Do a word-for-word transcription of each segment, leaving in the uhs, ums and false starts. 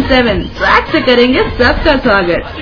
Seven track से करेंगे सबका स्वागत।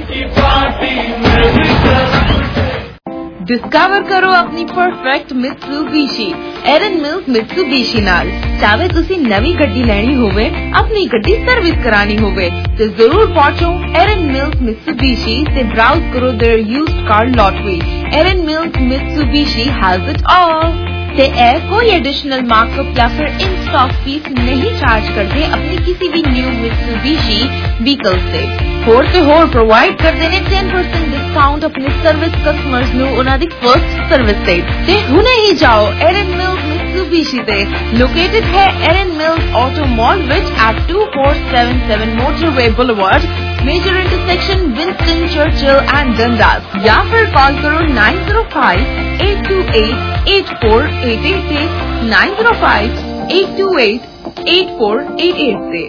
डिस्कवर करो अपनी perfect Mitsubishi Erin Mills Mitsubishi नाल। चाहे तुसी नवी गड्डी लैनी होवे, अपनी गड्डी सर्विस करानी होवे तो जरूर पहुंचो एरन मिल्स मित्सुबिशी ते ब्राउज करो their used car lottery. Erin Mills Mitsubishi has it all. ते ए कोई एडिशनल मार्कअप या फिर इन स्टॉक फीस नहीं चार्ज करते अपनी किसी भी न्यू मित्सुबिशी व्हीकल से। होर ते होर प्रोवाइड कर देने टेन परसेंट डिस्काउंट अपने सर्विस कस्टमर्स ਨੂੰ ਉਹਨਾਂ ਦੀ फर्स्ट सर्विस ਤੇ। ਤੇ ਹੁਣੇ ਹੀ ਜਾਓ एरन मिल्स मित्सुबिशी ਤੇ। लोकेटेड है एरन मिल्स ऑटो मॉल विच at two four seven seven Motorway Boulevard, major intersection Winston Churchill and Dundas, या फिर कॉल करो nine zero five eight two eight eight four eight eight eight nine zero five eight two eight eight four eight eight से।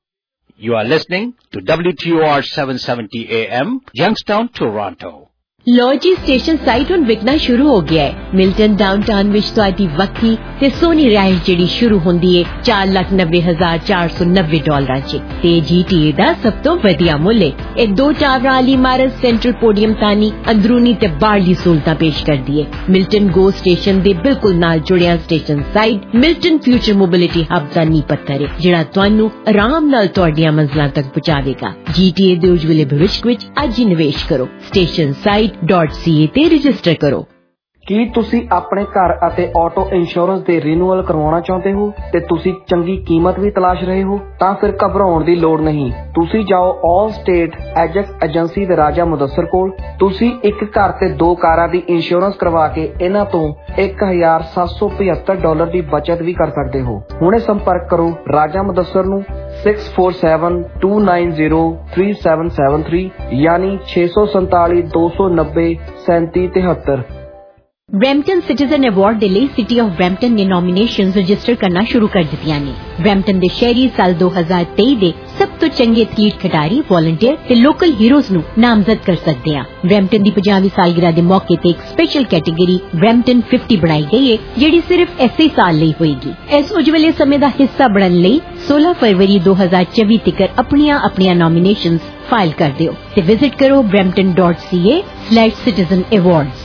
You are listening to W T O R seven seventy A M, Youngstown, Toronto. लॉजी station site हुण विकना शुरू हो गया है। Milton downtown विच तुहाडी वक्ती ते सोहनी रिहाइश जिहड़ी शुरू हुंदी है चार लाख नब्बे हजार चार सौ नब्बे डॉलर च ते जीटीए दा सब तो वधिया मुल्ल है। ਇਹ ਦੋ ਟਾਵਰਾਂ ਵਾਲੀ ਇਮਾਰਤ ਸੈਂਟਰਲ ਪੋਡੀਅਮ ਤਾਨੀ ਅੰਦਰੂਨੀ ਤੇ ਬਾਹਰਲੀ ਸਹੂਲਤਾਂ ਪੇਸ਼ ਕਰਦੀ ਹੈ। ਮਿਲਟਨ ਗੋ ਸਟੇਸ਼ਨ ਦੇ ਬਿਲਕੁਲ ਨਾਲ ਜੁੜਿਆ station site Milton future mobility hub ਦਾ ਨੀਂਹ ਪੱਥਰ ਹੈ ਜਿਹੜਾ ਤੁਹਾਨੂੰ ਆਰਾਮ ਨਾਲ ਤੁਹਾਡੀਆਂ ਮੰਜ਼ਲਾਂ ਤੱਕ ਪਹੁੰਚਾਵੇਗਾ। ਜੀਟੀਏ ਦੇ ਉਜਵਲੇ ਭਵਿੱਖ ਵਿੱਚ ਅੱਜ ਹੀ ਨਿਵੇਸ਼ ਕਰੋ। Station site dot C A ਤੇ ਰਜਿਸਟਰ ਕਰੋ। ਕੀ ਤੁਸੀਂ ਆਪਣੇ ਘਰ ਅਤੇ ਆਟੋ ਇੰਸ਼ੋਰੈਂਸ ਦੇ ਰੀਨਿਊਅਲ ਕਰਵਾਉਣਾ ਚਾਹੁੰਦੇ ਹੋ ਤੇ ਤੁਸੀਂ ਚੰਗੀ ਕੀਮਤ ਵੀ ਤਲਾਸ਼ ਰਹੇ ਹੋ? ਤਾਂ ਫਿਰ ਘਬਰਾਉਣ ਦੀ ਲੋੜ ਨਹੀਂ। ਤੁਸੀਂ ਜਾਓ ਆਲ ਸਟੇਟ ਐਜੈਕਸ ਏਜੰਸੀ ਦੇ ਰਾਜਾ ਮੁਦੱਸਰ ਕੋਲ। ਤੁਸੀਂ ਇੱਕ ਘਰ ਤੇ ਦੋ ਕਾਰਾਂ ਦੀ ਇੰਸ਼ੋਰੈਂਸ ਕਰਵਾ ਕੇ ਇਹਨਾਂ ਤੋਂ ਇੱਕ ਹਜ਼ਾਰ ਸੱਤ ਸੌ ਪਝੱਤਰ ਡਾਲਰ ਦੀ ਬਚਤ ਵੀ ਕਰ ਸਕਦੇ ਹੋ। ਹੁਣੇ ਸੰਪਰਕ ਕਰੋ ਰਾਜਾ ਮੁਦੱਸਰ ਨੂੰ six four seven two nine zero three seven seven three यानी छह सौ सैतालीस दो सौ नब्बे सैंती तिहत्तर। ब्रैम्पटन सिटीजन अवार्ड ਦੇ ਲਈ ਸਿਟੀ ਆਫ ਬ੍ਰੈਂਪਟਨ ਨੇ ਨੋਮੀਨੇਸ਼ਨਸ ਰਜਿਸਟਰ ਕਰਨਾ ਸ਼ੁਰੂ ਕਰ ਦਿੱਤੀਆਂ ਨੇ। ਬ੍ਰੈਂਪਟਨ ਦੇ ਸ਼ਹਿਰੀ ਸਾਲ ਦੋ ਹਜ਼ਾਰ ਤੇਈ ਦੇ ਸਭ ਤੋਂ ਚੰਗੇ ਐਥਲੀਟ ਖਿਡਾਰੀ, ਵੋਲੰਟੀਅਰ ਤੇ ਲੋਕਲ ਹੀਰੋਜ਼ ਨੂੰ ਨਾਮਜ਼ਦ ਕਰ ਸਕਦੇ ਆ। ਬ੍ਰੈਂਪਟਨ ਦੀ ਪਚਾਸਵੀਂ ਸਾਲਗਿਰਾ ਦੇ ਮੌਕੇ ਤੇ ਇੱਕ ਸਪੈਸ਼ਲ ਕੈਟੇਗਰੀ ਬ੍ਰੈਂਪਟਨ ਪਚਾਸ ਬਣਾਈ ਗਈ ਹੈ ਜਿਹੜੀ ਸਿਰਫ ਇਸੇ ਸਾਲ ਲਈ ਹੋਏਗੀ। ਇਸ ਉਜਵਲੇ ਸਮੇਂ ਦਾ ਹਿੱਸਾ ਬਣਨ ਲਈ सोलह फरवरी दो हज़ार चौबीस तक अपनिया अपनिया नॉमिनेशंस फाइल कर दियो ते विजिट करो brampton dot c a slash citizen awards।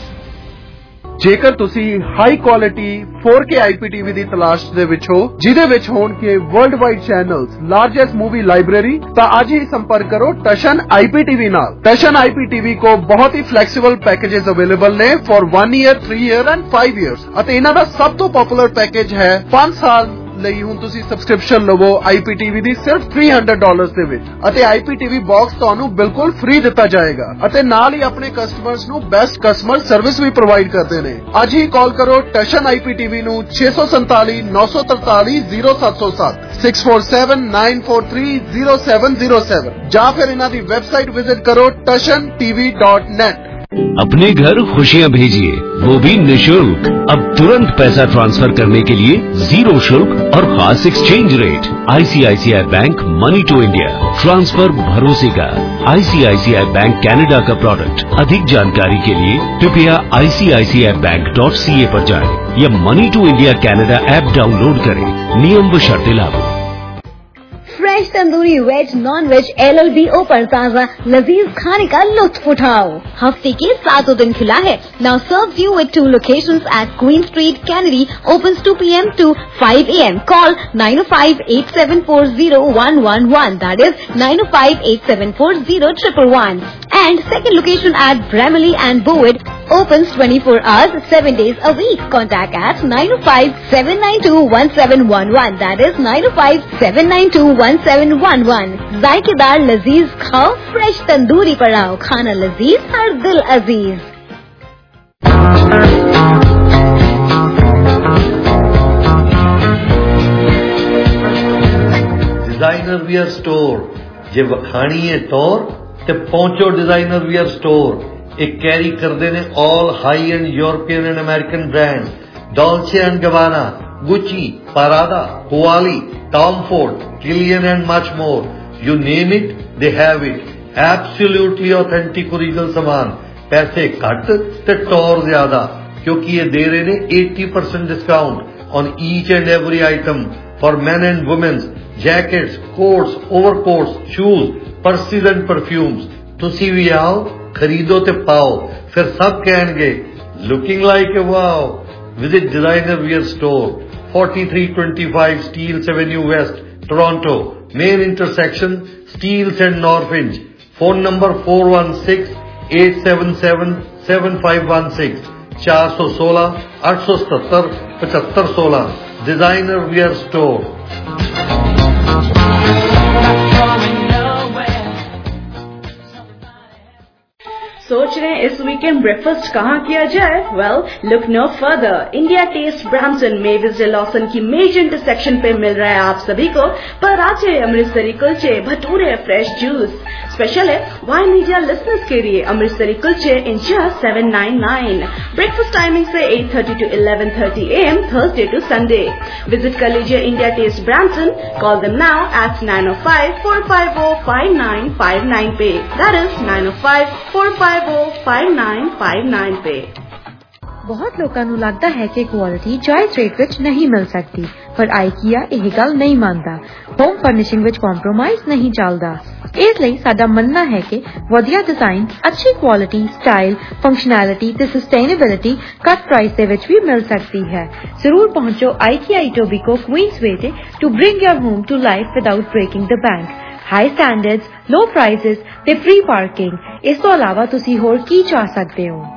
ਜੇਕਰ ਤੁਸੀਂ high quality four K I P T V ਦੀ ਤਲਾਸ਼ ਦੇ ਵਿੱਚ ਹੋ ਜਿਹਦੇ ਵਿੱਚ ਹੋਣਗੇ world wide channels, largest movie library, ਤਾਂ ਅੱਜ ਹੀ ਸੰਪਰਕ ਕਰੋ Tashan I P T V ਨਾਲ। Tashan I P T V ਕੋ ਬਹੁਤ ਹੀ ਫਲੈਕਸੀਬਲ ਪੈਕੇजेस ਅਵੇਲੇਬਲ ਨੇ for one year, three year and five years ਅਤੇ ਇਹਨਾਂ ਦਾ ਸਭ ਤੋਂ ਪਪੂਲਰ ਪੈਕੇਜ ਹੈ ਪੰਜ ਸਾਲ ਲਈ। ਹੁਣ ਤੁਸੀਂ ਸਬਸਕ੍ਰਿਪਸ਼ਨ ਲਵੋ I P T V ਦੀ ਸਿਰਫ three hundred ਡਾਲਰਸ ਦੇ ਵਿੱਚ ਅਤੇ I P T V box ਤੁਹਾਨੂੰ ਬਿਲਕੁਲ ਫ੍ਰੀ ਦਿੱਤਾ ਜਾਏਗਾ ਅਤੇ ਨਾਲ ਹੀ ਆਪਣੇ ਕਸਟਮਰਸ ਨੂੰ ਬੈਸਟ ਕਸਟਮਰ ਸਰਵਿਸ ਵੀ ਪ੍ਰੋਵਾਈਡ ਕਰਦੇ ਨੇ। ਅੱਜ ਹੀ ਕਾਲ ਕਰੋ Tashan I P T V ਨੂੰ छह सौ सैंतालीस नौ सौ तरतालीस zero सात सौ सात six four seven nine four three zero seven zero seven ਜਾਂ ਫਿਰ ਇਹਨਾਂ ਦੀ ਵੈਬਸਾਈਟ ਵਿਜ਼ਿਟ ਕਰੋ Tashan T V dot net। अपने घर खुशियां भेजिए, वो भी निशुल्क। अब तुरंत पैसा ट्रांसफर करने के लिए जीरो शुल्क और खास exchange rate. I C I C I bank money to India, transfer भरोसे का। I C I C I bank Canada का प्रोडक्ट। अधिक जानकारी के लिए कृपया आई C I C I bank dot C A पर जाएं या money to India Canada app download करें। नियम व शर्तें लागू। Fresh tandoori veg non veg L L B open ताज़ा लजीज खाने का लुत्फ उठाओ। हफ्ते के सातों दिन खुला है। Now serves you with two locations at Queen Street, Kennedy, opens two p m to five a m Call nine oh five eight seven four zero one one one. That is nine oh five eight seven four zero one one one. And second location at Bramley and Bowood opens twenty-four hours, seven days a week. Contact at nine oh five seven nine two one seven one one. That is nine oh five seven nine two one seven one one. जायकेदार लजीज खाओ, fresh tandoori पड़ाओ, खाना लजीज हर दिल अजीज। Designer wear store जे वखाणी है तौर ते पहुंचो डिजाइनर वियर स्टोर। एक कैरी करते ने all high end European and American brand, Dolce and Gabbana, Gucci, Prada, हुआली, Tom Ford, Kilian and much more. You name it they have it. Absolutely authentic original सामान, पैसे घट ते टौर ज्यादा, क्योंकि ये दे रहे ने eighty percent discount on each and every item for men and women's, jackets, coats, overcoats, shoes, purses and perfumes. ਤੁਸੀਂ ਵੀ ਆਓ, ਖਰੀਦੋ ਤੇ ਪਾਓ, ਫਿਰ ਸਭ ਕਹਿਣਗੇ looking like a wow. Visit Designer Wear Store, forty-three twenty-five Steeles Avenue West, Toronto. Main intersection, Steeles and Norfinch. Phone number four one six, eight seven seven, seven five one six. four one six, eight seven seven, five five one six. Designer Wear Store. सोच रहे हैं इस weekend breakfast कहाँ किया जाए? Well, look no further. India Taste Brampton में Vijay Lawson की major intersection पे मिल रहा है आप सभी को पराठे, अमृतसरी कुलचे, भटूरे, फ्रेश जूस. स्पेशल है वाई मीडिया लिसनर्स के लिए अमृतसरी कुलचे in just seven nine nine. Breakfast timing से eight thirty to eleven thirty A M Thursday to Sunday. Visit कर लीजिए India Taste Brampton. Call them now at nine O five, four five O, five nine five nine पे. That is nine O five, four five five nine five nine पे. ਬਹੁਤ ਲੋਕਾਂ ਨੂੰ ਲੱਗਦਾ ਹੈ ਕਿ ਕੁਆਲਿਟੀ ਜਾਇਜ਼ ਰੇਟ ਵਿੱਚ ਨਹੀਂ ਮਿਲ ਸਕਦੀ, ਪਰ ਆਈਕੀਆ ਇਹ ਗੱਲ ਨਹੀਂ ਮੰਨਦਾ. ਹੋਮ ਫਰਨਿਸ਼ਿੰਗ ਵਿੱਚ ਕੰਪਰੋਮਾਈਜ਼ ਨਹੀਂ ਚੱਲਦਾ. ਇਸ ਲਈ ਸਾਡਾ ਮੰਨਣਾ ਹੈ ਕਿ ਵਧੀਆ ਡਿਜ਼ਾਈਨ, ਅੱਛੀ ਕੁਆਲਿਟੀ, ਸਟਾਈਲ, ਫੰਕਸ਼ਨੈਲਿਟੀ ਤੇ ਸਸਟੇਨੇਬਿਲਿਟੀ ਘੱਟ ਪ੍ਰਾਈਸ ਦੇ ਵਿੱਚ ਵੀ ਮਿਲ ਸਕਦੀ ਹੈ. ਜ਼ਰੂਰ ਪਹੁੰਚੋ ਆਈਕੀਆ ਇਟੋਬੀਕੋ ਕੁਈਨਸਵੇ ਤੇ to bring your home to life without breaking the bank. High standards, low prices ਤੇ ਫ੍ਰੀ ਪਾਰਕਿੰਗ. ਇਸ ਤੋਂ ਇਲਾਵਾ ਤੁਸੀਂ ਹੋਰ ਕੀ ਚਾਹ ਸਕਦੇ ਹੋ?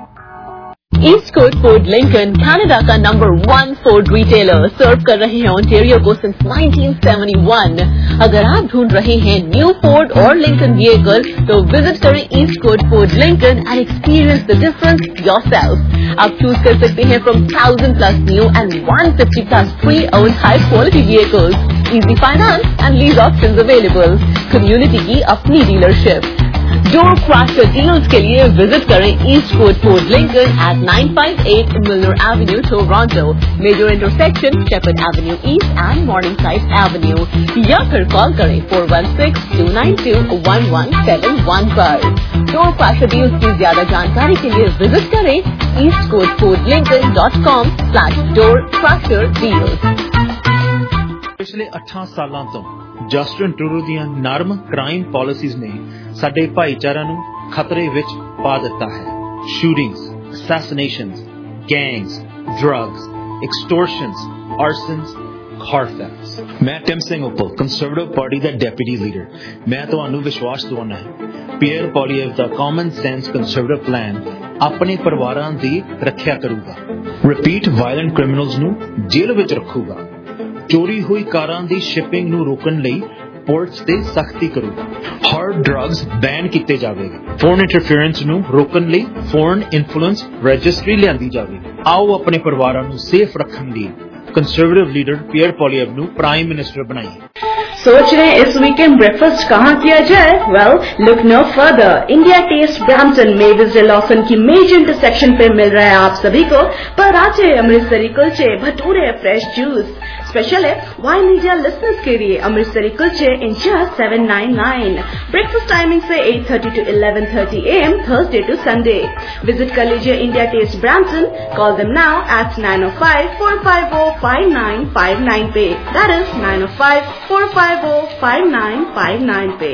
ईस्टकोट फोर्ड लिंकन कनाडा का number one Ford retailer serve कर रहे हैं ओंटारियो को सिंस नाइनटीन सेवेंटी वन. अगर आप ढूंढ रहे हैं न्यू फोर्ड और लिंकन व्हीकल तो विजिट करें Eastcourt Ford Lincoln and experience the difference yourself. आप चूज कर सकते हैं from thousand plus new and one fifty plus pre owned high quality vehicles. Easy finance and lease options available. Community की अपनी dealership. Door cracker deals के लिए visit करें Eastcourt Ford Lincoln at nine five at Milner Avenue, Toronto. Major intersection Sheppard Avenue East and Morningside Avenue. या फिर call करें four one six, two nine two, one one seven one पर. Door cracker deals की ज्यादा जानकारी के लिए visit करें Eastcourt Ford Lincoln dot com slash door cracker deals. पिछले अठारह सालों तो जस्टिन ट्रूडो ਦੀਆਂ ਨਰਮ ਕ੍ਰਾਈਮ ਪਾਲਿਸੀਜ਼ ਨੇ ਸਾਡੇ ਭਾਈਚਾਰਿਆਂ ਨੂੰ ਖਤਰੇ ਵਿੱਚ ਪਾ ਦਿੱਤਾ ਹੈ. Shootings, assassinations, gangs, drugs, extortions, arsons, car thefts. ਮੈਂ Tim Singh Uppal, Conservative party ਦਾ ਡੈਪੂਟੀ ਲੀਡਰ. ਮੈਂ ਤੁਹਾਨੂੰ ਵਿਸ਼ਵਾਸ ਦਿਵਾਉਣਾ ਹੈ ਪੀਅਰ ਪੋਲੀਐਵ ਦਾ ਕਾਮਨ ਸੈਂਸ ਕੰਜ਼ਰਵੇਟਿਵ ਪਲਾਨ ਆਪਣੇ ਪਰਿਵਾਰਾਂ ਦੀ ਰੱਖਿਆ ਕਰੂਗਾ. ਰਿਪੀਟ ਵਾਇਲੈਂਟ ਕ੍ਰਿਮੀਨਲਸ ਨੂੰ ਜੇਲ੍ਹ ਵਿੱਚ ਰੱਖੂਗਾ. ਚੋਰੀ ਹੋਈ ਕਾਰਾਂ ਦੀ ਸ਼ਿਪਿੰਗ ਨੂੰ ਰੋਕਣ ਲਈ ਪੋਰਟਸ ਤੇ ਸਖਤੀ ਕਰੂਗਾ. ਹਾਰਡ ਡਰੱਗਸ ਬੈਨ ਕੀਤੇ ਜਾਵੇਗਾ. ਫੋਰਨ ਇੰਟਰਫੇਰੈਂਸ ਨੂੰ ਰੋਕਣ ਲਈ ਫੋਰਨ ਇਨਫਲੂਐਂਸ ਰਜਿਸਟਰੀ ਲਿਆਂਦੀ ਜਾਵੇਗੀ. ਆਓ ਆਪਣੇ ਪਰਿਵਾਰਾਂ ਨੂੰ ਸੇਫ ਰੱਖਣ ਲਈ कंजर्वेटिव लीडर पियर पोलिएव ਨੂੰ प्राइम मिनिस्टर बनाइए. सोच रहे हैं इस वीकेंड ब्रेकफास्ट कहाँ किया जाए? Well, look no further. India Taste Brampton में विजय लॉसन की मेजर इंटरसेक्शन पे मिल रहा है आप सभी को पराठे, अमृतसरी कुलचे, भटूरे, फ्रेश जूस. स्पेशल है वाई मीडिया लिसनर्स के लिए अमृतसरी कुलचे in just seven nine nine. Breakfast timing से eight thirty to eleven thirty A M Thursday to Sunday. Visit कर लीजिए India Taste Brampton. Call them now at nine O five, four five O, five nine five nine पे. That is nine O five, four five O, five nine five nine पे.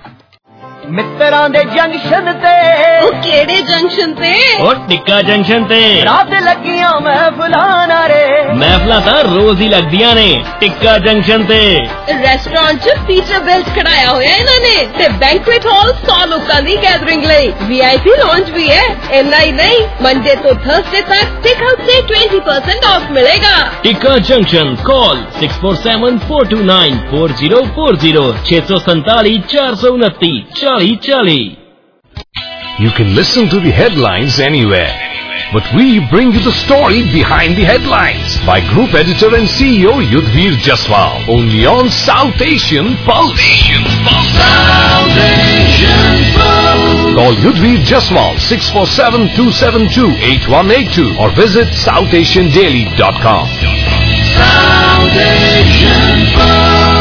मित्तरां दे junction ते ओ केड़े junction ते? ओ tikka Junction ते रात लगियां महफिलां नारे महफिलां तां रोज ही लगदियां ने टिक्का जंक्शन ते. रेस्टोरेंट च फीचर बेल्ट खड़ाया होया इन्हां ने ते बैंक्वेट हॉल सौ लोकां दी गैदरिंग लई वीआईपी लॉन्च भी है. इन्ना ही नहीं, मंडे तो थर्सडे तक टिकट से ट्वेंटी परसेंट ऑफ मिलेगा. Tikka Junction. Call six four seven, four two nine, four zero four zero, छह सौ सैंतालीस, चार सौ उनतीस, चालीस चालीस. You can listen to the headlines anywhere, but we bring you the story behind the headlines by Group Editor and C E O Yudhvir Jaswal, only on South Asian Pulse. South Asian Pulse. Call Yudhvir Jaswal six four seven, two seven two, eight one eight two or visit south asian daily dot com. South Asian Pulse.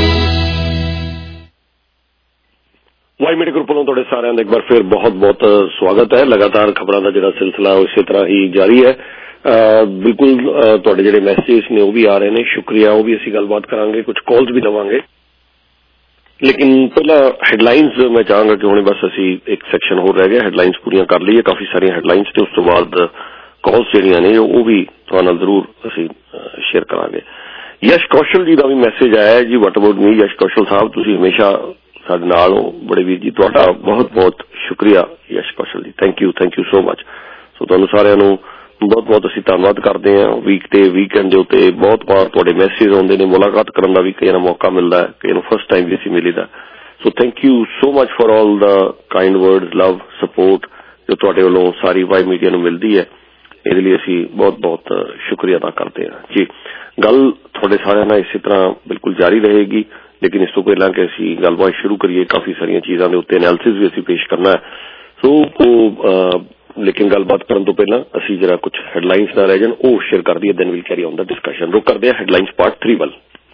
Y media group ਵੱਲੋਂ ਤੁਹਾਡੇ ਸਾਰਿਆਂ ਦਾ ਇੱਕ ਵਾਰ ਫਿਰ ਬਹੁਤ ਬਹੁਤ ਸਵਾਗਤ ਹੈ. ਲਗਾਤਾਰ ਖਬਰਾਂ ਦਾ ਜਿਹੜਾ ਸਿਲਸਿਲਾ ਇਸੇ ਤਰ੍ਹਾਂ ਹੀ ਜਾਰੀ ਹੈ बिल्कुल तुहाडे जिहड़े मैसेज ने वो भी आ रहे हैं, शुक्रिया। वो भी असीं गलबात करांगे, कुछ कॉल्स भी लवांगे, लेकिन पहला हैडलाइनस मैं चाहांगा कि हुणे बस असीं एक सैक्शन होर रह गया, हैडलाइनस पूरियां कर लईए, काफ़ी सारियां हैडलाइनस ते उस तो बाद कॉल्स जिहड़ियां ने वो भी तुहाडे नाल जरूर असीं शेयर करांगे। यश कौशल जी का भी मैसेज आया है जी, वट अबाउट मी। यश कौशल साहब, तुसीं हमेशा साडे नाल हो, बड़े वीर जी, तुहाडा बहुत बहुत शुक्रिया Yash Kaushal ji, thank you thank you so much. So तुहानूं सारिआं नूं बहुत बहुत असीं धन्नवाद करते हैं। वीक ते वीकेंड के उत्ते बहुत बार तुहाडे मैसेज आउंदे ने, मुलाकात करन दा भी कई बार मौका मिलदा है, कई बार फर्स्ट टाइम भी असीं मिलीदा। So thank you so much for all the kind words, love, support जो तुहाडे वल्लों सारी वाई मीडिया नूं मिलदी है, इहदे लई असीं बहुत बहुत शुक्रिया अदा करते हैं जी। गल तुहाडे सारिआं नाल इसी तरह बिल्कुल जारी रहेगी, लेकिन इस तो पहला कि असीं गलबात शुरू करिए, काफ़ी सारियां चीज़ां दे उत्ते एनालिसिस भी असीं पेश करना है। सो वो लेकिन गलबात करन तो पहला असीं जरा कुछ हैडलाइनस ना रह जान वो शेयर कर दिए, then will carry on the discussion. रुक करते हैं हैडलाइनस पार्ट थ्री वाल।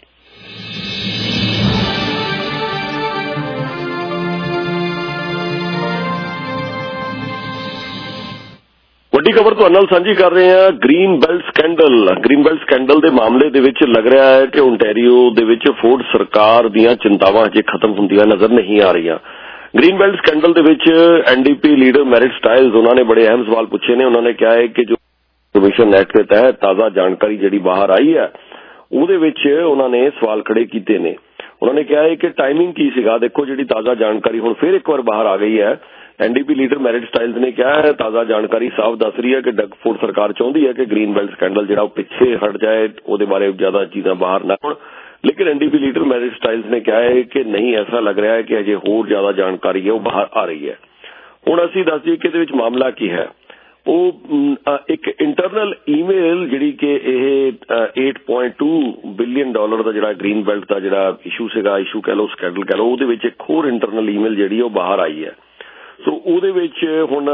ਵੱਡੀ ਖਬਰ ਤੁਹਾਡੇ ਨਾਲ ਸਾਂਝੀ ਕਰ ਰਹੇ ਹਾਂ। Green belt scandal green belt scandal ਦੇ ਮਾਮਲੇ ਦੇ ਵਿੱਚ ਲੱਗ ਰਿਹਾ ਹੈ ਕਿ ਓਨਟਾਰੀਓ ਦੇ ਵਿੱਚ ਫੋਰਡ ਸਰਕਾਰ ਦੀਆਂ ਚਿੰਤਾਵਾਂ ਅਜੇ ਖਤਮ ਹੁੰਦੀਆਂ ਨਜ਼ਰ ਨਹੀਂ ਆ ਰਹੀਆਂ। ग्रीन बेल्ट स्कैंडल ਦੇ ਵਿੱਚ एनडीपी लीडर मैरिट स्टाइल्स उन्होंने बड़े अहम सवाल पूछे ने। उन्होंने कहा है कि जो कमीशन एक्ट के तहत ताज़ा जानकारी जी बाहर आई है ਉਹਦੇ ਵਿੱਚ उन्होंने सवाल खड़े किए ने। उन्होंने कहा है कि टाइमिंग की सीगा, देखो जी ताज़ा जानकारी हुण फिर एक बार बाहर आ गई है। एनडीपी लीडर मैरिट स्टाइल्स ने कहा है ताज़ा जानकारी साफ दस रही है कि डग फूड सरकार चाहती है कि ग्रीन बेल्ट स्कैंडल जो पिछे हट जाए, वो बारे ज्यादा चीज़ां बाहर ना होण। लेकिन एनडीपी लीडर मैरिट स्टाइल्स ने कहा है कि नहीं, ऐसा लग रहा है कि अजे होर ज्यादा जानकारी है वो बाहर आ रही है। हुण असीं दस दईए कि इहदे विच मामला की है। वो एक इंटरनल ईमेल जिहड़ी कि यह eight point two billion dollar का जिहड़ा ग्रीन बेल्ट का जिहड़ा इशू सीगा, इशू कह लो स्कैंडल कह लो, ਉਹਦੇ ਵਿੱਚ एक होर इंटरनल ईमेल जिहड़ी वो बाहर आई है। सो ਉਹਦੇ ਵਿੱਚ हुण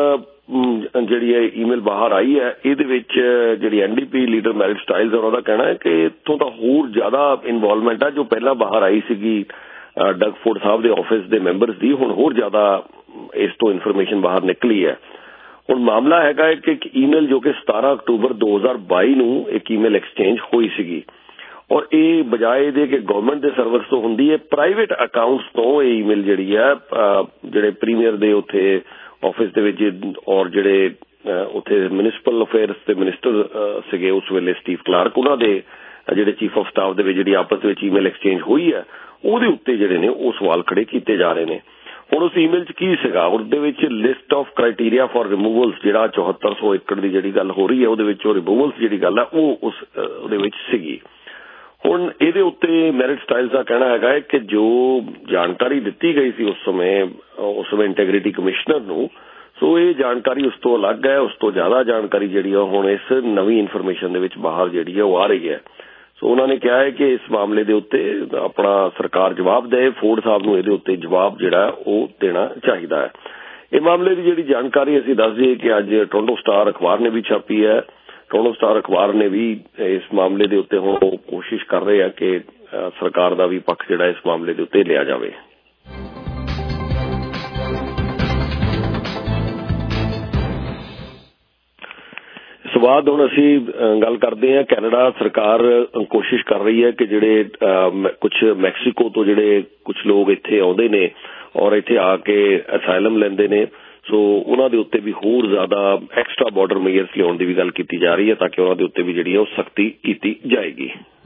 ਜਿਹੜੀ है ईमेल बाहर आई है, ਇਹਦੇ ਵਿੱਚ ਜਿਹੜੀ एनडीपी लीडर मैरिट स्टाइल्स ਉਹਨਾਂ ਦਾ ਕਹਿਣਾ ਹੈ ਕਿ ਇੱਥੋਂ ਤਾਂ ਹੋਰ ਜ਼ਿਆਦਾ ਇਨਵੋਲਵਮੈਂਟ ਹੈ। ਜੋ ਪਹਿਲਾਂ ਬਾਹਰ ਆਈ ਸੀਗੀ ਡਗ ਫੋਰਡ ਸਾਹਿਬ ਦੇ ਆਫਿਸ ਦੇ ਮੈਂਬਰਸ ਦੀ, ਹੁਣ ਹੋਰ ਜ਼ਿਆਦਾ ਇਸ ਤੋਂ ਇਨਫੋਰਮੇਸ਼ਨ ਬਾਹਰ ਨਿਕਲੀ ਹੈ। ਹੁਣ ਮਾਮਲਾ ਹੈਗਾ ਹੈ ਕਿ ਇੱਕ ਈਮੇਲ ਜੋ ਕਿ ਸਤਾਰਾਂ ਅਕਤੂਬਰ ਦੋ ਹਜ਼ਾਰ ਬਾਈ ਨੂੰ ਇੱਕ ਈਮੇਲ ਐਕਸਚੇਂਜ ਹੋਈ ਸੀਗੀ, ਔਰ ਇਹ ਬਜਾਏ ਦੇ ਕਿ ਗਵਰਨਮੈਂਟ ਦੇ ਸਰਵਿਸ ਤੋਂ ਹੁੰਦੀ ਹੈ, ਪ੍ਰਾਈਵੇਟ ਅਕਾਊਂਟਸ ਤੋਂ ਇਹ ਈਮੇਲ ਜਿਹੜੀ ਹੈ ਜਿਹੜੇ ਪ੍ਰੀਮੀਅਰ ਦੇ ਉੱਥੇ ਆਫਿਸ ਦੇ ਵਿੱਚ ਔਰ ਜਿਹੜੇ ਉੱਥੇ ਮਿਊਨਿਸਪਲ ਅਫੇਅਰਸ ਦੇ ਮਿਨਿਸਟਰ ਸੀਗੇ ਉਸ ਵੇਲੇ ਸਟੀਵ ਕਲਾਰਕ, ਉਹਨਾਂ ਦੇ ਜਿਹੜੇ ਚੀਫ ਆਫ ਸਟਾਫ ਦੇ ਵਿੱਚ ਜਿਹੜੀ ਆਪਸ ਵਿੱਚ ਈਮੇਲ ਐਕਸਚੇਂਜ ਹੋਈ ਹੈ ਉਹਦੇ ਉੱਤੇ ਜਿਹੜੇ ਨੇ ਉਹ ਸਵਾਲ ਖੜੇ ਕੀਤੇ ਜਾ ਰਹੇ ਨੇ। ਹੁਣ ਉਸ ਈਮੇਲ 'ਚ ਕੀ ਸੀਗਾ, ਉਹਦੇ ਵਿੱਚ list of criteria for removals ਜਿਹੜਾ ਚੌਹੱਤਰ ਸੌ ਏਕੜ ਦੀ ਜਿਹੜੀ ਗੱਲ ਹੋ ਰਹੀ ਹੈ ਉਹਦੇ ਵਿੱਚ ਉਹ ਰਿਮੂਵਲਸ ਜਿਹੜੀ ਗੱਲ ਹੈ ਉਹ ਉਸ ਉਹਦੇ ਵਿੱਚ ਸੀਗੀ। ਹੁਣ ਇਹਦੇ ਉੱਤੇ ਮੈਰਿਟ ਸਟਾਈਲਸ ਦਾ ਕਹਿਣਾ ਹੈਗਾ ਹੈ ਕਿ ਜੋ ਜਾਣਕਾਰੀ ਦਿੱਤੀ ਗਈ ਸੀ ਉਸ ਸਮੇਂ ਉਸ ਸਮੇਂ ਇੰਟੈਗ੍ਰਿਟੀ ਕਮਿਸ਼ਨਰ ਨੂੰ, ਸੋ ਇਹ ਜਾਣਕਾਰੀ ਉਸ ਤੋਂ ਅਲੱਗ ਹੈ, ਉਸ ਤੋਂ ਜ਼ਿਆਦਾ ਜਾਣਕਾਰੀ ਜਿਹੜੀ ਆ ਹੁਣ ਇਸ ਨਵੀਂ ਇਨਫੋਰਮੇਸ਼ਨ ਦੇ ਵਿੱਚ ਬਾਹਰ ਜਿਹੜੀ ਹੈ ਉਹ ਆ ਰਹੀ ਹੈ। ਸੋ ਉਹਨਾਂ ਨੇ ਕਿਹਾ ਹੈ ਕਿ ਇਸ ਮਾਮਲੇ ਦੇ ਉੱਤੇ ਆਪਣਾ ਸਰਕਾਰ ਜਵਾਬ ਦੇ, ਫੋਰਡ ਸਾਹਿਬ ਨੂੰ ਇਹਦੇ ਉੱਤੇ ਜਵਾਬ ਜਿਹੜਾ ਉਹ ਦੇਣਾ ਚਾਹੀਦਾ ਹੈ। ਇਹ ਮਾਮਲੇ ਦੀ ਜਿਹੜੀ ਜਾਣਕਾਰੀ ਅਸੀਂ ਦੱਸ ਦਈਏ ਕਿ ਅੱਜ ਟੋਰਾਂਟੋ ਸਟਾਰ ਅਖਬਾਰ ਨੇ ਵੀ ਛਾਪੀ ਹੈ। ਟੋਰਾਂਟੋ ਸਟਾਰ ਅਖਬਾਰ ਨੇ ਵੀ ਇਸ ਮਾਮਲੇ ਦੇ ਉੱਤੇ ਹੁਣ ਕੋਸ਼ਿਸ਼ ਕਰ ਰਹੇ ਆ ਕਿ ਸਰਕਾਰ ਦਾ ਵੀ ਪੱਖ ਜਿਹੜਾ ਇਸ ਮਾਮਲੇ ਦੇ ਉੱਤੇ ਲਿਆ ਜਾਵੇ। ਇਸ ਤੋਂ ਬਾਅਦ ਹੁਣ ਅਸੀਂ ਗੱਲ ਕਰਦੇ ਹਾਂ ਕੈਨੇਡਾ ਸਰਕਾਰ ਕੋਸ਼ਿਸ਼ ਕਰ ਰਹੀ ਹੈ ਕਿ ਜਿਹੜੇ ਕੁਛ ਮੈਕਸੀਕੋ ਤੋਂ ਜਿਹੜੇ ਕੁਛ ਲੋਕ ਇੱਥੇ ਆਉਂਦੇ ਨੇ ਔਰ ਇੱਥੇ ਆ ਕੇ ਅਸਾਈਲਮ ਲੈਂਦੇ ਨੇ, ਸੋ ਉਹਨਾਂ ਦੇ ਉੱਤੇ ਵੀ ਹੋਰ ਜ਼ਿਆਦਾ ਐਕਸਟਰਾ ਬਾਰਡਰ ਮੇਜਰਸ ਲਿਆਉਣ ਦੀ ਵੀ ਗੱਲ ਕੀਤੀ ਜਾ ਰਹੀ ਹੈ ਤਾਂ ਕਿ ਉਹਨਾਂ ਦੇ ਉੱਤੇ ਵੀ ਜਿਹੜੀ ਹੈ ਉਹ ਸਖਤੀ ਕੀਤੀ ਜਾਏਗੀ।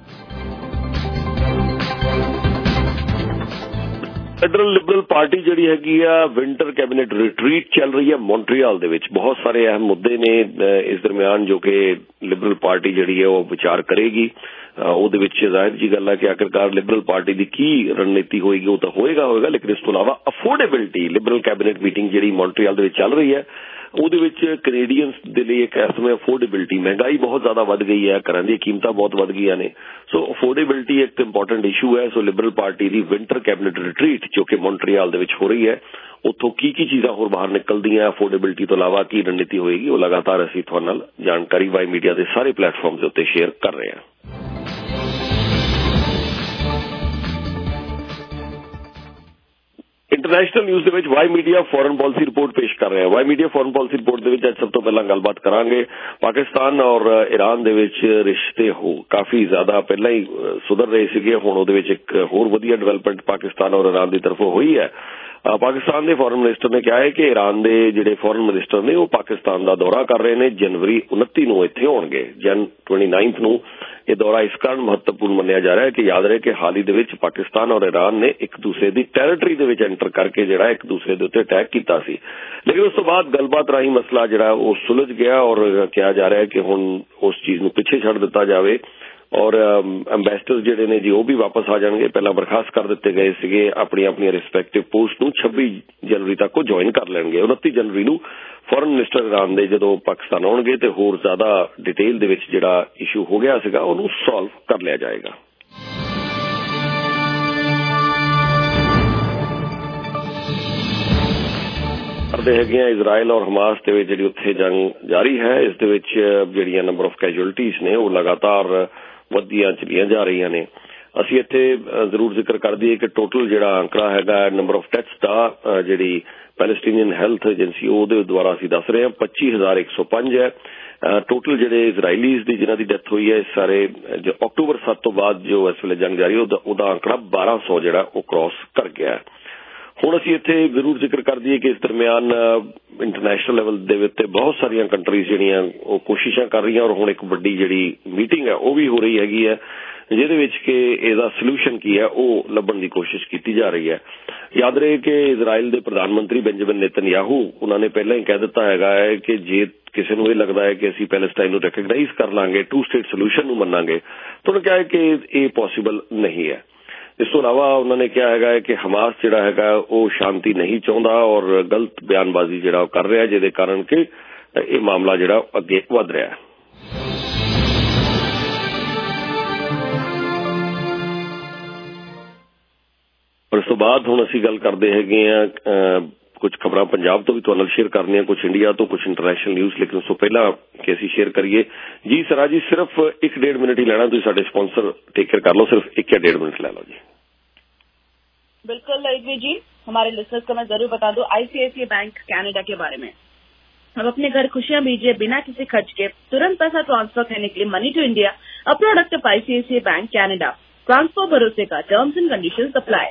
ਫੈਡਰਲ ਲਿਬਰਲ ਪਾਰਟੀ ਜਿਹੜੀ ਹੈਗੀ ਆ ਵਿੰਟਰ ਕੈਬਨਿਟ ਰਿਟਰੀਟ ਚੱਲ ਰਹੀ ਹੈ ਮੌਂਟਰੀਅਲ ਦੇ ਵਿੱਚ। ਬਹੁਤ ਸਾਰੇ ਅਹਿਮ ਮੁੱਦੇ ਨੇ ਇਸ ਦਰਮਿਆਨ ਜੋ ਕਿ ਲਿਬਰਲ ਪਾਰਟੀ ਜਿਹੜੀ ਹੈ ਉਹ ਵਿਚਾਰ ਕਰੇਗੀ। ਉਹਦੇ ਵਿੱਚ ਜ਼ਾਹਿਰ ਜੀ ਗੱਲ ਹੈ ਕਿ ਆਖਿਰਕਾਰ ਲਿਬਰਲ ਪਾਰਟੀ ਦੀ ਕੀ ਰਣਨੀਤੀ ਹੋਏਗੀ ਉਹ ਤਾਂ ਹੋਏਗਾ ਹੋਏਗਾ ਲੇਕਿਨ ਇਸ ਤੋਂ ਇਲਾਵਾ ਅਫੋਰਡੇਬਿਲਿਟੀ ਲਿਬਰਲ ਕੈਬਨਿਟ ਮੀਟਿੰਗ ਜਿਹੜੀ ਮੌਂਟਰੀਅਲ ਦੇ ਵਿੱਚ ਚੱਲ ਰਹੀ ਹੈ ਉਹਦੇ ਵਿੱਚ ਕੈਨੇਡੀਅਨਸ ਦੇ ਲਈ ਇੱਕ ਇਸ ਸਮੇਂ ਅਫੋਰਡੇਬਿਲਿਟੀ, ਮਹਿੰਗਾਈ ਬਹੁਤ ਜ਼ਿਆਦਾ ਵੱਧ ਗਈ ਹੈ, ਘਰਾਂ ਦੀਆਂ ਕੀਮਤਾਂ ਬਹੁਤ ਵੱਧ ਗਈਆਂ ਨੇ, ਸੋ ਅਫੋਰਡੇਬਿਲਿਟੀ ਇੱਕ ਇੰਪੋਰਟੈਂਟ ਇਸ਼ੂ ਹੈ। ਸੋ ਲਿਬਰਲ ਪਾਰਟੀ ਦੀ ਵਿੰਟਰ ਕੈਬਨਿਟ ਰਿਟਰੀਟ ਜੋ ਕਿ ਮੌਂਟਰੀਅਲ ਦੇ ਵਿੱਚ ਹੋ ਰਹੀ ਹੈ, ਉੱਥੋਂ ਕੀ ਕੀ ਚੀਜ਼ਾਂ ਹੋਰ ਬਾਹਰ ਨਿਕਲਦੀਆਂ, ਅਫੋਰਡੇਬਿਲਿਟੀ ਤੋਂ ਇਲਾਵਾ ਕੀ ਰਣਨੀਤੀ ਹੋਏਗੀ, ਉਹ ਲਗਾਤਾਰ ਅਸੀਂ ਤੁਹਾਡੇ ਨਾਲ ਜਾਣਕਾਰੀ ਵਾਈ ਮੀਡੀਆ ਦੇ ਸਾਰੇ ਪਲੇਟਫਾਰਮ ਦੇ ਉੱਤੇ ਸ਼ੇਅਰ ਕਰ ਰਹੇ ਹਾਂ। ਇੰਟਰਨੈਸ਼ਨਲ ਨਿਊਜ਼ ਦੇ ਵਿੱਚ Y Media foreign policy report ਪੇਸ਼ ਕਰ ਰਿਹਾ। Y Media foreign policy report ਦੇ ਵਿੱਚ ਅੱਜ ਸਭ ਤੋਂ ਪਹਿਲਾਂ ਗੱਲਬਾਤ ਕਰਾਂਗੇ ਪਾਕਿਸਤਾਨ ਔਰ ਈਰਾਨ ਦੇ ਵਿੱਚ ਰਿਸ਼ਤੇ ਹੋ ਕਾਫੀ ਜ਼ਿਆਦਾ ਪਹਿਲਾਂ ਹੀ ਸੁਧਰ ਰਹੇ ਸੀਗੇ, ਹੁਣ ਉਹਦੇ ਵਿੱਚ ਇੱਕ ਹੋਰ ਵਧੀਆ ਡਿਵੈਲਪਮੈਂਟ ਪਾਕਿਸਤਾਨ ਔਰ ਈਰਾਨ ਦੀ ਤਰਫੋਂ ਹੋਈ ਹੈ। ਪਾਕਿਸਤਾਨ ਦੇ ਫੋਰਨ ਮਿਨਿਸਟਰ ਨੇ ਕਿਹਾ ਹੈ ਕਿ ਈਰਾਨ ਦੇ ਜਿਹੜੇ ਫੋਰਨ ਮਿਨਿਸਟਰ ਨੇ ਉਹ ਪਾਕਿਸਤਾਨ ਦਾ ਦੌਰਾ ਕਰ ਰਹੇ ਨੇ। ਜਨਵਰੀ ਉਨੱਤੀ ਨੂੰ ਇੱਥੇ ਹੋਣਗੇ। ਜਨ ਉਨੱਤੀ ਨੂੰ ਇਹ ਦੌਰਾ ਇਸ ਕਾਰਨ ਮਹੱਤਵਪੂਰਨ ਮੰਨਿਆ ਜਾ ਰਿਹਾ ਹੈ ਕਿ ਯਾਦ ਰਹੇ ਕਿ ਹਾਲ ਹੀ ਦੇ ਵਿੱਚ ਪਾਕਿਸਤਾਨ ਔਰ ਈਰਾਨ ਨੇ ਇੱਕ ਦੂਸਰੇ ਦੀ ਟੈਰੀਟਰੀ ਦੇ ਵਿੱਚ ਐਂਟਰ ਕਰਕੇ ਜਿਹੜਾ ਇੱਕ ਦੂਸਰੇ ਦੇ ਉੱਤੇ ਅਟੈਕ ਕੀਤਾ ਸੀ, ਲੇਕਿਨ ਉਸ ਤੋਂ ਬਾਅਦ ਗੱਲਬਾਤ ਰਾਹੀਂ ਮਸਲਾ ਜਿਹੜਾ ਉਹ ਸੁਲਝ ਗਿਆ ਔਰ ਕਿਹਾ ਜਾ ਰਿਹਾ ਹੈ ਕਿ ਹੁਣ ਉਸ ਚੀਜ਼ ਨੂੰ ਪਿੱਛੇ ਛੱਡ ਦਿੱਤਾ ਜਾਵੇ ਔਰ ਅੰਬੈਸਡਰ ਜਿਹੜੇ ਨੇ ਜੀ ਉਹ ਵੀ ਵਾਪਸ ਆ ਜਾਣਗੇ। ਪਹਿਲਾਂ ਬਰਖਾਸਤ ਕਰ ਦਿੱਤੇ ਗਏ ਸੀਗੇ, ਆਪਣੀ ਆਪਣੀ ਰਿਸਪੈਕਟਿਵ ਪੋਸਟ ਨੂੰ ਛੱਬੀ ਜਨਵਰੀ ਤੱਕ ਉਹ ਜੁਆਇਨ ਕਰ ਲੈਣਗੇ। ਉਨੱਤੀ ਜਨਵਰੀ ਨੂੰ ਫੋਰਨ ਮਿਨਿਸਟਰ ਈਰਾਨ ਦੇ ਜਦੋਂ ਪਾਕਿਸਤਾਨ ਆਉਣਗੇ ਤੇ ਹੋਰ ਜ਼ਿਆਦਾ ਡਿਟੇਲ ਦੇ ਵਿੱਚ ਜਿਹੜਾ ਇਸ਼ੂ ਹੋ ਗਿਆ ਸੀਗਾ ਉਹਨੂੰ ਸੋਲਵ ਕਰ ਲਿਆ ਜਾਏਗਾ। ਕਰਦੇ ਹੈਗੇ ਆ ਇਜ਼ਰਾਈਲ ਔਰ ਹਮਾਸ ਦੇ ਵਿੱਚ ਜਿਹੜੀ ਉੱਥੇ ਜੰਗ ਜਾਰੀ ਹੈ, ਇਸ ਦੇ ਵਿੱਚ ਜਿਹੜੀਆਂ ਨੰਬਰ ਆਫ ਕੈਜੁਅਲਟੀਜ਼ ਨੇ ਉਹ ਲਗਾਤਾਰ ਵੱਧਦੀਆਂ ਚਲੀਆਂ ਜਾ ਰਹੀਆਂ ਨੇ। ਅਸੀਂ ਇੱਥੇ ਜ਼ਰੂਰ ਜ਼ਿਕਰ ਕਰ ਦਈਏ ਕਿ ਟੋਟਲ ਜਿਹੜਾ ਅੰਕੜਾ ਹੈਗਾ ਨੰਬਰ ਆਫ ਡੈਥਸ ਦਾ ਜਿਹੜੀ ਪੈਲਸਟੀਨੀਅਨ ਹੈਲਥ ਏਜੰਸੀ ਉਹਦੇ ਦੁਆਰਾ ਅਸੀਂ ਦੱਸ ਰਹੇ ਹਾਂ ਪੱਚੀ ਹਜ਼ਾਰ ਇੱਕ ਸੌ ਪੰਜ ਹੈ। ਟੋਟਲ ਜਿਹੜੇ ਇਜ਼ਰਾਈਲੀਜ਼ ਦੀ ਜਿਨ੍ਹਾਂ ਦੀ ਡੈਥ ਹੋਈ ਹੈ ਇਸ ਸਾਰੇ ਜੋ ਅਕਤੂਬਰ ਸੱਤ ਤੋਂ ਬਾਅਦ ਜੋ ਇਸ ਵੇਲੇ ਜੰਗ ਜਾਰੀ ਉਹਦਾ ਉਹਦਾ ਅੰਕੜਾ ਬਾਰਾਂ ਸੌ ਜਿਹੜਾ ਉਹ ਕ੍ਰਾਸ ਕਰ ਗਿਆ। ਹੁਣ ਅਸੀਂ ਇੱਥੇ ਜ਼ਰੂਰ ਜ਼ਿਕਰ ਕਰ ਦਈਏ ਕਿ ਇਸ ਦਰਮਿਆਨ ਇੰਟਰਨੈਸ਼ਨਲ ਲੈਵਲ ਦੇ ਉੱਤੇ ਬਹੁਤ ਸਾਰੀਆਂ ਕੰਟਰੀਜ਼ ਜਿਹੜੀਆਂ ਉਹ ਕੋਸ਼ਿਸ਼ਾਂ ਕਰ ਰਹੀਆਂ ਔਰ ਹੁਣ ਇੱਕ ਵੱਡੀ ਜਿਹੜੀ ਮੀਟਿੰਗ ਹੈ ਉਹ ਵੀ ਹੋ ਰਹੀ ਹੈਗੀ ਹੈ ਜਿਹਦੇ ਵਿੱਚ ਕਿ ਇਹਦਾ ਸੋਲੂਸ਼ਨ ਕੀ ਹੈ ਉਹ ਲੱਭਣ ਦੀ ਕੋਸ਼ਿਸ਼ ਕੀਤੀ ਜਾ ਰਹੀ ਹੈ। ਯਾਦ ਰਹੇ ਕਿ ਇਜ਼ਰਾਈਲ ਦੇ ਪ੍ਰਧਾਨ ਮੰਤਰੀ ਬੈਂਜਾਮਿਨ ਨੇਤਨਯਾਹੂ ਉਹਨਾਂ ਨੇ ਪਹਿਲਾਂ ਹੀ ਕਹਿ ਦਿੱਤਾ ਹੈਗਾ ਹੈ ਕਿ ਜੇ ਕਿਸੇ ਨੂੰ ਇਹ ਲੱਗਦਾ ਹੈ ਕਿ ਅਸੀਂ ਪੈਲਸਟਾਈਨ ਨੂੰ ਰੈਕਗਨਾਈਜ਼ ਕਰ ਲਾਂਗੇ, ਟੂ ਸਟੇਟ ਸੋਲੂਸ਼ਨ ਨੂੰ ਮੰਨਾਂਗੇ, ਤਾਂ ਉਹਨੇ ਕਿਹਾ ਹੈ ਕਿ ਇਹ ਪੋਸੀਬਲ ਨਹੀਂ ਹੈ। ਇਸ ਤੋਂ ਇਲਾਵਾ ਉਹਨਾਂ ਨੇ ਕਿਹਾ ਹੈਗਾ ਕਿ ਹਮਾਸ ਜਿਹੜਾ ਹੈਗਾ ਉਹ ਸ਼ਾਂਤੀ ਨਹੀਂ ਚਾਹੁੰਦਾ ਔਰ ਗਲਤ ਬਿਆਨਬਾਜ਼ੀ ਜਿਹੜਾ ਉਹ ਕਰ ਰਿਹਾ ਜਿਹਦੇ ਕਾਰਨ ਕਿ ਇਹ ਮਾਮਲਾ ਜਿਹੜਾ ਅੱਗੇ ਵਧ ਰਿਹਾ ਹੈ। ਇਸ ਤੋਂ ਬਾਅਦ ਹੁਣ ਅਸੀਂ ਗੱਲ ਕਰਦੇ ਹੈਗੇ ਆ ਕੁਝ ਖਬਰਾਂ ਪੰਜਾਬ ਤੋਂ ਵੀ ਤੁਹਾਡੇ ਨਾਲ ਸ਼ੇਅਰ ਕਰਨੀਆਂ, ਕੁਝ ਇੰਡੀਆ ਤੋਂ, ਕੁਝ ਇੰਟਰਨੈਸ਼ਨਲ ਨਿਊਜ਼, ਲੇਕਿਨ ਉਸ ਤੋਂ ਪਹਿਲਾਂ ਕਿ ਅਸੀਂ ਸ਼ੇਅਰ ਕਰੀਏ ਜੀ ਸਰਾ ਜੀ ਸਿਰਫ ਇੱਕ ਡੇਢ ਮਿੰਟ ही लेना, ਤੁਸੀਂ ਸਾਡੇ स्पॉन्सर टेक केयर कर लो, सिर्फ एक या डेढ़ मिनट ले लो जी। बिल्कुल ललित जी, हमारे लिसनर्स को मैं जरूर बता दूं आईसीआईसीआई बैंक कनाडा के बारे में। अब अपने घर खुशियां बीजिए बिना किसी खर्च के, तुरंत पैसा ट्रांसफर करने के लिए money to India a product of ICICI bank Canada. Transfer भरोसे का, terms and conditions apply.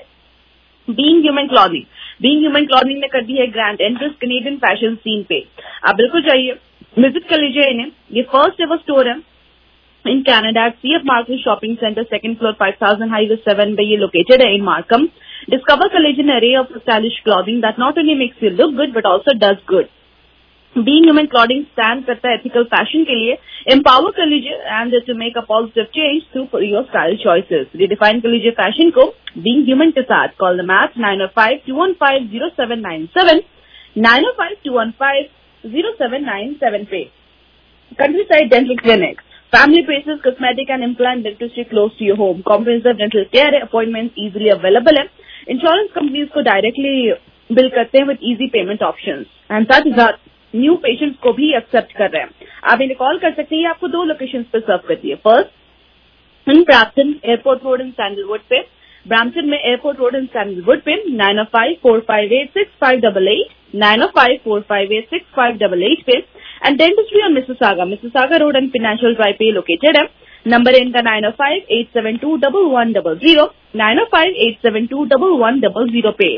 Being human clothing, being human clothing ने कर दी है grand entrance Canadian fashion scene पे। आप बिल्कुल जाइए, विजिट कर लीजिए इन्हें। ये फर्स्ट एवर स्टोर है in Canada at CF market shopping centre, second floor, five thousand highway seven पे ये लोकेटेड है इन मार्कम। डिस्कवर कर लीजिए array of stylish clothing that not only makes you look good but also does good। Being human clothing stand करता है ethical fashion के लिए। Empower कर लीजिए and to make a positive change through your style choices. Redefine कर लीजिए fashion को being human के साथ। Call the math nine O five two one five zero seven nine seven, nine O five two one five zero seven nine seven पे। Countryside dental clinic, family places, cosmetic and implant dentistry close to your home. Comprehensive dental care है, appointment easily available है। Insurance companies को directly bill करते हैं with easy payment options and साथ ही साथ new patients को भी एक्सेप्ट कर रहे हैं। आप इन्हें कॉल कर सकते हैं, ये आपको दो लोकेशंस पे सर्व करती है। First in Brampton airport road in Sandalwood पे, ब्रैम्पटन में एयरपोर्ट रोड इन सैंडलवुड पे नाइन ओ five four five eight six five double eight, nine ओ five four five eight six five double eight पे। And dentistry on Mississauga, Mississauga road and Financial Drive पे located है। Number इनका nine ओ five eight seven two double one double zero, nine ओ five eight seven two double one double zero पे।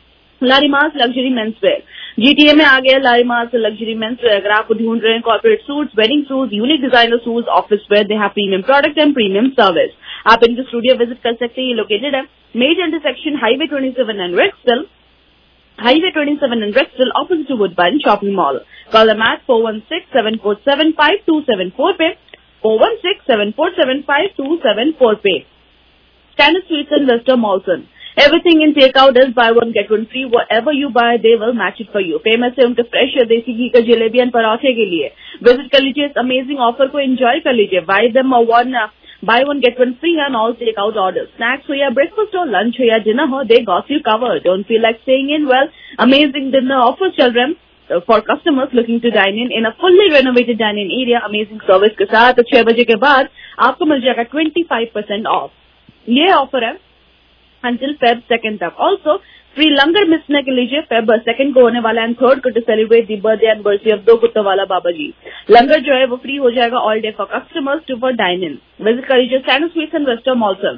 लारीमास luxury menswear, GTA में आ गया लारीमास luxury menswear. अगर आप ढूंढ रहे हैं corporate suits, wedding suits, unique designer suits, office wear, they have premium product and premium service. आप इनके स्टूडियो विजिट कर सकते हैं, ये लोकेटेड है major intersection highway twenty seven and Rexdale, highway twenty seven and Rexdale opposite to Woodbine shopping mall. Call the mat four one six seven four seven five two seven four पे, four one six seven four seven five two seven four पे। Standard sweets and Western Malton, everything in takeout is buy one get one free. Whatever you buy, they will match it for you. Famous है उनके fresh देसी घी का jalebi and पराठे के लिए। Visit कर लीजिए, इस अमेजिंग ऑफर को एंजॉय कर लीजिए। Buy them one buy one get one free on all take out order. Snacks हो या ब्रेकफास्ट हो, लंच हो या डिनर हो, they got you covered. Don't feel like staying in, well amazing dinner offers चल रहे हैं for customers looking to dine in in a fully renovated dining area. Amazing service के साथ छह बजे के बाद आपको मिल जाएगा ट्वेंटी फाइव परसेंट ऑफ। ये ऑफर है until February second तक। Also, फ्री लंगर मिस न के लीजिए। फेब सेकंड को होने वाला एंड थर्ड को to celebrate the birthday anniversary of दो कुत्तों वाला बाबा जी। लंगर जो है वो फ्री हो जाएगा all day for customers to for dine in. Visit कर लीजिए standard sweets and Western mall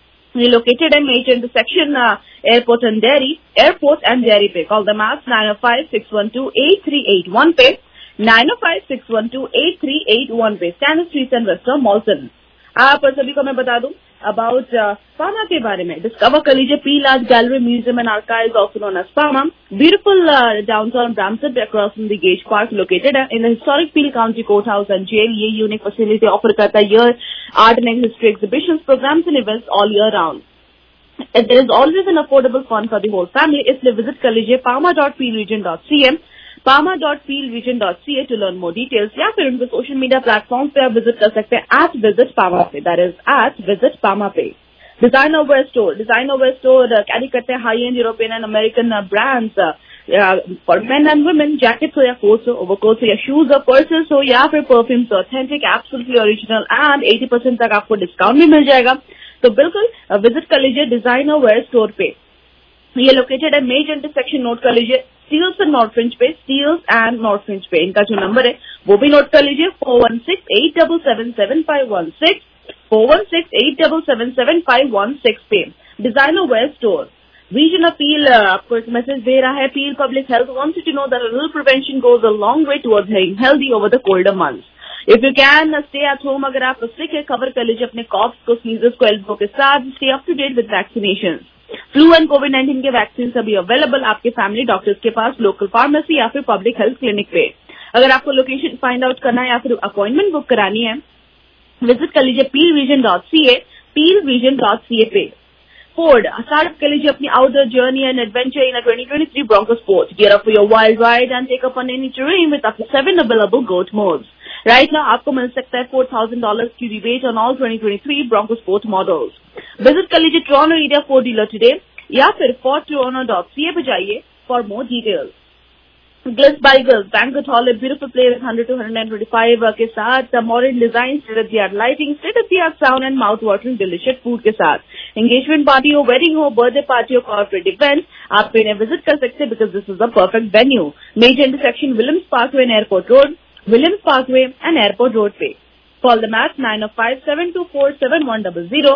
located in major intersection uh, airport and dairy airport and dairy पे। call them at nine oh five, six one two, eight three eight one पे nine oh five, six one two, eight three eight one पे Standard Street and Western Mallson। आप सभी को मैं बता दूं about पामा के बारे में। डिस्कवर कर लीजिए P large gallery museum and archives also known as PAMA. Beautiful downtown Brampton पे across in the Gage park located in the historic Peel county court house and jail. ये यूनिक फैसिलिटी ऑफर करता है year art and history exhibitions, programs and events all year round. There is always an affordable fun for the whole family, इसलिए visit कर लीजिए palma dot peel region dot c m, palma dot peel region dot c a to learn more details, या फिर उनके social media platform पे आप visit कर सकते हैं at visit palma पे, that is at visit palma पे। Designer wear store, designer wear store carry करते हैं high end European and American brands for men and women. Jackets हो या कोट्स हो, ओवरकोट्स हो या शूज और पर्सेस हो या फिर perfumes, authentic absolutely original and अस्सी परसेंट तक आपको डिस्काउंट भी मिल जाएगा। तो बिल्कुल विजिट कर लीजिए डिजाइनर वेयर स्टोर पे। ये लोकेटेड है मेजर इंटरसेक्शन, नोट कर लीजिए स्टील्स एंड नॉर्थ फ्रिंज पे, स्टील्स एंड नॉर्थ फ्रिंज पे। इनका जो नंबर है वो भी नोट कर लीजिए four one six eight seven seven seven five one six, four one six eight seven seven seven five one six पे designer wear store. Region of Peel आपको एक मैसेज दे रहा है। Peel public health wants you to know that little prevention goes a long way towards staying healthy over the colder months. If you can stay at home, अगर आप सिक है cover कर लीजिए अपने कॉफ्स को, स्नीजर्स को एल्बो के साथ। Stay up to date with vaccination. Flu and COVID nineteen के वैक्सीन अभी अवेलेबल आपके फैमिली डॉक्टर्स के पास, लोकल फार्मेसी या फिर पब्लिक हेल्थ क्लिनिक पे। अगर आपको लोकेशन फाइंड आउट करना है या फिर अपॉइंटमेंट बुक करानी है, विजिट कर लीजिए peel region dot c a, peel region dot c a पे। फोर्ड स्टार्ट कर लीजिए अपनी outdoor journey and adventure in twenty twenty-three Bronco Sport। Gear up for your wild ride and take up on any terrain with up to seven available GOAT modes। Right now आपको मिल सकता है four thousand dollar की rebate on all twenty twenty three Bronco Sport models. Visit कर लीजिए Toronto area Ford dealer today या फिर ford toronto dot c a पे जाइए for more details. Glitz by Gills banquet hall है beautiful place one hundred to one twenty-five के साथ modern design, state of the art lighting, state of the art sound and mouth watering delicious food के साथ। Engagement party हो, wedding हो, birthday party हो, corporate event, आप इन्हें visit कर सकते हैं because this is the perfect venue. Major intersection Williams parkway and airport road, Williams Parkway and Airport Road पे। Call them at nine oh five, seven two four, seven one zero zero,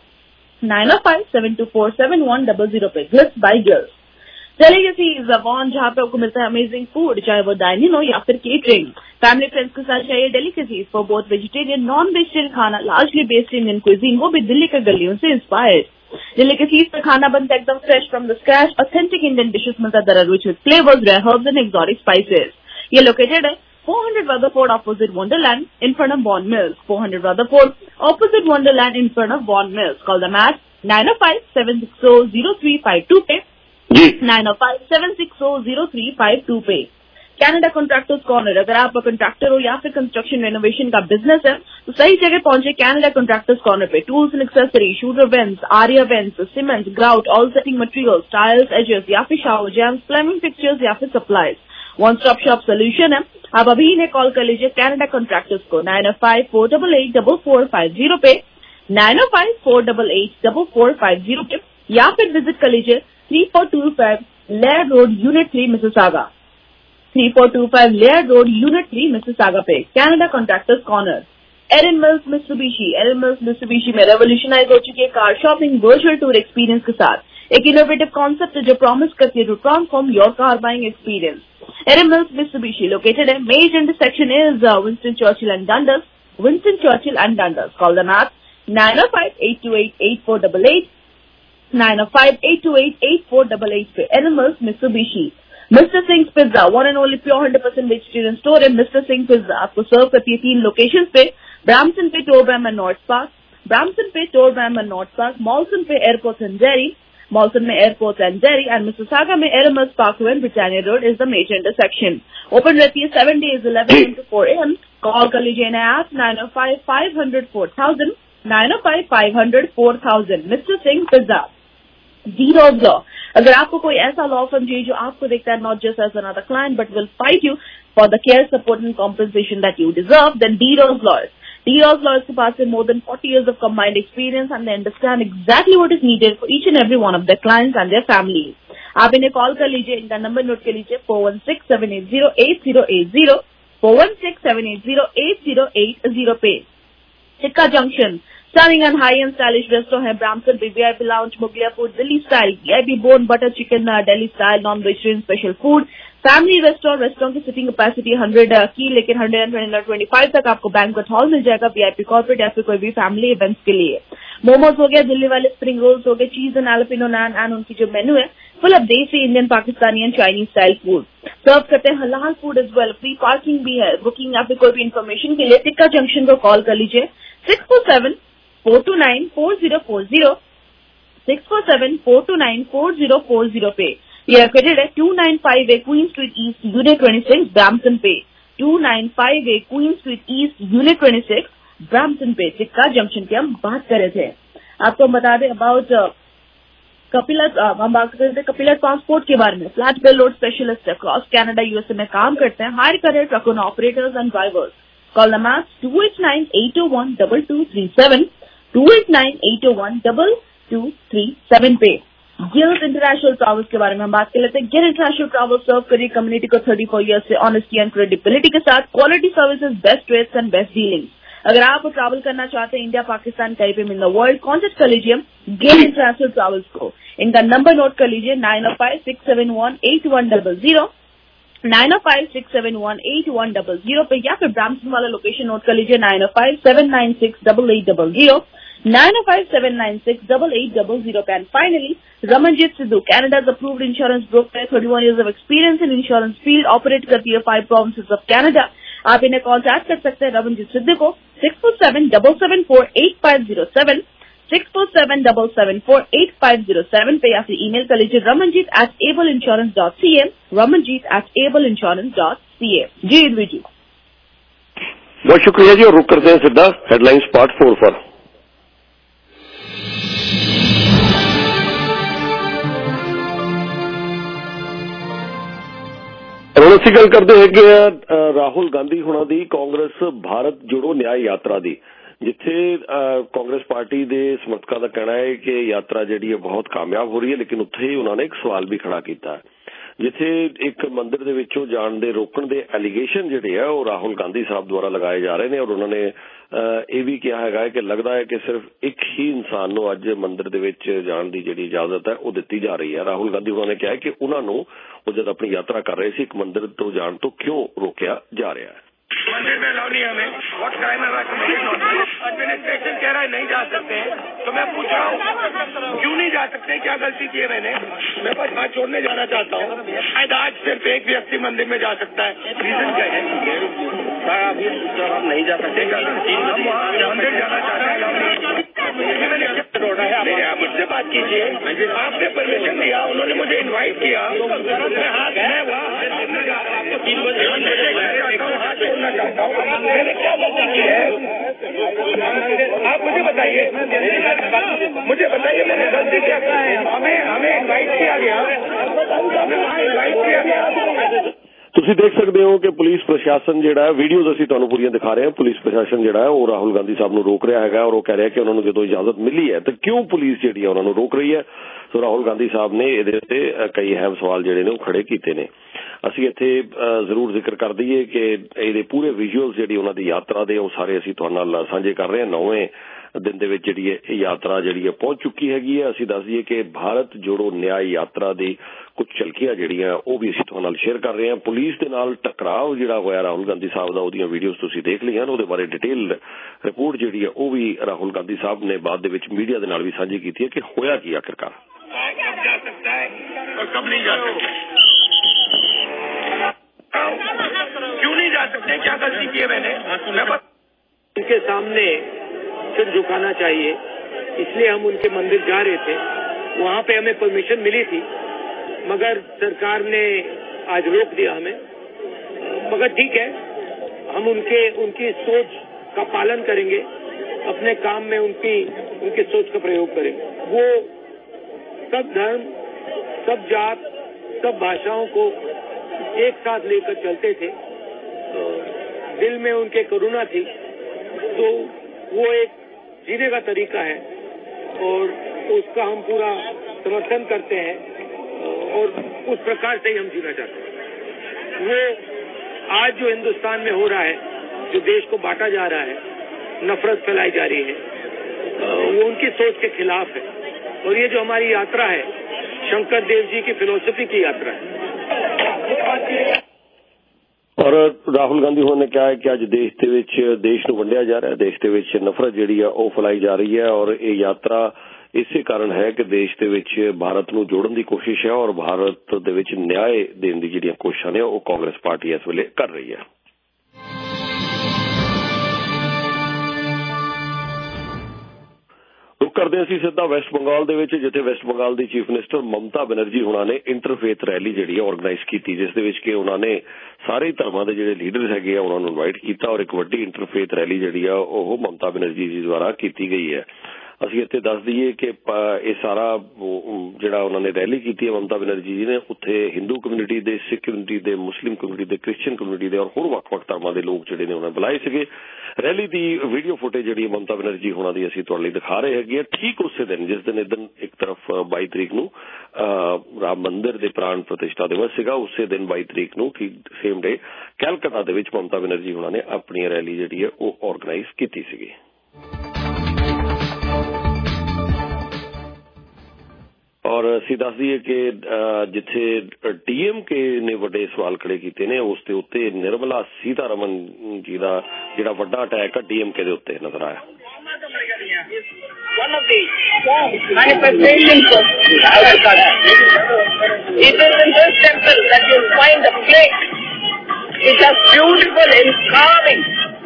nine oh five, seven two four, seven one zero zero पे। Glitz by Girls delicacies Avon, जहाँ पे आपको मिलता है amazing food, चाहे वो dining हो या फिर केटरिंग। फैमिली फ्रेंड्स के साथ चाहिए delicacies for both vegetarian non vegetarian खाना, लार्जली बेस्ड इंडियन क्विजीन, वो भी दिल्ली के गलियों से इंस्पायर्ड। डेलीकेसीज पर खाना बनता है एकदम fresh from the scratch, authentic Indian dishes मिलता है there rich with flavours, rare herbs and exotic spices. ये लोकेटेड है four hundred Rutherford opposite Wonderland in front of Bond Mills, four hundred Rutherford opposite Wonderland in front of Bond Mills. Call them at nine oh five, seven six zero, zero three five two पे, nine oh five, seven six zero, zero three five two पे। Canada contractors corner, अगर आप contractor हो या फिर construction renovation का business है तो सही जगह पहुंचे कैनेडा कॉन्ट्रैक्टर्स कॉर्नर पे। Tools and accessory, Schluter vents, area vents, cement, grout, all setting materials, tiles, edges या फिर शावर जैम्स, प्लम्बिंग फिक्सचर्स या फिर supplies, one stop shop solution है। आप अभी इन्हें कॉल कर लीजिए कैनेडा कॉन्ट्रैक्टर्स को nine oh five, four eight eight, four four five zero पे, nine oh five, four eight eight, four four five zero पे, या फिर विजिट कर लीजिए three four two five Laird Road, Unit three, Mississauga, three four two five Laird Road, Unit three, Mississauga पे Canada contractors corner. Erin Mills Mitsubishi, Erin Mills Mitsubishi में revolutionize हो चुकी है car shopping virtual tour experience के साथ। एक innovative concept जो promise करती है to transform your car buying experience. Erin Mills Mitsubishi, located at major intersection is uh, Winston Churchill and Dundas, Winston Churchill and Dundas. Call them at nine oh five, eight two eight, eight four eight eight, nine oh five, eight two eight, eight four eight eight पे Erin Mills Mitsubishi। Mister Singh pizza, one and only pure hundred percent vegetarian store है mister Singh pizza. आपको serve करती है तीन location पे, Brampton पे, Torbram and north park, Brampton पे, Torbram and north park, Malton पे, एयरपोर्ट एंड डेयरी, मॉल्सन में airport and Derry, and Mississauga में Erin Mills Parkway and Britannia Road is the major intersection। Open रहती है seven days eleven a m to four a m। Call कर लीजिए ना आप nine oh five, five hundred, four thousand, nine oh five, five hundred, four thousand। Mister Singh pizza. D Ross law, अगर आपको कोई ऐसा लॉ फर्म चाहिए जो आपको देखता है not just as another client but will fight you for the care support and compensation that you deserve, then D Ross lawyers. D Ross Lawyers के पास है more than forty years of combined experience and they understand exactly what is needed for each and every one of their clients and their families. आप इन्हें call कर लीजिए, इनका number note कर लीजिए four one six seven eight zero eight zero eight zero, four one six seven eight zero eight zero eight zero पे। Tikka junction stunning and high end stylish restaurant है Brampton, VVIP lounge, मुगलिया food, Delhi style, VIP bone butter chicken, Delhi style non vegetarian special food, family restaurant. Restaurant की seating capacity hundred की, लेकिन hundred and twenty five तक आपको banquet hall मिल जाएगा VIP corporate या फिर कोई भी फैमिली इवेंट्स के लिए। मोमोज हो गया, दिल्ली वाले स्प्रिंग रोल्स हो गए, चीज एंड एलपिनो नान एंड उनकी जो मेन्यू है full of desi, Indian, Pakistani and Chinese style food serve करते हैं। हलाल food as well, free parking भी है। बुकिंग या फिर कोई भी इन्फॉर्मेशन के लिए टिक्का जंक्शन को कॉल कर लीजिए six four seven four two nine four zero four zero, six four seven four two nine four zero four zero पे। ये लोकेटेड है two nine five A Queen street east unit twenty six Brampton पे, two nine five A Queen street east unit twenty six Brampton पे। Tikka junction की हम बात कर रहे थे। आपको बता दें अबाउट कपिला, हम बात कर रहे थे कपिला ट्रांसपोर्ट के बारे में। Flatbed load specialist across Canada USA में काम करते हैं। हायर करें truck owner operators and drivers. Call the match two eight nine eight O one double two three seven, two eight nine eight O one double two three seven पे। Guild international travels के बारे में हम बात कर लेते हैं। Guild international travel सर्व करिए कम्युनिटी को थर्टी फोर ईयर्स से ऑनेस्टी एंड क्रेडिबिलिटी के साथ। Quality services, best rates and best dealings. अगर आप ट्रैवल करना चाहते हैं इंडिया, पाकिस्तान, कहीं पे मिल द वर्ल्ड, कॉन्टेक्ट कर लीजिए गिल्ड इंटरनेशनल ट्रैवल्स को। इनका नंबर नोट कर लीजिए नाइन ओ five six seven one eight one double zero, nine ओ five six seven one eight one double zero पे, या फिर ब्रैम्पटन वाला लोकेशन नोट कर लीजिए नाइन ओ five seven nine six double eight double zero, nine ओ five seven nine six double eight double zero पे। And finally Ramanjit Sidhu, Canada's approved insurance broker, thirty one years of experience in insurance field, operate करती है five provinces of Canada। आप इन्हें contact कर सकते हैं रमनजीत सिद्धू को six four seven double seven four eight five zero seven, six four seven double seven four eight five zero seven पे, या फिर ईमेल कर लीजिए Ramanjit at able insurance dot C A, Ramanjit at able insurance dot C A. जी इधवी जी, बहुत शुक्रिया जी। और रुक करते हैं सीधा हेडलाइंस पार्ट फोर पर। ਹੁਣ ਅਸੀਂ ਗੱਲ ਕਰਦੇ ਹੈਗੇ ਆ ਰਾਹੁਲ ਗਾਂਧੀ ਹੁਣਾਂ ਦੀ ਕਾਂਗਰਸ ਭਾਰਤ ਜੋੜੋ ਨਿਆਂ ਯਾਤਰਾ ਦੀ, ਜਿੱਥੇ ਕਾਂਗਰਸ ਪਾਰਟੀ ਦੇ ਸਮਰਥਕਾਂ ਦਾ ਕਹਿਣਾ ਹੈ ਕਿ ਯਾਤਰਾ ਜਿਹੜੀ ਹੈ ਬਹੁਤ ਕਾਮਯਾਬ ਹੋ ਰਹੀ ਹੈ, ਲੇਕਿਨ ਉੱਥੇ ਹੀ ਉਹਨਾਂ ਨੇ ਇੱਕ ਸਵਾਲ ਵੀ ਖੜਾ ਕੀਤਾ, ਜਿੱਥੇ ਇੱਕ ਮੰਦਿਰ ਦੇ ਵਿੱਚੋਂ ਜਾਣ ਦੇ ਰੋਕਣ ਦੇ ਐਲੀਗੇਸ਼ਨ ਜਿਹੜੇ ਆ ਉਹ ਰਾਹੁਲ ਗਾਂਧੀ ਸਾਹਿਬ ਦੁਆਰਾ ਲਗਾਏ ਜਾ ਰਹੇ ਨੇ। ਔਰ ਉਹਨਾਂ ਨੇ ਇਹ ਵੀ ਕਿਹਾ ਹੈਗਾ ਕਿ ਲੱਗਦਾ ਹੈ ਕਿ ਸਿਰਫ ਇੱਕ ਹੀ ਇਨਸਾਨ ਨੂੰ ਅੱਜ ਮੰਦਿਰ ਦੇ ਵਿੱਚ ਜਾਣ ਦੀ ਜਿਹੜੀ ਇਜਾਜ਼ਤ ਹੈ ਉਹ ਦਿੱਤੀ ਜਾ ਰਹੀ ਹੈ। ਰਾਹੁਲ ਗਾਂਧੀ ਉਹਨਾਂ ਨੇ ਕਿਹਾ ਕਿ ਉਹਨਾਂ ਨੂੰ ਉਹ ਜਦ ਆਪਣੀ ਯਾਤਰਾ ਕਰ ਰਹੇ ਸੀ ਇੱਕ ਮੰਦਿਰ ਤੋਂ ਜਾਣ ਤੋਂ ਕਿਉਂ ਰੋਕਿਆ ਜਾ ਰਿਹਾ ਹੈ। मंदिर में अलाउ नहीं है हमें, बहुत क्राइम है। एडमिनिस्ट्रेशन कह रहा है नहीं जा सकते हैं, तो मैं पूछ रहा हूँ क्यों नहीं जा सकते, क्या गलती की है मैंने? मैं बस हाथ छोड़ने जाना चाहता हूँ। शायद आज सिर्फ एक व्यक्ति मंदिर में जा सकता है, रीजन क्या है? अभी हम नहीं जा सकते, मंदिर जाना चाहते हैं। आप मुझसे बात कीजिए, आपने परमिशन दिया, उन्होंने मुझे इन्वाइट किया, मैं हाथ मैं वहाँ आपको तीन बजे हाथ छोड़ना चाहता हूँ। मैंने क्या गलती की है आप मुझे बताइए, मुझे बताइए मैंने गलती क्या की है? हमें हमें इन्वाइट किया गया, हमें वहाँ इन्वाइट किया गया। ਤੁਸੀਂ ਦੇਖ ਸਕਦੇ ਹੋ ਕਿ ਪੁਲਿਸ ਪ੍ਰਸ਼ਾਸਨ ਜਿਹੜਾ ਹੈ, ਵੀਡੀਓਜ਼ ਅਸੀਂ ਤੁਹਾਨੂੰ ਪੂਰੀਆਂ ਦਿਖਾ ਰਹੇ ਹਾਂ, ਪੁਲਿਸ ਪ੍ਰਸ਼ਾਸਨ ਜਿਹੜਾ ਹੈ ਉਹ ਰਾਹੁਲ ਗਾਂਧੀ ਸਾਹਿਬ ਨੂੰ ਰੋਕ ਰਿਹਾ ਹੈਗਾ ਔਰ ਉਹ ਕਹਿ ਰਿਹਾ ਕਿ ਉਹਨਾਂ ਨੂੰ ਜਦੋਂ ਇਜਾਜ਼ਤ ਮਿਲੀ ਹੈ ਤਾਂ ਕਿਉਂ ਪੁਲਿਸ ਜਿਹੜੀ ਹੈ ਉਹਨਾਂ ਨੂੰ ਰੋਕ ਰਹੀ ਹੈ। ਸੋ ਰਾਹੁਲ ਗਾਂਧੀ ਸਾਹਿਬ ਨੇ ਇਹਦੇ ਉੱਤੇ ਕਈ ਅਹਿਮ ਸਵਾਲ ਜਿਹੜੇ ਨੇ ਉਹ ਖੜੇ ਕੀਤੇ ਨੇ। ਅਸੀਂ ਇੱਥੇ ਜ਼ਰੂਰ ਜ਼ਿਕਰ ਕਰ ਦਈਏ ਕਿ ਇਹਦੇ ਪੂਰੇ ਵਿਜ਼ੂਅਲਸ ਜਿਹੜੀ ਉਹਨਾਂ ਦੀ ਯਾਤਰਾ ਦੇ ਉਹ ਸਾਰੇ ਅਸੀਂ ਤੁਹਾਡੇ ਨਾਲ ਸਾਂਝੇ ਕਰ ਰਹੇ ਹਾਂ। ਨੌਵੇਂ ਦਿਨ ਦੇ ਵਿੱਚ ਜਿਹੜੀ ਹੈ ਇਹ ਯਾਤਰਾ ਜਿਹੜੀ ਹੈ ਪਹੁੰਚ ਚੁੱਕੀ ਹੈਗੀ ਹੈ। ਅਸੀਂ ਦੱਸ ਦਈਏ ਕਿ ਭਾਰਤ ਜੋੜੋ ਨਿਆਂ ਯਾਤਰਾ ਦੀ ਕੁਝ ਝਲਕੀਆਂ ਜਿਹੜੀਆਂ ਉਹ ਵੀ ਅਸੀਂ ਤੁਹਾਡੇ ਨਾਲ ਸ਼ੇਅਰ ਕਰ ਰਹੇ ਹਾਂ। ਪੁਲਿਸ ਦੇ ਨਾਲ ਟਕਰਾਅ ਜਿਹੜਾ ਹੋਇਆ ਰਾਹੁਲ ਗਾਂਧੀ ਸਾਹਿਬ ਦਾ, ਉਹਦੀਆਂ ਵੀਡੀਓਜ਼ ਤੁਸੀਂ ਦੇਖ ਲਈਆਂ, ਉਹਦੇ ਬਾਰੇ ਡਿਟੇਲ ਰਿਪੋਰਟ ਜਿਹੜੀ ਹੈ ਉਹ ਵੀ ਰਾਹੁਲ ਗਾਂਧੀ ਸਾਹਿਬ ਨੇ ਬਾਅਦ ਦੇ ਵਿੱਚ ਮੀਡੀਆ ਦੇ ਨਾਲ ਵੀ ਸਾਂਝੀ ਕੀਤੀ ਹੈ ਕਿ ਹੋਇਆ ਕੀ ਆਖਿਰਕਾਰ। कब जा सकता है और कब नहीं जा सकता, क्यों नहीं जा सकते, क्या गलती की है मैंने? उनके सामने सिर झुकाना चाहिए, इसलिए हम उनके मंदिर जा रहे थे। वहाँ पे हमें परमिशन मिली थी, मगर सरकार ने आज रोक दिया हमें। मगर ठीक है, हम उनके उनकी सोच का पालन करेंगे, अपने काम में उनकी उनकी सोच का प्रयोग करेंगे। वो सब धर्म, सब जात, सब भाषाओं को एक साथ लेकर चलते थे। दिल में उनके करुणा थी, तो वो एक जीने का तरीका है और उसका हम पूरा समर्थन करते हैं। और उस प्रकार से ही हम जीना चाहते हैं। वो आज जो हिंदुस्तान में हो रहा है, जो देश को बांटा जा रहा है, नफरत फैलाई जा रही है, वो उनकी सोच के खिलाफ है। और ये जो हमारी यात्रा है, शंकर देव जी की फिलोसफी की यात्रा है। और राहुल गांधी होਰਾਂ ने कहा है कि ਅੱਜ ਦੇਸ਼ ਦੇ ਵਿੱਚ ਦੇਸ਼ ਨੂੰ ਵੰਡਿਆ ਜਾ ਰਿਹਾ ਹੈ, ਦੇਸ਼ ਦੇ ਵਿੱਚ ਨਫ਼ਰਤ ਜਿਹੜੀ ਆ ਉਹ ਫੈਲਾਈ ਜਾ ਰਹੀ ਹੈ ਔਰ ਇਹ ਯਾਤਰਾ ਇਸੇ ਕਾਰਨ ਹੈ ਕਿ ਦੇਸ਼ ਦੇ ਵਿੱਚ ਭਾਰਤ ਨੂੰ ਜੋੜਨ ਦੀ ਕੋਸ਼ਿਸ਼ ਹੈ ਔਰ ਭਾਰਤ ਦੇ ਵਿੱਚ ਨਿਆਂ ਦੇਣ ਦੀ ਜਿਹੜੀਆਂ ਕੋਸ਼ਿਸ਼ਾਂ ਨੇ ਉਹ ਕਾਂਗਰਸ ਪਾਰਟੀ ਇਸ ਵੇਲੇ ਕਰ ਰਹੀ ਹੈ। रुक करते हैं सीधा वैस्ट बंगाल दे विच जिथे वैस्ट बंगाल दी चीफ मिनिस्टर ममता बनर्जी हुणां ने इंटरफेथ रैली जिहड़ी ऑर्गेनाइज की जिस दे विच कि उन्होंने सारे धर्मां दे जिहड़े लीडर्स हैगे उन्हां नूं इनवाइट किया और एक वड्डी इंटरफेथ रैली जिहड़ी आ ओह ममता बनर्जी जी द्वारा की गई है। ਅਸੀਂ ਇੱਥੇ ਦੱਸ ਦਈਏ ਕਿ ਇਹ ਸਾਰਾ ਜਿਹੜਾ ਉਹਨਾਂ ਨੇ ਰੈਲੀ ਕੀਤੀ ਹੈ ਮਮਤਾ ਬੈਨਰਜੀ ਜੀ ਨੇ ਉੱਥੇ ਹਿੰਦੂ ਕਮਿਊਨਿਟੀ ਦੇ, ਸਿੱਖ ਕਮਿਊਨਿਟੀ ਦੇ, ਮੁਸਲਿਮ ਕਮਿਊਨਿਟੀ ਦੇ, ਕ੍ਰਿਸਚੀਅਨ ਕਮਿਊਨਿਟੀ ਦੇ ਔਰ ਹੋਰ ਵੱਖ-ਵੱਖ ਧਰਮਾਂ ਦੇ ਲੋਕ ਜਿਹੜੇ ਨੇ ਉਹਨਾਂ ਨੇ ਬੁਲਾਏ ਸੀਗੇ। ਰੈਲੀ ਦੀ ਵੀਡੀਓ ਫੁਟੇਜ ਜਿਹੜੀ ਮਮਤਾ ਬੈਨਰਜੀ ਹੋਣਾ ਦੀ ਅਸੀਂ ਤੁਹਾਡੇ ਲਈ ਦਿਖਾ ਰਹੇ ਹੈਗੇ ਆ। ਠੀਕ ਉਸੇ ਦਿਨ ਜਿਸ ਦਿਨ ਦਿਨ ਇੱਕ ਤਰਫ ਬਾਈ ਤਰੀਕ ਨੂੰ ਰਾਮ ਮੰਦਿਰ ਦੇ ਪ੍ਰਾਣ ਪ੍ਰਤਿਸ਼ਠਾ ਦਿਵਸ ਸੀਗਾ, ਉਸੇ ਦਿਨ ਬਾਈ ਤਰੀਕ ਨੂੰ ਠੀਕ ਸੇਮ ਡੇ ਕੈਲਕੱਤਾ ਦੇ ਵਿੱਚ ਮਮਤਾ ਬੈਨਰਜੀ ਹੋਣਾ ਨੇ ਆਪਣੀ ਰੈਲੀ ਜਿਹੜੀ ਹੈ ਉਹ ਆਰਗੇਨਾਈਜ਼ ਕੀਤੀ ਸੀਗੀ। और ਅਸੀਂ ਦੱਸ ਦਈਏ ਕਿ ਜਿੱਥੇ ਡੀਐਮਕੇ ਨੇ ਵੱਡੇ ਸਵਾਲ ਖੜੇ ਕੀਤੇ ਨੇ ਉਸ ਦੇ ਉੱਤੇ ਨਿਰਮਲਾ ਸੀਤਾਰਮਨ ਜੀ ਦਾ ਜਿਹੜਾ ਵੱਡਾ ਅਟੈਕ ਹੈ ਡੀਐਮਕੇ ਦੇ ਉੱਤੇ ਨਜ਼ਰ ਆਇਆ। One of the manifestations of it is in this temple that you find a plate which has beautiful carving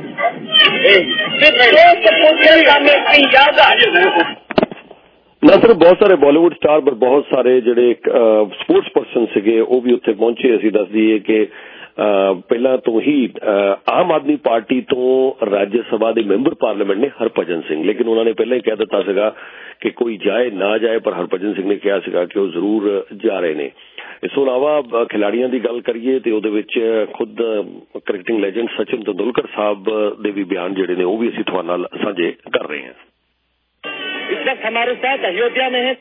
with both the Puja Kameshri Yaga। ਨਾ ਸਿਰਫ ਬਹੁਤ ਸਾਰੇ ਬਾਲੀਵੁੱਡ ਸਟਾਰ ਪਰ ਬਹੁਤ ਸਾਰੇ ਜਿਹੜੇ ਸਪੋਰਟਸ ਪਰਸਨ ਸੀਗੇ ਉਹ ਵੀ ਉੱਥੇ ਪਹੁੰਚੇ। ਅਸੀਂ ਦੱਸ ਦਈਏ ਕਿ ਪਹਿਲਾਂ ਤੋਂ ਹੀ ਆਮ ਆਦਮੀ ਪਾਰਟੀ ਤੋਂ ਰਾਜ ਸਭਾ ਦੇ ਮੈਂਬਰ ਪਾਰਲੀਮੈਂਟ ਨੇ ਹਰਭਜਨ ਸਿੰਘ, ਲੇਕਿਨ ਉਹਨਾਂ ਨੇ ਪਹਿਲਾਂ ਹੀ ਕਹਿ ਦਿੱਤਾ ਸੀਗਾ ਕਿ ਕੋਈ ਜਾਏ ਨਾ ਜਾਏ, ਪਰ ਹਰਭਜਨ ਸਿੰਘ ਨੇ ਕਿਹਾ ਸੀਗਾ ਕਿ ਉਹ ਜ਼ਰੂਰ ਜਾ ਰਹੇ ਨੇ। ਇਸ ਤੋਂ ਇਲਾਵਾ ਖਿਡਾਰੀਆਂ ਦੀ ਗੱਲ ਕਰੀਏ ਤੇ ਉਹਦੇ ਵਿੱਚ ਖੁਦ ਕ੍ਰਿਕਟਿੰਗ ਲੈਜੈਂਡ ਸਚਿਨ ਤੰਦੁਲਕਰ ਸਾਹਿਬ ਦੇ ਵੀ ਬਿਆਨ ਜਿਹੜੇ ਨੇ ਉਹ ਵੀ ਅਸੀਂ ਤੁਹਾਡੇ ਨਾਲ ਸਾਂਝੇ ਕਰ ਰਹੇ ਹਾਂ। इस वक्त हमारे साथ अयोध्या में है।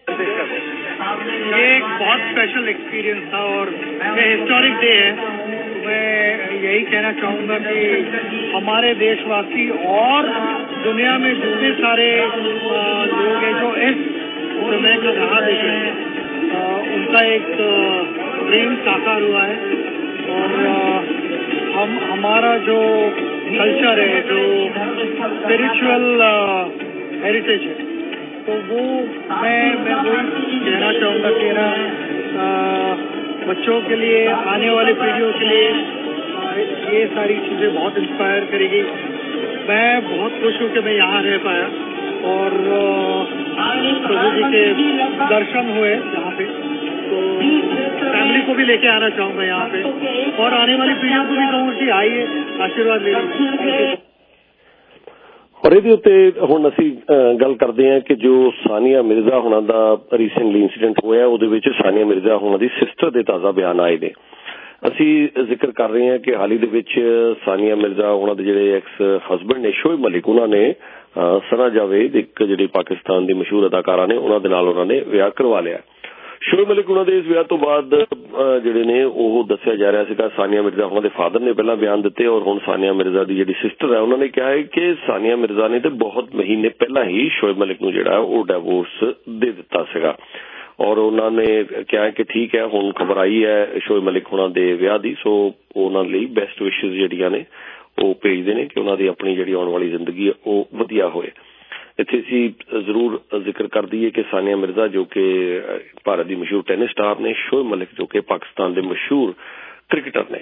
ये एक बहुत स्पेशल एक्सपीरियंस था और ये हिस्टोरिक डे है। मैं यही कहना चाहूँगा कि हमारे देशवासी और दुनिया में जितने सारे लोग हैं जो इस समय का राह देख रहे हैं उनका एक ड्रीम साकार हुआ है और हम हमारा जो कल्चर है, जो स्पिरिचुअल हेरिटेज है, तो वो मैं मैं वही कहना चाहूँगा कि ना बच्चों के लिए, आने वाले पीढ़ियों के लिए ये सारी चीज़ें बहुत इंस्पायर करेगी। मैं बहुत खुश हूँ कि मैं यहाँ रह पाया और प्रभु जी के दर्शन हुए यहाँ पे, तो फैमिली को भी लेके आना चाहूँगा यहाँ पे और आने वाली पीढ़ियों को भी कहूँगा कि आइए आशीर्वाद ले लीजिए। ਔਰ ਇਹਦੇ ਉੱਤੇ ਹੁਣ ਅਸੀਂ ਗੱਲ ਕਰਦੇ ਹਾਂ ਕਿ ਜੋ ਸਾਨੀਆ ਮਿਰਜ਼ਾ ਹੋਣਾ ਦਾ ਰੀਸੈਂਟਲੀ ਇੰਸੀਡੈਂਟ ਹੋਇਆ ਉਹਦੇ ਵਿੱਚ ਸਾਨੀਆ ਮਿਰਜ਼ਾ ਹੋਣਾ ਦੀ ਸਿਸਟਰ ਦੇ ਤਾਜ਼ਾ ਬਿਆਨ ਆਏ ਨੇ। ਅਸੀਂ ਜ਼ਿਕਰ ਕਰ ਰਹੇ ਹਾਂ ਕਿ ਹਾਲ ਹੀ ਦੇ ਵਿੱਚ ਸਾਨੀਆ ਮਿਰਜ਼ਾ ਉਹਨਾਂ ਦੇ ਜਿਹੜੇ ਐਕਸ ਹਸਬੈਂਡ ਨੇ ਸ਼ੋਇਬ ਮਲਿਕ, ਉਹਨਾਂ ਨੇ ਸਨਾ ਜਾਵੇਦ ਇੱਕ ਜਿਹੜੀ ਪਾਕਿਸਤਾਨ ਦੀ ਮਸ਼ਹੂਰ ਅਦਾਕਾਰਾ ਨੇ ਉਹਨਾਂ ਦੇ ਨਾਲ ਉਹਨਾਂ ਨੇ ਵਿਆਹ ਕਰਵਾ ਲਿਆ। ਸ਼ੋਇਬ ਮਲਿਕ ਉਹਨਾਂ ਦੇ ਇਸ ਵਿਆਹ ਤੋਂ ਬਾਅਦ ਜਿਹੜੇ ਨੇ ਉਹ ਦੱਸਿਆ ਜਾ ਰਿਹਾ ਸੀਗਾ ਸਾਨੀਆ ਮਿਰਜ਼ਾ ਉਹਨਾਂ ਦੇ ਫਾਦਰ ਨੇ ਪਹਿਲਾਂ ਬਿਆਨ ਦਿੱਤੇ ਔਰ ਹੁਣ ਸਾਨੀਆ ਮਿਰਜ਼ਾ ਦੀ ਜਿਹੜੀ ਸਿਸਟਰ ਹੈ ਉਹਨਾਂ ਨੇ ਕਿਹਾ ਹੈ ਕਿ ਸਾਨੀਆ ਮਿਰਜ਼ਾ ਨੇ ਤੇ ਬਹੁਤ ਮਹੀਨੇ ਪਹਿਲਾਂ ਹੀ ਸ਼ੋਇਬ ਮਲਿਕ ਨੂੰ ਜਿਹੜਾ ਉਹ ਡਿਵੋਰਸ ਦੇ ਦਿੱਤਾ ਸੀਗਾ ਔਰ ਉਹਨਾਂ ਨੇ ਕਿਹਾ ਕਿ ਠੀਕ ਹੈ ਹੁਣ ਖਬਰ ਆਈ ਹੈ ਸ਼ੋਇਬ ਮਲਿਕ ਉਹਨਾਂ ਦੇ ਵਿਆਹ ਦੀ, ਸੋ ਉਹਨਾਂ ਲਈ ਬੈਸਟ ਵਿਸ਼ੇਸ ਜਿਹੜੀਆਂ ਨੇ ਉਹ ਭੇਜਦੇ ਨੇ ਕਿ ਉਹਨਾਂ ਦੀ ਆਪਣੀ ਜਿਹੜੀ ਆਉਣ ਵਾਲੀ ਜ਼ਿੰਦਗੀ ਉਹ ਵਧੀਆ ਹੋਏ। ਇੱਥੇ ਅਸੀਂ ਜ਼ਰੂਰ ਜ਼ਿਕਰ ਕਰ ਦਈਏ ਕਿ ਸਾਨੀਆ ਮਿਰਜ਼ਾ ਜੋ ਕਿ ਭਾਰਤ ਦੀ ਮਸ਼ਹੂਰ ਟੈਨਿਸ ਸਟਾਰ ਨੇ, ਸ਼ੋਇਬ ਮਲਿਕ ਜੋ ਕਿ ਪਾਕਿਸਤਾਨ ਦੇ ਮਸ਼ਹੂਰ ਕ੍ਰਿਕਟਰ ਨੇ।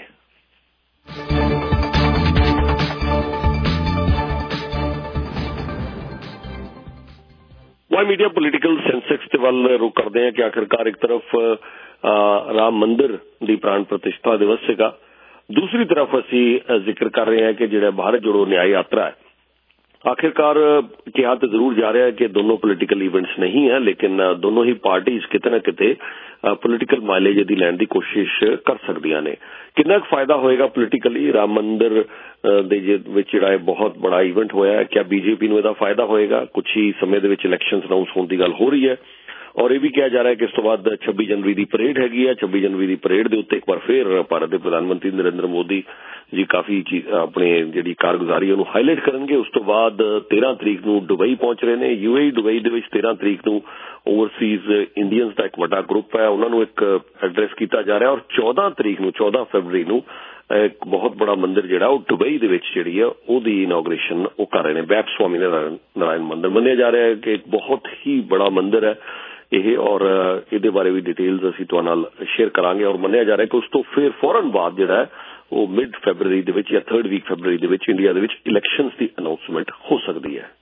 ਵਾਈ ਮੀਡੀਆ ਪੋਲੀਟੀਕਲ ਸੈਂਸੈਕਸ ਦੇ ਵੱਲ ਰੁਕ ਕਰਦੇ ਹਾਂ ਕਿ ਆਖਿਰਕਾਰ ਇੱਕ ਤਰਫ ਰਾਮ ਮੰਦਿਰ ਦੀ ਪ੍ਰਾਣ ਪ੍ਰਤਿਸ਼ਠਾ ਦਿਵਸ ਸੀਗਾ, ਦੂਸਰੀ ਤਰਫ ਅਸੀਂ ਜ਼ਿਕਰ ਕਰ ਰਹੇ ਹਾਂ ਕਿ ਜਿਹੜਾ ਭਾਰਤ ਜੋੜੋ ਨਿਆਂ ਯਾਤਰਾ ਹੈ। आखिरकार किया तो जरूर जा रहा है कि दोनों पॉलिटिकल इवेंट्स नहीं है, लेकिन दोनों ही पार्टीज किते ना किते पॉलिटिकल माइलेज दी लैण दी कोशिश कर सकदियां ने। कितना फायदा होएगा पॉलिटिकली राम मंदिर दे विच जिहड़ा बहुत बड़ा इवेंट होया है, क्या बीजेपी नूं इहदा फायदा होएगा? कुछ ही समय दे विच इलैक्शनस अनाउंस होण दी गल हो रही है ਔਰ ਇਹ ਵੀ ਕਿਹਾ ਜਾ ਰਿਹਾ ਕਿ ਇਸ ਤੋਂ ਬਾਅਦ ਛੱਬੀ ਜਨਵਰੀ ਦੀ ਪਰੇਡ ਹੈਗੀ ਹੈ। ਛੱਬੀ ਜਨਵਰੀ ਦੀ ਪਰੇਡ ਦੇ ਉੱਤੇ ਇੱਕ ਵਾਰ ਫੇਰ ਭਾਰਤ ਦੇ ਪ੍ਰਧਾਨ ਮੰਤਰੀ ਨਰਿੰਦਰ ਮੋਦੀ ਜੀ ਕਾਫੀ ਆਪਣੇ ਜਿਹੜੀ ਕਾਰਗੁਜ਼ਾਰੀ ਉਹਨੂੰ ਹਾਈਲਾਈਟ ਕਰਨਗੇ। ਉਸ ਤੋਂ ਬਾਅਦ ਤੇਰਾਂ ਤਰੀਕ ਨੂੰ ਦੁਬਈ ਪਹੁੰਚ ਰਹੇ ਨੇ। ਯੂਏਈ ਦੁਬਈ ਦੇ ਵਿੱਚ ਤੇਰਾਂ ਤਰੀਕ ਨੂੰ ਓਵਰਸੀਜ਼ ਇੰਡੀਅਨਸ ਦਾ ਇੱਕ ਵੱਡਾ ਗਰੁੱਪ ਹੈ, ਉਹਨਾਂ ਨੂੰ ਇੱਕ ਐਡਰੈਸ ਕੀਤਾ ਜਾ ਰਿਹਾ। ਔਰ ਚੌਦਾਂ ਤਰੀਕ ਨੂੰ ਚੌਦਾਂ ਫਰਵਰੀ ਨੂੰ ਇੱਕ ਬਹੁਤ ਬੜਾ ਮੰਦਿਰ ਜਿਹੜਾ ਉਹ ਦੁਬਈ ਦੇ ਵਿੱਚ ਜਿਹੜੀ ਆ ਉਹਦੀ ਇਨੋਗ੍ਰੇਸ਼ਨ ਉਹ ਕਰ ਰਹੇ ਨੇ। ਵੈਬ ਸਵਾਮੀ ਨਾਰਾਇਣ ਮੰਦਿਰ ਮੰਨਿਆ ਜਾ ਰਿਹਾ ਹੈ ਕਿ ਇੱਕ ਬਹੁਤ ਹੀ ਬੜਾ ਮੰਦਿਰ ਹੈ ਇਹ, ਔਰ ਇਹਦੇ ਬਾਰੇ ਵੀ ਡਿਟੇਲਸ ਅਸੀਂ ਤੁਹਾਡੇ ਨਾਲ ਸ਼ੇਅਰ ਕਰਾਂਗੇ। ਔਰ ਮੰਨਿਆ ਜਾ ਰਿਹਾ ਕਿ ਉਸ ਤੋਂ ਫਿਰ ਫੌਰਨ ਬਾਅਦ ਜਿਹੜਾ ਹੈ ਉਹ ਮਿਡ ਫੈਬਰਰੀ ਦੇ ਵਿੱਚ ਜਾਂ ਥਰਡ ਵੀਕ ਫੈਬਰਰੀ ਦੇ ਵਿੱਚ ਇੰਡੀਆ ਦੇ ਵਿੱਚ ਇਲੈਕਸ਼ਨਸ ਦੀ ਅਨਾਉਂਸਮੈਂਟ ਹੋ ਸਕਦੀ ਹੈ।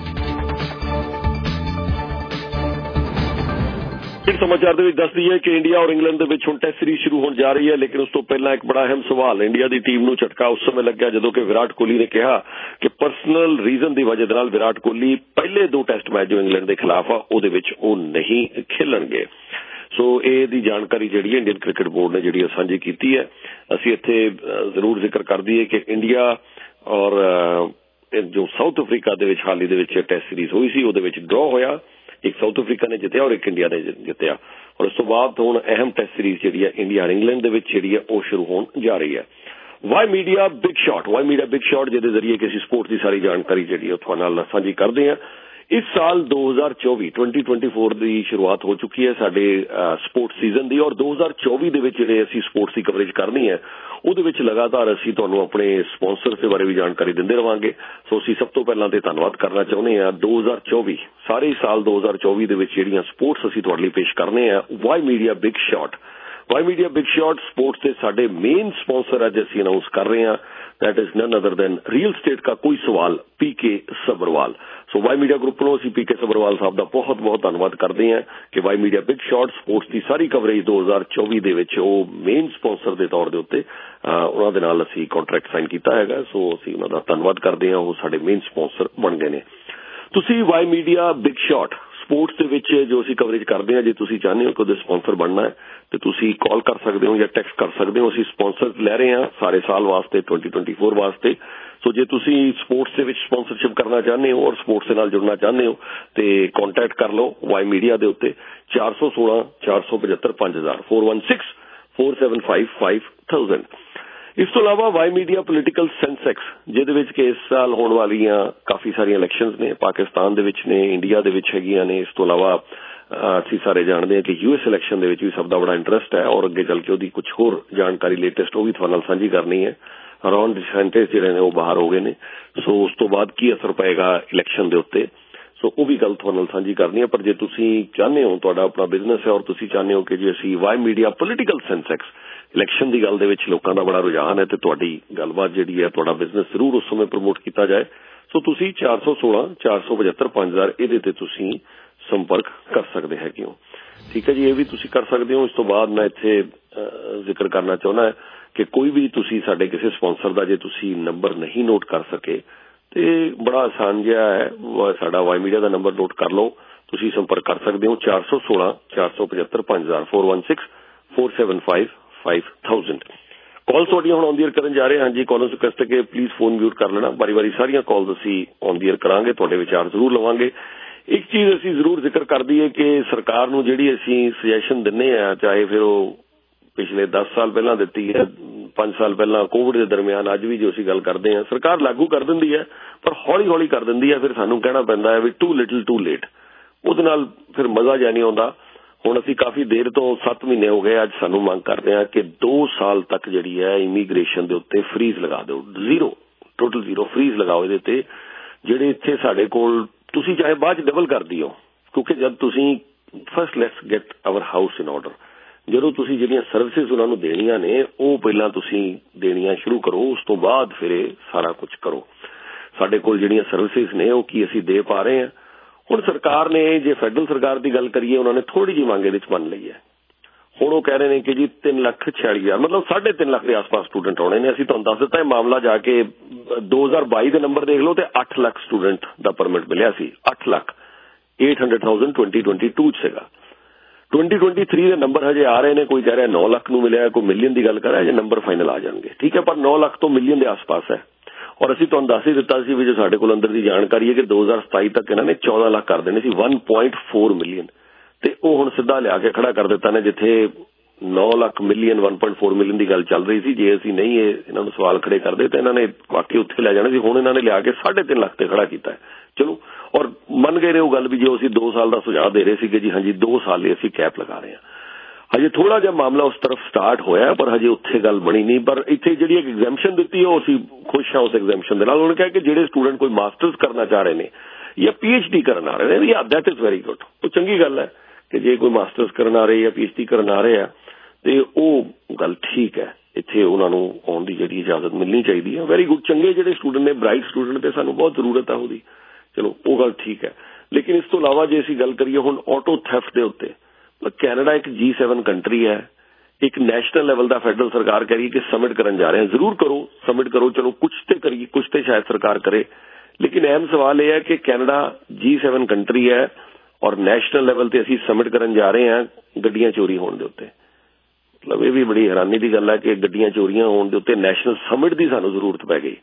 ਇਸ ਸਮਾਚਾਰ ਦੇ ਵਿੱਚ ਦੱਸ ਦਈਏ ਕਿ ਇੰਡੀਆ ਔਰ ਇੰਗਲੈਂਡ ਦੇ ਵਿੱਚ ਹੁਣ ਟੈਸਟ ਸੀਰੀਜ਼ ਸ਼ੁਰੂ ਹੋਣ ਜਾ ਰਹੀ ਹੈ, ਲੇਕਿਨ ਉਸ ਤੋਂ ਪਹਿਲਾਂ ਇੱਕ ਬੜਾ ਅਹਿਮ ਸਵਾਲ ਇੰਡੀਆ ਦੀ ਟੀਮ ਨੂੰ ਝਟਕਾ ਉਸ ਸਮੇਂ ਲੱਗਿਆ ਜਦੋਂ ਕਿ ਵਿਰਾਟ ਕੋਹਲੀ ਨੇ ਕਿਹਾ ਕਿ ਪਰਸਨਲ ਰੀਜ਼ਨ ਦੀ ਵਜ੍ਹਾ ਨਾਲ ਵਿਰਾਟ ਕੋਹਲੀ ਪਹਿਲੇ ਦੋ ਟੈਸਟ ਮੈਚ ਜੋ ਇੰਗਲੈਂਡ ਦੇ ਖਿਲਾਫ ਆ ਉਹਦੇ ਵਿੱਚ ਉਹ ਨਹੀਂ ਖੇਲਣਗੇ। ਸੋ ਇਹ ਦੀ ਜਾਣਕਾਰੀ ਜਿਹੜੀ ਹੈ ਇੰਡੀਅਨ ਕ੍ਰਿਕਟ ਬੋਰਡ ਨੇ ਜਿਹੜੀ ਸਾਂਝੀ ਕੀਤੀ ਹੈ। ਅਸੀਂ ਇੱਥੇ ਜ਼ਰੂਰ ਜ਼ਿਕਰ ਕਰ ਦਈਏ ਕਿ ਇੰਡੀਆ ਔਰ ਜੋ ਸਾਊਥ ਅਫਰੀਕਾ ਦੇ ਵਿੱਚ ਹਾਲ ਹੀ ਦੇ ਵਿੱਚ ਟੈਸਟ ਸੀਰੀਜ਼ ਹੋਈ ਸੀ ਉਹਦੇ ਵਿੱਚ ਡਰਾਅ ਹੋਇਆ, ਇੱਕ ਸਾਊਥ ਅਫਰੀਕਾ ਨੇ ਜਿੱਤਿਆ ਔਰ ਇੱਕ ਇੰਡੀਆ ਨੇ ਜਿੱਤਿਆ। ਔਰ ਉਸ ਤੋਂ ਬਾਅਦ ਹੁਣ ਅਹਿਮ ਟੈਸਟ ਸੀਰੀਜ਼ ਜਿਹੜੀ ਹੈ ਇੰਡੀਆ ਔਰ ਇੰਗਲੈਂਡ ਦੇ ਵਿੱਚ ਜਿਹੜੀ ਹੈ ਉਹ ਸ਼ੁਰੂ ਹੋਣ ਜਾ ਰਹੀ ਹੈ। Y media big shot Y media big shot ਜਿਹਦੇ ਜ਼ਰੀਏ ਕਿ ਅਸੀਂ ਸਪੋਰਟਸ ਦੀ ਸਾਰੀ ਜਾਣਕਾਰੀ ਜਿਹੜੀ ਉਹ ਤੁਹਾਡੇ ਨਾਲ ਸਾਂਝੀ ਕਰਦੇ ਹਾਂ। ਇਸ ਸਾਲ ਦੋ ਹਜ਼ਾਰ ਚੌਵੀ ਟਵੈਂਟੀ ਟਵੈਂਟੀ ਫੋਰ ਦੀ ਸ਼ੁਰੂਆਤ ਹੋ ਚੁੱਕੀ ਹੈ ਸਾਡੇ ਸਪੋਰਟਸ ਸੀਜ਼ਨ ਦੀ, ਔਰ ਦੋ ਹਜ਼ਾਰ ਚੌਵੀ ਦੇ ਵਿੱਚ ਜਿਹੜੇ ਅਸੀਂ ਸਪੋਰਟਸ ਦੀ ਕਵਰੇਜ ਕਰਨੀ ਹੈ ਉਹਦੇ ਵਿੱਚ ਲਗਾਤਾਰ ਅਸੀਂ ਤੁਹਾਨੂੰ ਆਪਣੇ ਸਪਾਂਸਰਸ ਦੇ ਬਾਰੇ ਵੀ ਜਾਣਕਾਰੀ ਦਿੰਦੇ ਰਵਾਂਗੇ। ਸੋ ਅਸੀਂ ਸਭ ਤੋਂ ਪਹਿਲਾਂ ਤੇ ਧੰਨਵਾਦ ਕਰਨਾ ਚਾਹੁੰਦੇ ਹਾਂ ਦੋ ਹਜ਼ਾਰ ਚੌਵੀ ਸਾਰੇ ਸਾਲ ਦੋ ਹਜ਼ਾਰ ਚੌਵੀ ਦੇ ਵਿੱਚ ਜਿਹੜੀਆਂ ਸਪੋਰਟਸ ਅਸੀਂ ਤੁਹਾਡੇ ਲਈ ਪੇਸ਼ ਕਰਨੇ ਆ Y media big shot Y media big shot sports ਦੇ ਸਾਡੇ ਮੇਨ ਸਪਾਂਸਰ ਅੱਜ ਅਸੀਂ ਅਨਾਉਂਸ ਕਰ ਰਹੇ ਹਾਂ। That is none other than real estate का कोई सवाल P K Sabharwal. So Y media group ਨੂੰ ਅਸੀਂ ਪੀ ਕੇ ਸਬਰਵਾਲ ਸਾਹਿਬ ਦਾ ਬਹੁਤ ਬਹੁਤ ਧੰਨਵਾਦ ਕਰਦੇ ਹਾਂ ਕਿ Y media big shot sports ਦੀ ਸਾਰੀ ਕਵਰੇਜ ਦੋ ਹਜ਼ਾਰ ਚੌਵੀ ਦੇ ਵਿੱਚ ਉਹ ਮੇਨ ਸਪਾਂਸਰ ਦੇ ਤੌਰ ਦੇ ਉੱਤੇ ਉਹਨਾਂ ਦੇ ਨਾਲ ਅਸੀਂ ਕੰਟਰੈਕਟ ਸਾਈਨ ਕੀਤਾ ਹੈਗਾ। ਸੋ ਅਸੀਂ ਉਹਨਾਂ ਦਾ ਧੰਨਵਾਦ ਕਰਦੇ ਹਾਂ, ਉਹ ਸਾਡੇ ਮੇਨ ਸਪਾਂਸਰ ਬਣ ਗਏ ਨੇ। ਤੁਸੀਂ Y media big shot sports ਦੇ ਵਿੱਚ ਜੋ ਅਸੀਂ ਕਵਰੇਜ ਕਰਦੇ ਹਾਂ, ਜੇ ਤੁਸੀਂ ਚਾਹੁੰਦੇ ਹੋ ਕਿ ਉਹਦੇ ਸਪਾਂਸਰ ਬਣਨਾ ਹੈ ਤੇ ਤੁਸੀਂ ਕਾਲ ਕਰ ਸਕਦੇ ਹੋ ਜਾਂ ਟੈਕਸਟ ਕਰ ਸਕਦੇ ਹੋ। ਅਸੀਂ ਸਪਾਂਸਰ ਲੈ ਰਹੇ ਹਾਂ ਸਾਰੇ ਸਾਲ ਵਾਸਤੇ ਟਵੈਂਟੀ ਟਵੈਂਟੀ ਫੋਰ ਵਾਸਤੇ। ਸੋ ਜੇ ਤੁਸੀਂ ਸਪੋਰਟਸ ਦੇ ਵਿੱਚ ਸਪਾਂਸਰਸ਼ਿਪ ਕਰਨਾ ਚਾਹੁੰਦੇ ਹੋ ਔਰ ਸਪੋਰਟਸ ਦੇ ਨਾਲ ਜੁੜਨਾ ਚਾਹੁੰਦੇ ਹੋ ਤੇ ਕੰਟੈਕਟ ਕਰ ਲਓ ਵਾਈ ਮੀਡੀਆ ਦੇ ਉੱਤੇ ਚਾਰ ਸੌ ਸੋਲਾਂ ਚਾਰ ਸੌ ਪਝੱਤਰ ਪੰਜ ਹਜ਼ਾਰ four one six four seven five five thousand. ਇਸ ਤੋਂ ਇਲਾਵਾ ਵਾਈ ਮੀਡੀਆ ਪੋਲੀਟੀਕਲ ਸੈਂਸੈਕਸ ਜਿਹਦੇ ਵਿੱਚ ਕਿ ਇਸ ਸਾਲ ਹੋਣ ਵਾਲੀਆਂ ਕਾਫੀ ਸਾਰੀਆਂ ਇਲੈਕਸ਼ਨਸ ਨੇ, ਪਾਕਿਸਤਾਨ ਦੇ ਵਿੱਚ ਨੇ, ਇੰਡੀਆ ਦੇ ਵਿੱਚ ਹੈਗੀਆਂ ਨੇ। ਇਸ ਤੋਂ ਇਲਾਵਾ ਅਸੀਂ ਸਾਰੇ ਜਾਣਦੇ ਹਾਂ ਕਿ ਯੂਐਸ ਇਲੈਕਸ਼ਨ ਦੇ ਵਿੱਚ ਵੀ ਸਭ ਦਾ ਬੜਾ ਇੰਟਰਸਟ ਹੈ ਔਰ ਅੱਗੇ ਚੱਲ ਕੇ ਉਹਦੀ ਕੁਝ ਹੋਰ ਜਾਣਕਾਰੀ ਲੇਟੈਸਟ ਉਹ ਵੀ ਤੁਹਾਡੇ ਨਾਲ ਸਾਂਝੀ ਕਰਨੀ ਹੈ। ਰੌਨ ਡਿਸੈਂਟਿਸ ਜਿਹੜੇ ਨੇ ਉਹ ਬਾਹਰ ਹੋ ਗਏ ਨੇ, ਸੋ ਉਸ ਤੋਂ ਬਾਅਦ ਕੀ ਅਸਰ ਪਏਗਾ ਇਲੈਕਸ਼ਨ ਦੇ ਉੱਤੇ, ਸੋ ਉਹ ਵੀ ਗੱਲ ਤੁਹਾਡੇ ਨਾਲ ਸਾਂਝੀ ਕਰਨੀ ਹੈ। ਪਰ ਜੇ ਤੁਸੀਂ ਚਾਹੁੰਦੇ ਹੋ ਤੁਹਾਡਾ ਆਪਣਾ ਬਿਜ਼ਨਸ ਹੈ ਔਰ ਤੁਸੀਂ ਚਾਹੁੰਦੇ ਹੋ ਕਿ ਜੇ ਅਸੀਂ Y media political Sensex election ਦੀ ਗੱਲ ਦੇ ਵਿੱਚ ਲੋਕਾਂ ਦਾ ਬੜਾ ਰੁਝਾਨ ਹੈ ਤੇ ਤੁਹਾਡੀ ਗੱਲਬਾਤ ਜਿਹੜੀ ਹੈ ਤੁਹਾਡਾ ਬਿਜ਼ਨਸ ਜ਼ਰੂਰ ਉਸ ਸਮੇਂ ਪ੍ਰਮੋਟ ਕੀਤਾ ਜਾਏ, ਸੋ ਤੁਸੀਂ ਚਾਰ ਸੌ ਸੋਲਾਂ ਚਾਰ ਸੌ ਪਝੱਤਰ ਪੰਜ ਹਜ਼ਾਰ ਇਹਦੇ ਤੇ ਤੁਸੀਂ ਸੰਪਰਕ ਕਰ ਸਕਦੇ ਹੈਗੇ ਹੋ। ਠੀਕ ਹੈ ਜੀ, ਇਹ ਵੀ ਤੁਸੀਂ ਕਰ ਸਕਦੇ ਹੋ। ਇਸ ਤੋਂ ਬਾਅਦ ਮੈਂ ਇੱਥੇ ਜ਼ਿਕਰ ਕਰਨਾ ਚਾਹੁੰਦਾ ਕਿ ਕੋਈ ਵੀ ਤੁਸੀਂ ਸਾਡੇ ਕਿਸੇ ਸਪਾਂਸਰ ਦਾ ਜੇ ਤੁਸੀਂ ਨੰਬਰ ਨਹੀਂ ਨੋਟ ਕਰ ਸਕੇ ਤੇ ਬੜਾ ਆਸਾਨ ਜਿਹਾ ਹੈ, ਸਾਡਾ ਵਾਈ ਮੀਡੀਆ ਦਾ ਨੰਬਰ ਨੋਟ ਕਰ ਲਓ। ਤੁਸੀਂ ਸੰਪਰਕ ਕਰ ਸਕਦੇ ਹੋ ਚਾਰ ਸੌ ਸੋਲਾਂ ਚਾਰ ਸੌ ਪਝੱਤਰ ਪੰਜ ਹਜ਼ਾਰ four one six four seven five five thousand. Call ਤੁਹਾਡੀਆਂ ਹੁਣ ਔਨ ਦੀ ਏਅਰ ਕਰਨ ਜਾ ਰਹੇ ਹਾਂ ਜੀ। ਕਾਲਰ ਰਿਕੁਐਸਟ ਹੈ ਕਿ ਪਲੀਜ਼ ਫੋਨ ਮਿਊਟ ਕਰ ਲੈਣਾ। ਵਾਰੀ ਵਾਰੀ ਸਾਰੀਆਂ ਕਾਲਸ ਅਸੀਂ ਔਨ ਦੀ ਏਅਰ ਕਰਾਂਗੇ, ਤੁਹਾਡੇ ਵਿਚਾਰ ਜ਼ਰੂਰ ਲਵਾਂਗੇ। ਇੱਕ ਚੀਜ਼ ਅਸੀਂ ਜ਼ਰੂਰ ਜ਼ਿਕਰ ਕਰ ਦਈਏ ਕਿ ਸਰਕਾਰ ਨੂੰ ਜਿਹੜੀ ਅਸੀਂ ਸੁਜੈਸ਼ਨ ਦਿੰਦੇ ਹਾਂ, ਚਾਹੇ ਫਿਰ ਉਹ ਪਿਛਲੇ ਦਸ ਸਾਲ ਪਹਿਲਾਂ ਦਿੱਤੀ ਹੈ, ਪੰਜ ਸਾਲ ਪਹਿਲਾਂ ਕੋਵਿਡ ਦੇ ਦਰਮਿਆਨ, ਅੱਜ ਵੀ ਜੋ ਅਸੀਂ ਗੱਲ ਕਰਦੇ ਹਾਂ, ਸਰਕਾਰ ਲਾਗੂ ਕਰ ਦਿੰਦੀ ਹੈ ਪਰ ਹੌਲੀ ਹੌਲੀ ਕਰ ਦਿੰਦੀ ਹੈ। ਫਿਰ ਸਾਨੂੰ ਕਹਿਣਾ ਪੈਂਦਾ ਹੈ ਵੀ ਟੂ ਲਿਟਲ ਟੂ ਲੇਟ, ਉਹਦੇ ਨਾਲ ਫਿਰ ਮਜ਼ਾ ਜਿਹਾ ਨਹੀਂ ਆਉਂਦਾ। ਹੁਣ ਅਸੀਂ ਕਾਫੀ ਦੇਰ ਤੋਂ ਸੱਤ ਮਹੀਨੇ ਹੋ ਗਏ, ਅੱਜ ਸਾਨੂੰ ਮੰਗ ਕਰਦੇ ਹਾਂ ਕਿ ਦੋ ਸਾਲ ਤੱਕ ਜਿਹੜੀ ਹੈ ਇਮੀਗ੍ਰੇਸ਼ਨ ਦੇ ਉੱਤੇ ਫਰੀਜ਼ ਲਗਾ ਦਿਓ, ਜ਼ੀਰੋ ਟੋਟਲ ਜ਼ੀਰੋ ਫਰੀਜ਼ ਲਗਾਓ ਇਹਦੇ ਤੇ। ਜਿਹੜੇ ਇੱਥੇ ਸਾਡੇ ਕੋਲ ਤੁਸੀਂ ਚਾਹੇ ਬਾਅਦ ਚ ਡਬਲ ਕਰ ਦਿਓ, ਕਿਉਂਕਿ ਜਦ ਤੁਸੀਂ first let's get our house in order, ਜਦੋਂ ਤੁਸੀਂ ਜਿਹੜੀਆਂ ਸਰਵਿਸਿਜ਼ ਉਹਨਾਂ ਨੂੰ ਦੇਣੀਆਂ ਨੇ ਉਹ ਪਹਿਲਾਂ ਤੁਸੀਂ ਦੇਣੀਆਂ ਸ਼ੁਰੂ ਕਰੋ, ਉਸ ਤੋਂ ਬਾਅਦ ਫਿਰ ਇਹ ਸਾਰਾ ਕੁਝ ਕਰੋ। ਸਾਡੇ ਕੋਲ ਜਿਹੜੀਆਂ ਸਰਵਿਸਿਜ਼ ਨੇ ਉਹ ਕੀ ਅਸੀਂ ਦੇ ਪਾ ਰਹੇ ਹਾਂ। ਹੁਣ ਸਰਕਾਰ ਨੇ, ਜੇ ਫੈਡਰਲ ਸਰਕਾਰ ਦੀ ਗੱਲ ਕਰੀਏ, ਉਹਨਾਂ ਨੇ ਥੋੜੀ ਜਿਹੀ ਮੰਗ ਇਹਦੇ ਚ ਮੰਨ ਲਈ ਹੈ। ਹੁਣ ਉਹ ਕਹਿ ਰਹੇ ਨੇ ਕਿ ਜੀ ਤਿੰਨ ਲੱਖ ਛਿਆਲੀ ਹਜ਼ਾਰ ਮਤਲਬ ਸਾਢੇ ਤਿੰਨ ਲੱਖ ਦੇ ਆਸ-ਪਾਸ ਸਟੂਡੈਂਟ ਆਉਣੇ ਨੇ। ਅਸੀਂ ਤੁਹਾਨੂੰ ਦੱਸ ਦਿੱਤਾ ਇਹ ਮਾਮਲਾ ਜਾ ਕੇ ਦੋ ਹਜ਼ਾਰ ਬਾਈ ਦੇ ਨੰਬਰ ਦੇਖ ਲਓ ਤੇ ਅੱਠ ਲੱਖ ਸਟੂਡੈਂਟ ਦਾ ਪਰਮਿਟ ਮਿਲਿਆ ਸੀ। ਅੱਠ ਲੱਖ ਅੱਠ ਸੌ ਹਜ਼ਾਰ ਟਵੈਂਟੀ ਟਵੈਂਟੀ ਟੂ ਚ ਸੀਗਾ। ਟਵੈਂਟੀ ਟਵੈਂਟੀ ਥ੍ਰੀ ਦੇ ਨੰਬਰ ਹਜੇ ਆ ਰਹੇ ਨੇ, ਕੋਈ ਕਹਿ ਰਿਹਾ ਨੌ ਲੱਖ ਨੂੰ ਮਿਲਿਆ, ਕੋਈ ਮਿਲੀਅਨ ਦੀ ਗੱਲ ਕਰ ਰਿਹਾ, ਜੇ ਨੰਬਰ ਫਾਈਨਲ ਆ ਜਾਣਗੇ ਠੀਕ ਹੈ, ਪਰ ਨੌ ਲੱਖ ਤੋਂ ਮਿਲੀਅਨ ਦੇ ਆਸ-ਪਾਸ ਹੈ। ਔਰ ਅਸੀਂ ਤੁਹਾਨੂੰ ਦੱਸ ਹੀ ਦਿੱਤਾ ਸੀ ਵੀ ਜੋ ਸਾਡੇ ਕੋਲ ਅੰਦਰ ਦੀ ਜਾਣਕਾਰੀ ਹੈ ਕਿ ਦੋ ਹਜ਼ਾਰ ਸਤਾਈ ਤੱਕ ਇਹਨਾਂ ਨੇ ਚੌਦਾਂ ਲੱਖ ਕਰ ਦੇਣੇ ਸੀ, ਇੱਕ ਪੁਆਇੰਟ ਚਾਰ ਮਿਲੀਅਨ। ਤੇ ਉਹ ਹੁਣ ਸਿੱਧਾ ਲਿਆ ਕੇ ਖੜਾ ਕਰ ਦਿੱਤਾ ਨੇ ਜਿੱਥੇ ਨੌ ਲੱਖ ਮਿਲੀਅਨ ਇੱਕ ਪੁਆਇੰਟ ਚਾਰ ਮਿਲੀਅਨ ਦੀ ਗੱਲ ਚੱਲ ਰਹੀ ਸੀ। ਜੇ ਅਸੀਂ ਨਹੀਂ ਇਹ ਇਹਨਾਂ ਨੂੰ ਸਵਾਲ ਖੜੇ ਕਰਦੇ ਤਾਂ ਇਹਨਾਂ ਨੇ ਵਾਕਈ ਉੱਥੇ ਲੈ ਜਾਣਾ ਸੀ। ਹੁਣ ਇਹਨਾਂ ਨੇ ਲਿਆ ਕੇ ਸਾਢੇ ਤਿੰਨ ਲੱਖ ਤੇ ਖੜਾ ਕੀਤਾ ਹੈ। ਚਲੋ ਔਰ ਮੰਨ ਗਏ ਨੇ ਉਹ ਗੱਲ ਵੀ ਜੋ ਅਸੀਂ ਦੋ ਸਾਲ ਦਾ ਸੁਝਾਅ ਦੇ ਰਹੇ ਸੀਗੇ ਜੀ ਹਾਂਜੀ ਦੋ ਸਾਲ ਲਈ ਅਸੀਂ ਕੈਪ ਲਗਾ ਰਹੇ ਹਾਂ। ਹਜੇ ਥੋੜਾ ਜਿਹਾ ਮਾਮਲਾ ਉਸ ਤਰਫ ਸਟਾਰਟ ਹੋਇਆ ਪਰ ਹਜੇ ਉੱਥੇ ਗੱਲ ਬਣੀ ਨਹੀਂ। ਪਰ ਇੱਥੇ ਜਿਹੜੀ ਇੱਕ ਐਗਜ਼ੈਂਪਸ਼ਨ ਦਿੱਤੀ ਉਹ ਅਸੀਂ ਖੁਸ਼ ਹਾਂ ਉਸ ਐਗਜ਼ੈਂਪਸ਼ਨ ਦੇ ਨਾਲ। ਉਹਨੇ ਕਿਹਾ ਕਿ ਜਿਹੜੇ ਸਟੂਡੈਂਟ ਕੋਈ ਮਾਸਟਰਸ ਕਰਨਾ ਚਾਹ ਰਹੇ ਨੇ ਜਾਂ ਪੀ ਐਚ ਡੀ ਕਰਨ ਆ ਰਹੇ ਨੇ ਜਾਂ ਦੈਟ ਇਜ਼ ਵੈਰੀ ਗੁੱਡ। ਉਹ ਚੰਗੀ ਗੱਲ ਹੈ ਕਿ ਜੇ ਕੋਈ ਮਾਸਟਰਸ ਕਰਨ ਆ ਰਹੇ ਜਾਂ ਪੀ ਐਚ ਡੀ ਕਰਨ ਆ ਰਹੇ ਆ ਤੇ ਉਹ ਗੱਲ ਠੀਕ ਹੈ। ਇੱਥੇ ਉਹਨਾਂ ਨੂੰ ਆਉਣ ਦੀ ਜਿਹੜੀ ਇਜਾਜ਼ਤ ਮਿਲਣੀ ਚਾਹੀਦੀ ਹੈ। Very good. ਚੰਗੇ ਜਿਹੜੇ ਸਟੂਡੈਂਟ ਨੇ ਬ੍ਰਾਈਟ ਸਟੂਡੈਂਟ ਤੇ ਸਾਨੂੰ ਬਹੁਤ ਜ਼ਰੂਰਤ ਹੈ ਉਹਦੀ। ਚਲੋ ਉਹ ਗੱਲ ਠੀਕ ਹੈ। ਲੇਕਿਨ ਇਸ ਤੋਂ ਇਲਾਵਾ ਜੇ ਅਸੀਂ ਗੱਲ ਕਰੀਏ ਹੁਣ ਆਟੋ ਥੈਫਟ ਦੇ ਉੱਤੇ, ਕੈਨੇਡਾ ਇੱਕ ਜੀ ਸੈਵਨ ਕੰਟਰੀ ਹੈ। ਇੱਕ ਨੈਸ਼ਨਲ ਲੈਵਲ ਦਾ ਫੈਡਰਲ ਸਰਕਾਰ ਕਹਿ ਰਹੀ ਹੈ ਕਿ ਸਮਿਟ ਕਰਨ ਜਾ ਰਹੇ ਹਾਂ। ਜ਼ਰੂਰ ਕਰੋ, ਸਮਿਟ ਕਰੋ। ਚਲੋ ਕੁਛ ਤੇ ਕਰੀਏ, ਕੁਛ ਤੇ ਸ਼ਾਇਦ ਸਰਕਾਰ ਕਰੇ। ਲੇਕਿਨ ਅਹਿਮ ਸਵਾਲ ਇਹ ਹੈ ਕਿ ਕੈਨੇਡਾ ਜੀ ਸੈਵਨ ਕੰਟਰੀ ਹੈ ਔਰ ਨੈਸ਼ਨਲ ਲੈਵਲ ਤੇ ਅਸੀਂ ਸਮਿਟ ਕਰਨ ਜਾ ਰਹੇ ਹਾਂ ਗੱਡੀਆਂ ਚੋਰੀ ਹੋਣ ਦੇ ਉੱਤੇ। ਮਤਲਬ ਇਹ ਵੀ ਬੜੀ ਹੈਰਾਨੀ ਦੀ ਗੱਲ ਹੈ ਕਿ ਗੱਡੀਆਂ ਚੋਰੀਆਂ ਹੋਣ ਦੇ ਉੱਤੇ ਨੈਸ਼ਨਲ ਸਮਿਟ ਦੀ ਸਾਨੂੰ ਜ਼ਰੂਰਤ ਪੈ ਗਈ।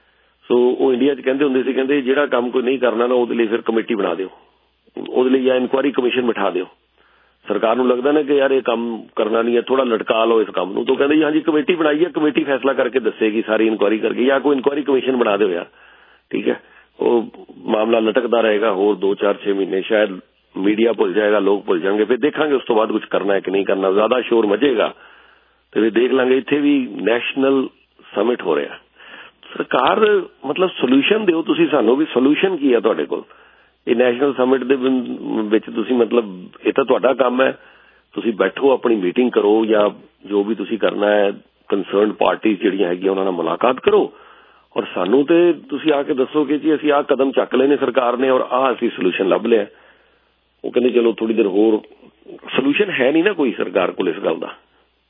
ਸੋ ਉਹ ਇੰਡੀਆ 'ਚ ਕਹਿੰਦੇ ਹੁੰਦੇ ਸੀ, ਕਹਿੰਦੇ ਜਿਹੜਾ ਕੰਮ ਕੋਈ ਨਹੀਂ ਕਰਨਾ ਨਾ ਉਹਦੇ ਲਈ ਫਿਰ ਕਮੇਟੀ ਬਣਾ ਦਿਓ, ਉਹਦੇ ਲਈ ਜਾਂ ਇਨਕੁਆਇਰੀ ਕਮਿਸ਼ਨ ਬਿਠਾ ਦਿਓ। ਸਰਕਾਰ ਨੂੰ ਲੱਗਦਾ ਨਾ ਕਿ ਯਾਰ ਇਹ ਕੰਮ ਕਰਨਾ ਨਹੀਂ ਹੈ, ਥੋੜਾ ਲਟਕਾ ਲਓ ਇਸ ਕੰਮ ਨੂੰ। ਤਾਂ ਕਹਿੰਦੇ ਜੀ ਹਾਂਜੀ ਕਮੇਟੀ ਬਣਾਈ ਹੈ, ਕਮੇਟੀ ਫੈਸਲਾ ਕਰਕੇ ਦੱਸੇਗੀ ਸਾਰੀ ਇਨਕੁਆਇਰੀ ਕਰਕੇ, ਜਾਂ ਕੋਈ ਇਨਕੁਆਇਰੀ ਕਮਿਸ਼ਨ ਬਣਾ ਦਿਓ ਯਾਰ। ਠੀਕ ਹੈ, ਉਹ ਮਾਮਲਾ ਲਟਕਦਾ ਰਹੇਗਾ ਹੋਰ ਦੋ ਚਾਰ ਛੇ ਮਹੀਨੇ। ਸ਼ਾਇਦ ਮੀਡੀਆ ਭੁੱਲ ਜਾਏਗਾ, ਲੋਕ ਭੁੱਲ ਜਾਣਗੇ, ਫਿਰ ਦੇਖਾਂਗੇ ਉਸ ਤੋਂ ਬਾਅਦ ਕੁਝ ਕਰਨਾ ਹੈ ਕਿ ਨਹੀਂ ਕਰਨਾ। ਜ਼ਿਆਦਾ ਸ਼ੋਰ ਮਚੇਗਾ ਤੇ ਫਿਰ ਦੇਖ ਲਾਂਗੇ। ਇੱਥੇ ਵੀ ਨੈਸ਼ਨਲ ਸਮਿਟ ਹੋ ਰਿਹਾ। ਸਰਕਾਰ ਮਤਲਬ ਸੋਲੂਸ਼ਨ ਦਿਓ ਤੁਸੀਂ ਸਾਨੂੰ ਵੀ। ਸੋਲੂਸ਼ਨ ਕੀ ਹੈ ਤੁਹਾਡੇ ਕੋਲ ਇਹ ਨੈਸ਼ਨਲ ਸਮਿਟ ਦੇ ਵਿੱਚ? ਤੁਸੀਂ ਮਤਲਬ ਇਹ ਤਾਂ ਤੁਹਾਡਾ ਕੰਮ ਹੈ, ਤੁਸੀਂ ਬੈਠੋ ਆਪਣੀ ਮੀਟਿੰਗ ਕਰੋ ਜਾਂ ਜੋ ਵੀ ਤੁਸੀਂ ਕਰਨਾ ਹੈ, ਕੰਸਰਨਡ ਪਾਰਟੀਆਂ ਜਿਹੜੀਆਂ ਹੈਗੀਆਂ ਉਹਨਾਂ ਨਾਲ ਮੁਲਾਕਾਤ ਕਰੋ ਔਰ ਸਾਨੂੰ ਤੇ ਤੁਸੀਂ ਆ ਕੇ ਦੱਸੋ ਕਿ ਜੀ ਅਸੀਂ ਆਹ ਕਦਮ ਚੱਕ ਲਏ ਨੇ ਸਰਕਾਰ ਨੇ ਔਰ ਆਹ ਅਸੀਂ ਸੋਲੂਸ਼ਨ ਲੱਭ ਲਿਆ। ਉਹ ਕਹਿੰਦੇ ਚਲੋ ਥੋੜੀ ਦੇਰ ਹੋਰ। ਸੋਲੂਸ਼ਨ ਹੈ ਨਹੀਂ ਨਾ ਕੋਈ ਸਰਕਾਰ ਕੋਲ ਇਸ ਗੱਲ ਦਾ,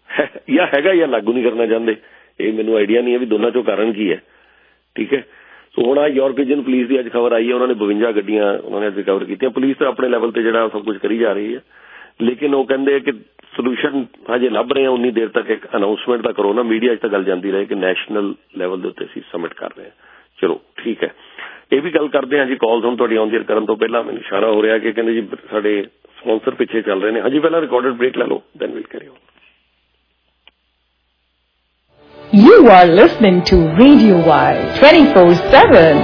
ਜਾਂ ਹੈਗਾ ਜਾਂ ਲਾਗੂ ਨਹੀਂ ਕਰਨਾ ਚਾਹੁੰਦੇ। ਇਹ ਮੈਨੂੰ ਆਈਡੀਆ ਨਹੀਂ ਹੈ ਵੀ ਦੋਨਾਂ ਚੋਂ ਕਾਰਨ ਕੀ ਹੈ। ਠੀਕ ਹੈ, ਸੋ ਹੁਣ ਆ ਯੂਰਪ ਰੀਜਨ ਪੁਲਿਸ ਦੀ ਅੱਜ ਖਬਰ ਆਈ ਹੈ, ਉਹਨਾਂ ਨੇ ਬਵੰਜਾ ਗੱਡੀਆਂ ਉਹਨਾਂ ਨੇ ਅੱਜ ਰਿਕਵਰ ਕੀਤੀਆਂ। ਪੁਲਿਸ ਤਾਂ ਆਪਣੇ ਲੈਵਲ ਤੇ ਜਿਹੜਾ ਸਭ ਕੁਝ ਕਰੀ ਜਾ ਰਹੀ ਹੈ, ਲੇਕਿਨ ਉਹ ਕਹਿੰਦੇ ਕਿ ਸੋਲੂਸ਼ਨ ਹਜੇ ਲੱਭ ਰਹੇ ਆ। ਉਨੀ ਦੇਰ ਤੱਕ ਇੱਕ ਅਨਾਊਂਸਮੈਂਟ ਤਾਂ ਕਰੋ ਨਾ, ਮੀਡੀਆ 'ਚ ਤਾਂ ਗੱਲ ਜਾਂਦੀ ਰਹੇ ਕਿ ਨੈਸ਼ਨਲ ਲੈਵਲ ਦੇ ਉੱਤੇ ਅਸੀਂ ਸਮਿਟ ਕਰ ਰਹੇ ਹਾਂ। ਚਲੋ ਠੀਕ ਹੈ, ਇਹ ਵੀ ਗੱਲ ਕਰਦੇ ਹਾਂ ਜੀ। ਕਾਲਸ ਹੁਣ ਤੁਹਾਡੀ ਆਉਂਦੀਆਂ ਕਰਨ ਤੋਂ ਪਹਿਲਾਂ ਮੈਨੂੰ ਇਸ਼ਾਰਾ ਹੋ ਰਿਹਾ ਕਿ ਕਹਿੰਦੇ ਜੀ ਸਾਡੇ ਸਪਾਂਸਰ ਪਿੱਛੇ ਚੱਲ ਰਹੇ ਨੇ। ਹਾਂਜੀ ਪਹਿਲਾਂ ਰਿਕਾਰਡਡ ਬ੍ਰੇਕ ਲੈ ਲਓ, then will carry on. You are listening to Radio Y twenty-four seven.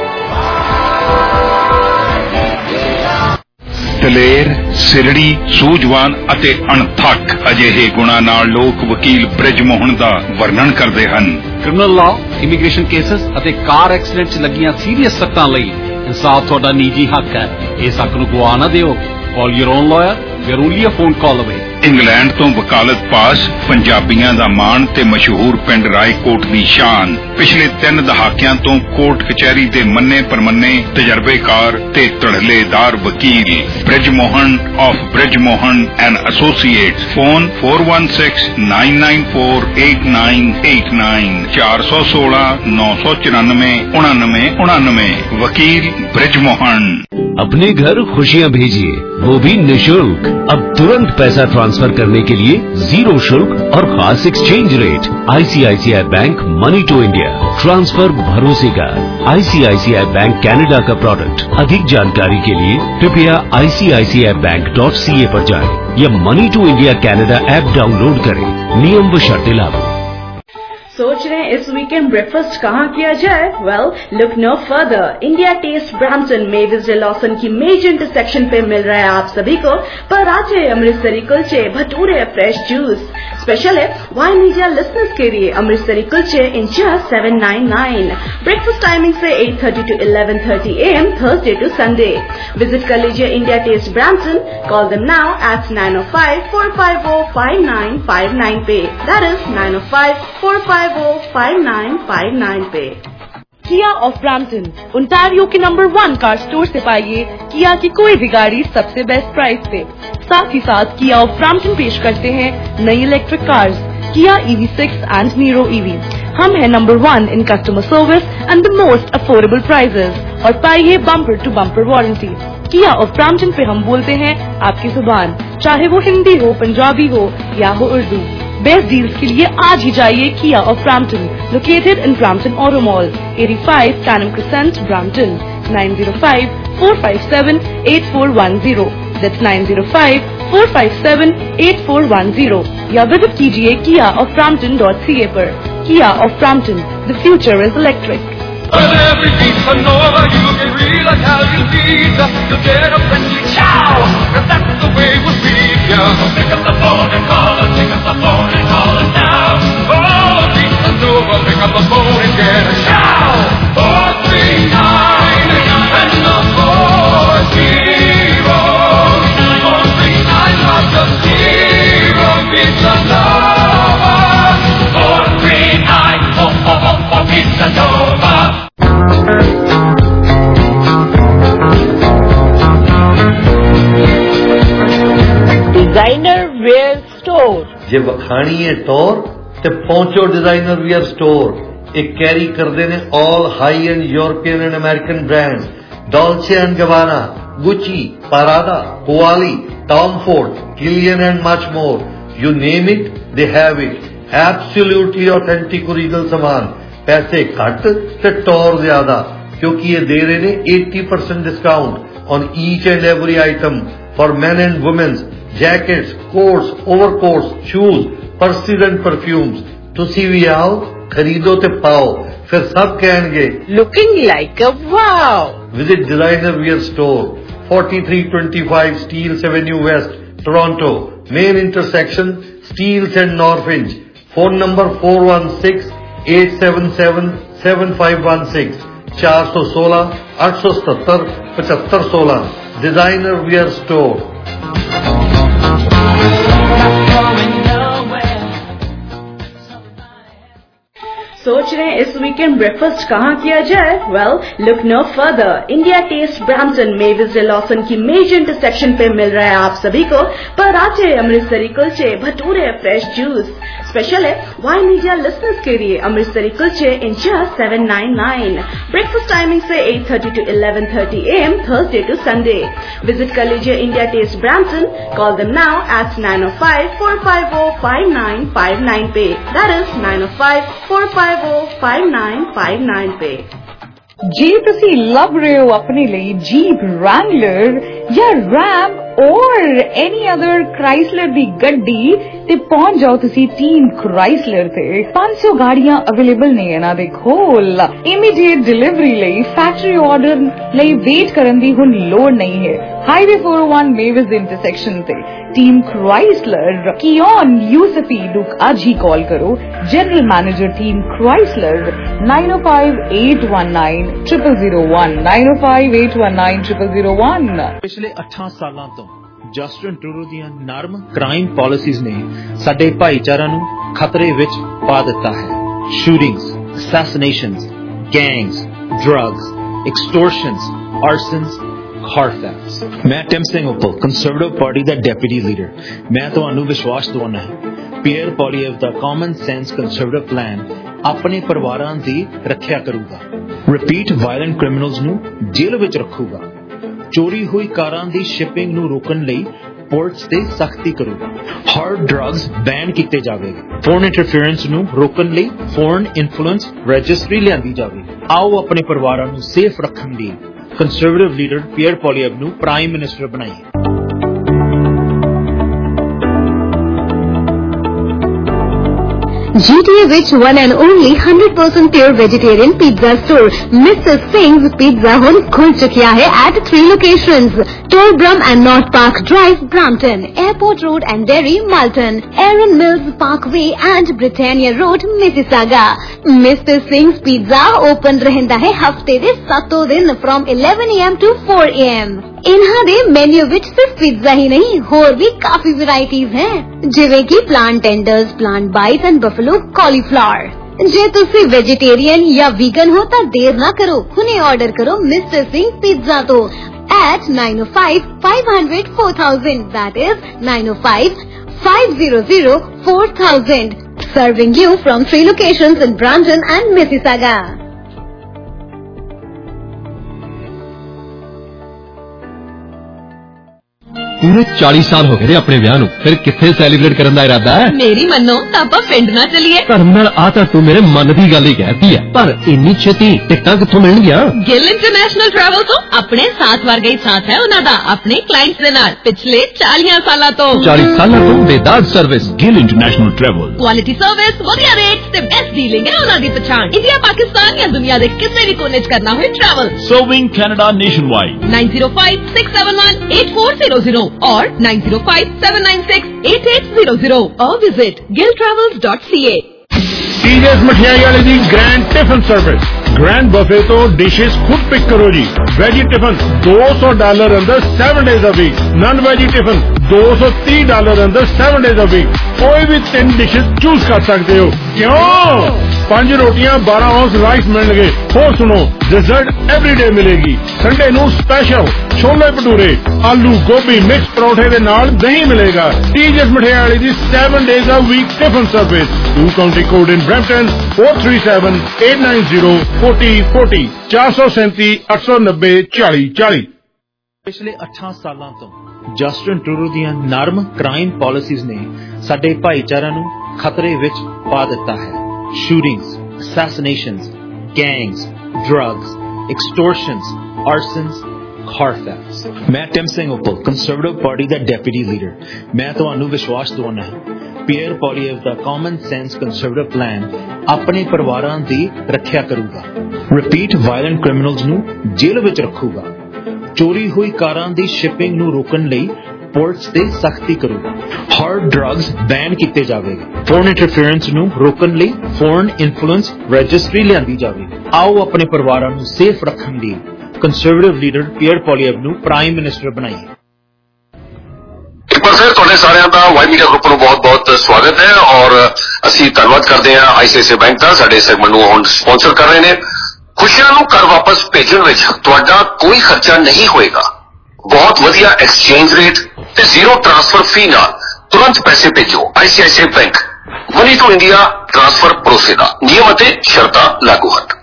ਦਲੇਰ, ਸਿਰੜੀ, ਸੂਝਵਾਨ ਅਤੇ ਅਣਥੱਕ ਅਜਿਹੇ ਗੁਣਾਂ ਨਾਲ ਲੋਕ ਵਕੀਲ ਬ੍ਰਿਜ ਮੋਹਨ ਦਾ ਵਰਣਨ ਕਰਦੇ ਹਨ। ਕ੍ਰਿਮੀਨਲ ਲਾਅ, ਇਮੀਗ੍ਰੇਸ਼ਨ ਕੇਸਸ ਅਤੇ ਕਾਰ ਐਕਸੀਡੈਂਟ 'ਚ ਲੱਗੀਆਂ ਸੀਰੀਅਸ ਸੱਟਾਂ ਲਈ ਇਨਸਾਫ ਤੁਹਾਡਾ ਨਿੱਜੀ ਹੱਕ ਹੈ। ਇਸ ਹੱਕ ਨੂੰ ਗਵਾ ਨਾ ਦਿਓ। Call your own lawyer. We are only a phone call away. England ਤੋਂ ਵਕਾਲਤ ਪਾਸ, ਪੰਜਾਬੀਆਂ ਦਾ ਮਾਣ ਤੇ ਮਸ਼ਹੂਰ ਪਿੰਡ ਰਾਏਕੋਟ ਦੀ ਸ਼ਾਨ। ਪਿਛਲੇ ਤਿੰਨ ਦਹਾਕਿਆਂ ਤੋਂ ਕੋਰਟ ਕਚਹਿਰੀ ਦੇ ਮੰਨੇ ਪਰਮੰਨੇ ਤਜਰਬੇਕਾਰ ਤੇ ਧੜਲੇਦਾਰ ਵਕੀਲ Brij Mohan of Brij Mohan and associates. Phone four one six nine nine four eight nine eight nine ਚਾਰ ਸੌ ਸੋਲਾਂ ਨੌ ਸੌ ਚੁਰਾਨਵੇਂ उनानवे उनानवे। वकील ब्रिज मोहन। अपने घर खुशियां भेजिए, वो भी निशुल्क। अब तुरंत पैसा ट्रांसफर करने के लिए जीरो शुल्क और खास exchange rate. ICICI bank money to India, transfer भरोसे का। आईसीआईसीआई बैंक कनाडा का प्रोडक्ट। अधिक जानकारी के लिए कृपया आई C I C I bank dot C A पर जाएं या money to India Canada app download करें। नियम व शर्तें लागू। सोच रहे हैं इस वीकेंड ब्रेकफास्ट कहाँ किया जाए? Well, look no further. India Taste Brampton Mavis Lawson की मेजर इंटरसेक्शन पे मिल रहा है आप सभी को पराठे, अमृतसरी कुलचे, भटूरे, फ्रेश जूस। स्पेशल है वाई मीडिया लिसनर्स के लिए अमृतसरी कुलचे in just seven ninety-nine। Breakfast timing से eight thirty to eleven thirty a m Thursday to Sunday. Visit कर लीजिए India Taste Brampton. Call them now at nine oh five four five oh five nine five nine पे। That is nine oh five four five oh five nine five nine पे। Kia of Brampton, Ontario के number one car store से पाइए किया की कोई भी गाड़ी सबसे बेस्ट प्राइस पे। साथ ही साथ किया ऑफ ब्रैम्पटन पेश करते हैं नई electric cars Kia E V six and Niro E V। हम हैं number one in customer service and the most affordable prices और पाइए bumper to bumper warranty. Kia of Brampton पे हम बोलते हैं आपकी जुबान, चाहे वो हिंदी हो, पंजाबी हो या हो उर्दू। बेस्ट डील्स के लिए आज ही जाइए Kia of Brampton, located in Brampton auto mall, eighty-five Canham Crescent, Brampton, nine oh five four five seven eight four one zero। That's nine zero five four five seven eight four one zero या visit कीजिए Kia of Brampton dot C A पर। Kia of Brampton, the future is electric. Well, every pizza Nova, you get real Italian pizza. You get up and you chow, and that's the way we feed ya. So pick up the phone and call us, pick up the phone and call us now. Oh, Pizza Nova, pick up the phone and get a chow. Four three nine and the four zero. Four three nine, lots of zero. Pizza Nova. Four three nine, oh oh oh oh, Pizza Nova. Designer wear store जे वखाणी है टोर ते पहुंचो designer wear store. एक carry करते ने all high end European and American brands, Dolce and Gabbana, Gucci, Prada, Cavalli, Tom Ford, Kilian and much more. You name it, they have it. Absolutely authentic original सामान, पैसे घट ते टोर ज्यादा, क्योंकि ये दे रहे ने अस्सी percent discount on each and every item for men and womens, jackets, coats, overcoats, shoes, purses and perfumes. तुसी भी आओ, खरीदो ते पाओ, फिर सब कहेंगे looking like a wow. Visit designer wear store, forty three twenty five Steeles Avenue West, Toronto, main intersection Steeles and Norfinch. Phone number four one six eight seven seven seven five one six, चार सौ सोलह आठ सौ सतहत्तर पचहत्तर सोलह। Designer wear store. सोच रहे हैं इस वीकेंड ब्रेकफास्ट कहाँ किया जाए? Well, look no further. India Taste Brampton Mavis Lawson की मेजर इंटरसेक्शन पे मिल रहा है आप सभी को पराठे, अमृतसरी कुलचे, भटूरे, फ्रेश जूस। स्पेशल है वाई मीडिया लिसनर्स के लिए अमृतसरी कुलचे in just seven nine nine. Breakfast timing से eight thirty to eleven thirty A M Thursday to Sunday. Visit कर लीजिए India Taste Brampton. Call them now at nine O five four five O five nine five nine पे। That is nine O five four five five nine five nine पे। जे तुसी लभ रहे हो अपने लिए जीप रैंगलर या रैम और एनी अदर क्राइसलर दी गड्डी ते पहुंच जाओ तुसी टीम क्राइसलर ते। पांच सौ गाड़ियां अवेलेबल ने इन्हां दे कोल। इमीडिएट डिलीवरी ਲਈ फैक्ट्री ऑर्डर ਲਈ वेट करन दी हुण लोड़ नहीं है। Highway four oh one Mavis intersection ते टीम क्राइसलर कियोन यूसफी दुक आज ही कॉल करो। General manager Team Chrysler nine ओ five eight one nine triple zero one nine ओ five eight one nine triple zero one. पिछले अठारह ਸਾਲਾਂ ਤੋਂ ਜਸਟਿਨ ਟਰੂਡੋ ਦੀਆਂ ਨਰਮ ਕ੍ਰਾਈਮ ਪਾਲਿਸੀਜ਼ ਨੇ ਸਾਡੇ ਭਾਈਚਾਰਿਆਂ ਨੂੰ ਖਤਰੇ ਵਿੱਚ ਪਾ ਦਿੱਤਾ ਹੈ। Shootings, assassinations, gangs, drugs, extortions, arsons, car thefts. ਮੈਂ Tim Singh Uppal, conservative party ਦਾ ਡੈਪੂਟੀ ਲੀਡਰ। ਮੈਂ ਤੁਹਾਨੂੰ ਵਿਸ਼ਵਾਸ ਦਿਵਾਉਣਾ ਹੈ ਪੀਅਰ ਪੋਲੀਐਵ ਦਾ ਕਾਮਨ ਸੈਂਸ ਕੰਜ਼ਰਵੇਟਿਵ ਪਲਾਨ ਆਪਣੇ ਪਰਿਵਾਰਾਂ ਦੀ ਰੱਖਿਆ ਕਰੂਗਾ। ਰਿਪੀਟ ਵਾਇਲੈਂਟ ਕ੍ਰਿਮੀਨਲਸ ਨੂੰ ਜੇਲ੍ਹ ਵਿੱਚ ਰੱਖੂਗਾ। ਚੋਰੀ ਹੋਈ ਕਾਰਾਂ ਦੀ ਸ਼ਿਪਿੰਗ ਨੂੰ ਰੋਕਣ ਲਈ ਪੁਲਿਸ ਤੇ ਸਖਤੀ ਕਰੂਗਾ। ਹਾਰਡ ਡਰੱਗਸ ਬੈਨ ਕੀਤੇ ਜਾਵੇਗਾ। ਫੋਰਨ ਇੰਟਰਫੇਰੈਂਸ ਨੂੰ ਰੋਕਣ ਲਈ ਫੋਰਨ ਇਨਫਲੂਐਂਸ ਰਜਿਸਟਰੀ ਲਿਆਂਦੀ ਜਾਵੇਗੀ। ਆਓ ਆਪਣੇ ਪਰਿਵਾਰਾਂ ਨੂੰ ਸੇਫ ਰੱਖਣ ਲਈ ਕੰਜ਼ਰਵੇਟਿਵ ਲੀਡਰ ਪੀਅਰ ਪੋਲੀਐਵ ਨੂੰ ਪ੍ਰਾਈਮ ਮਿਨਿਸਟਰ ਬਣਾਈਏ। G T A ਵਿੱਚ one and only one hundred percent pure vegetarian pizza store Mister Singh's Pizza ਹੁਣ ਖੁੱਲ ਚੁੱਕਿਆ ਹੈ at three locations: Torbram and North Park Drive, Brampton; Airport Road and Derry, Malton; Erin Mills Parkway and Britannia Road, Mississauga। Mister Singh's Pizza open ਰਹਿੰਦਾ ਹੈ ਹਫਤੇ ਦੇ ਸੱਤੋਂ ਦਿਨ from eleven A M to four A M ਇਨ੍ਹਾਂ ਦੇ ਮੈਨੂ ਵਿੱਚ ਸਿਰਫ ਪੀਜ਼ਾ ਹੀ ਨਹੀਂ ਹੋਰ ਵੀ ਕਾਫੀ ਵੈਰਾਈਟੀਜ਼ ਹੈ ਜਿਵੇਂ ਕਿ plant tenders, plant bites and buffalo cauliflower. ਜੇ ਤੁਸੀਂ ਵੈਜੀਟੇਰੀਅਨ ਜਾਂ ਵੀਗਨ ਹੋ ਤਾਂ ਦੇਰ ਨਾ ਕਰੋ, ਹੁਣੇ ਆਰਡਰ ਕਰੋ ਮਿਸਟਰ ਸਿੰਘ ਪੀਜ਼ਾ ਤੋਂ at nine oh five five hundred four thousand, that is nine oh five five hundred four thousand, serving you from three locations in Brampton and Mississauga। पूरे चालीस साल हो गए ने अपने ब्याह नूं, फिर किथे सैलीब्रेट करन दा इरादा है? मेरी मनो तां आपां पिंड ना चलीए। धर्म नाल आ तां तू मेरे मन दी गल ही कहती है, पर इन्नी छेती टिकटां कित्थों मिलणगीਆਂ? गिल इंटरनेशनल ट्रैवल तो अपने साथ वर्गा ही साथ है उन्हां दा अपने क्लाइंट्स दे नाल पिछले चालीस सालां तो। चालीस सालां तो बेदाग service. Gill international travel. Quality service, वधिया रेट्स ते बेस्ट डीलिंग है उन्हां दी पहचान। इंडिया, पाकिस्तान या दुनिया दे किसी भी कोने च करना होए travel. Serving Canada nationwide. Nine zero five six seven one eight four zero zero और nine zero five seven nine six eight eight zero zero और visit Gill travels dot C A. TJ's मठियाई वाले दी grand tiffin service. Grand buffet तो dishes खुद pick करो जी। Veggie tiffin दो सौ डॉलर अंदर seven days a week. Non veggie tiffin दो सौ तीस डॉलर अंदर सेवन डेज अ वीक। कोई भी तीन डिशेस चूज कर सकते हो। क्यों? पांच रोटियां बारह औंस राइस मिलणगे। होर सुनो, डिजर्ट एवरीडे मिलेगी। संडे नू स्पेशल छोले भटूरे, आलू गोभी मिक्स परोठे दे नाल दही मिलेगा। टीजेस मठियाई वाली दी seven days a week tiffin service. To county code in Brampton four three seven eight nine zero forty forty चार सौ सैंती अठ सौ नब्बे चाली चाली। ਪਿਛਲੇ ਅੱਠਾਂ ਸਾਲਾਂ ਤੋਂ ਜਸਟਿਨ ਟਰੂਡੋ ਦੀਆਂ ਨਰਮ ਕ੍ਰਾਈਮ ਪਾਲਿਸੀਜ਼ ਨੇ ਸਾਡੇ ਭਾਈਚਾਰਿਆਂ ਨੂੰ ਖਤਰੇ ਵਿੱਚ ਪਾ ਦਿੱਤਾ ਹੈ। Shootings, assassinations, gangs, drugs, extortions, arsons, car thefts. ਮੈਂ Tim Singh Uppal, conservative party ਦਾ ਡੈਪੂਟੀ ਲੀਡਰ। ਮੈਂ ਤੁਹਾਨੂੰ ਵਿਸ਼ਵਾਸ ਦਿਵਾਉਣਾ ਹੈ ਪੀਅਰ ਪੋਲੀਏਵ ਦਾ ਕਾਮਨ ਸੈਂਸ ਕੰਸਰਵੇਟਿਵ ਪਲਾਨ ਆਪਣੇ ਪਰਿਵਾਰਾਂ ਦੀ ਰੱਖਿਆ ਕਰੂਗਾ। ਰਿਪੀਟ ਵਾਇਲੈਂਟ ਕ੍ਰਿਮੀਨਲਸ ਨੂੰ ਜੇਲ੍ਹ ਵਿੱਚ ਰੱਖੂਗਾ। ਚੋਰੀ ਹੋਈ ਕਾਰਾਂ ਦੀ ਸ਼ਿਪਿੰਗ ਨੂੰ ਰੋਕਣ ਲਈ ਪੁਲਿਸ ਤੇ ਸਖਤੀ ਕਰੂਗਾ। ਹਾਰਡ ਡਰੱਗਸ ਬੈਨ ਕੀਤੇ ਜਾਵੇਗੇ। ਫੋਰਨ ਇੰਟਰਫੇਰੈਂਸ ਨੂੰ ਰੋਕਣ ਲਈ ਫੋਰਨ ਇਨਫਲੂਐਂਸ ਰਜਿਸਟਰੀ ਲਿਆਂਦੀ ਜਾਵੇਗੀ। ਆਓ ਆਪਣੇ ਪਰਿਵਾਰਾਂ ਨੂੰ ਸੇਫ ਰੱਖਣ ਲਈ ਕੰਸਰਵੇਟਿਵ ਲੀਡਰ ਪੀਅਰ ਪੋਲੀਏਵ ਨੂੰ ਪ੍ਰਾਈਮ ਮਿਨਿਸਟਰ ਬਣਾਈਏ। ਇੱਕ ਵਾਰ ਫਿਰ ਤੁਹਾਡੇ ਸਾਰਿਆਂ ਦਾ ਵਾਈ ਮੀਡੀਆ ਗਰੁੱਪ ਨੂੰ ਬਹੁਤ ਬਹੁਤ ਸਵਾਗਤ ਹੈ ਔਰ ਅਸੀਂ ਧੰਨਵਾਦ ਕਰਦੇ ਹਾਂ ਆਈਸੀਆਈਸੀਆਈ ਬੈਂਕ ਦਾ, ਸਾਡੇ ਸੈਗਮੈਂਟ ਨੂੰ ਹੁਣ ਸਪਾਂਸਰ ਕਰ ਰਹੇ ਨੇ। ਖੁਸ਼ੀਆਂ ਨੂੰ ਘਰ ਵਾਪਸ ਭੇਜਣ ਵਿੱਚ ਤੁਹਾਡਾ ਕੋਈ ਖਰਚਾ ਨਹੀਂ ਹੋਏਗਾ। ਬਹੁਤ ਵਧੀਆ ਐਕਸਚੇਂਜ ਰੇਟ ਤੇ ਜ਼ੀਰੋ ਟ੍ਰਾਂਸਫਰ ਫੀ ਨਾਲ ਤੁਰੰਤ ਪੈਸੇ ਭੇਜੋ। ICICI bank, money to India transfer ਭਰੋਸੇ ਦਾ। ਨਿਯਮ ਅਤੇ ਸ਼ਰਤਾਂ ਲਾਗੂ ਹਨ।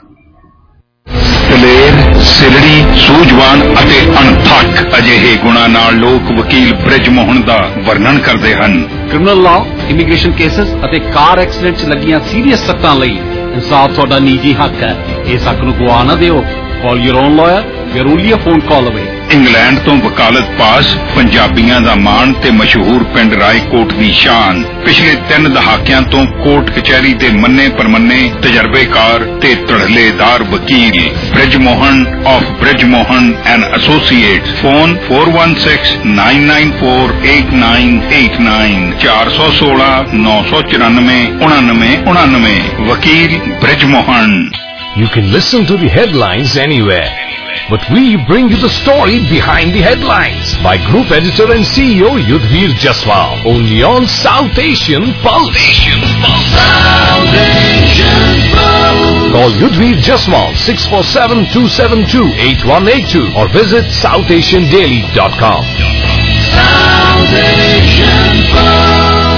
ਦਲੇਰ, ਸਿਲੜੀ, ਸੂਝਵਾਨ ਅਤੇ ਅਣਥੱਕ ਅਜਿਹੇ ਗੁਣਾਂ ਨਾਲ ਲੋਕ ਵਕੀਲ ਬ੍ਰਿਜ ਮੋਹਨ ਦਾ ਵਰਣਨ ਕਰਦੇ ਹਨ। ਕ੍ਰਿਮੀਨਲ ਲਾਅ, ਇਮੀਗ੍ਰੇਸ਼ਨ ਕੇਸਸ ਅਤੇ ਕਾਰ ਐਕਸੀਡੈਂਟ 'ਚ ਲੱਗੀਆਂ ਸੀਰੀਅਸ ਸੱਟਾਂ ਲਈ ਇਨਸਾਫ ਤੁਹਾਡਾ ਨਿੱਜੀ ਹੱਕ ਹੈ। ਇਸ ਹੱਕ ਨੂੰ ਗਵਾ ਨਾ ਦਿਓ। Call your own lawyer, we are only a phone call away. England ਤੋਂ ਵਕਾਲਤ ਪਾਸ, ਪੰਜਾਬੀਆਂ ਦਾ ਮਾਣ ਤੇ ਮਸ਼ਹੂਰ ਪਿੰਡ ਰਾਏਕੋਟ ਦੀ ਸ਼ਾਨ। ਪਿਛਲੇ ਤਿੰਨ ਦਹਾਕਿਆਂ ਤੋਂ ਕੋਰਟ ਕਚਹਿਰੀ ਦੇ ਮੰਨੇ ਪਰਮੰਨੇ ਤਜਰਬੇਕਾਰ ਤੇ ਧੜਲੇਦਾਰ ਵਕੀਲ Brij Mohan of Brij Mohan and associates. Phone four one six nine nine four eight nine eight nine ਚਾਰ ਸੌ ਸੋਲਾਂ ਨੌ ਸੌ ਚੁਰਾਨਵੇਂ ਉਣਾਨਵੇਂ ਉਣਾਨਵੇਂ। ਵਕੀਲ Brij Mohan. You can listen to the headlines anywhere, but we bring you the story behind the headlines by Group Editor and C E O Yudhvir Jaswal, only on South Asian Pulse. South Asian Pulse. Call Yudhvir Jaswal six four seven two seven two eight one eight two or visit south asian daily dot com. South Asian Pulse.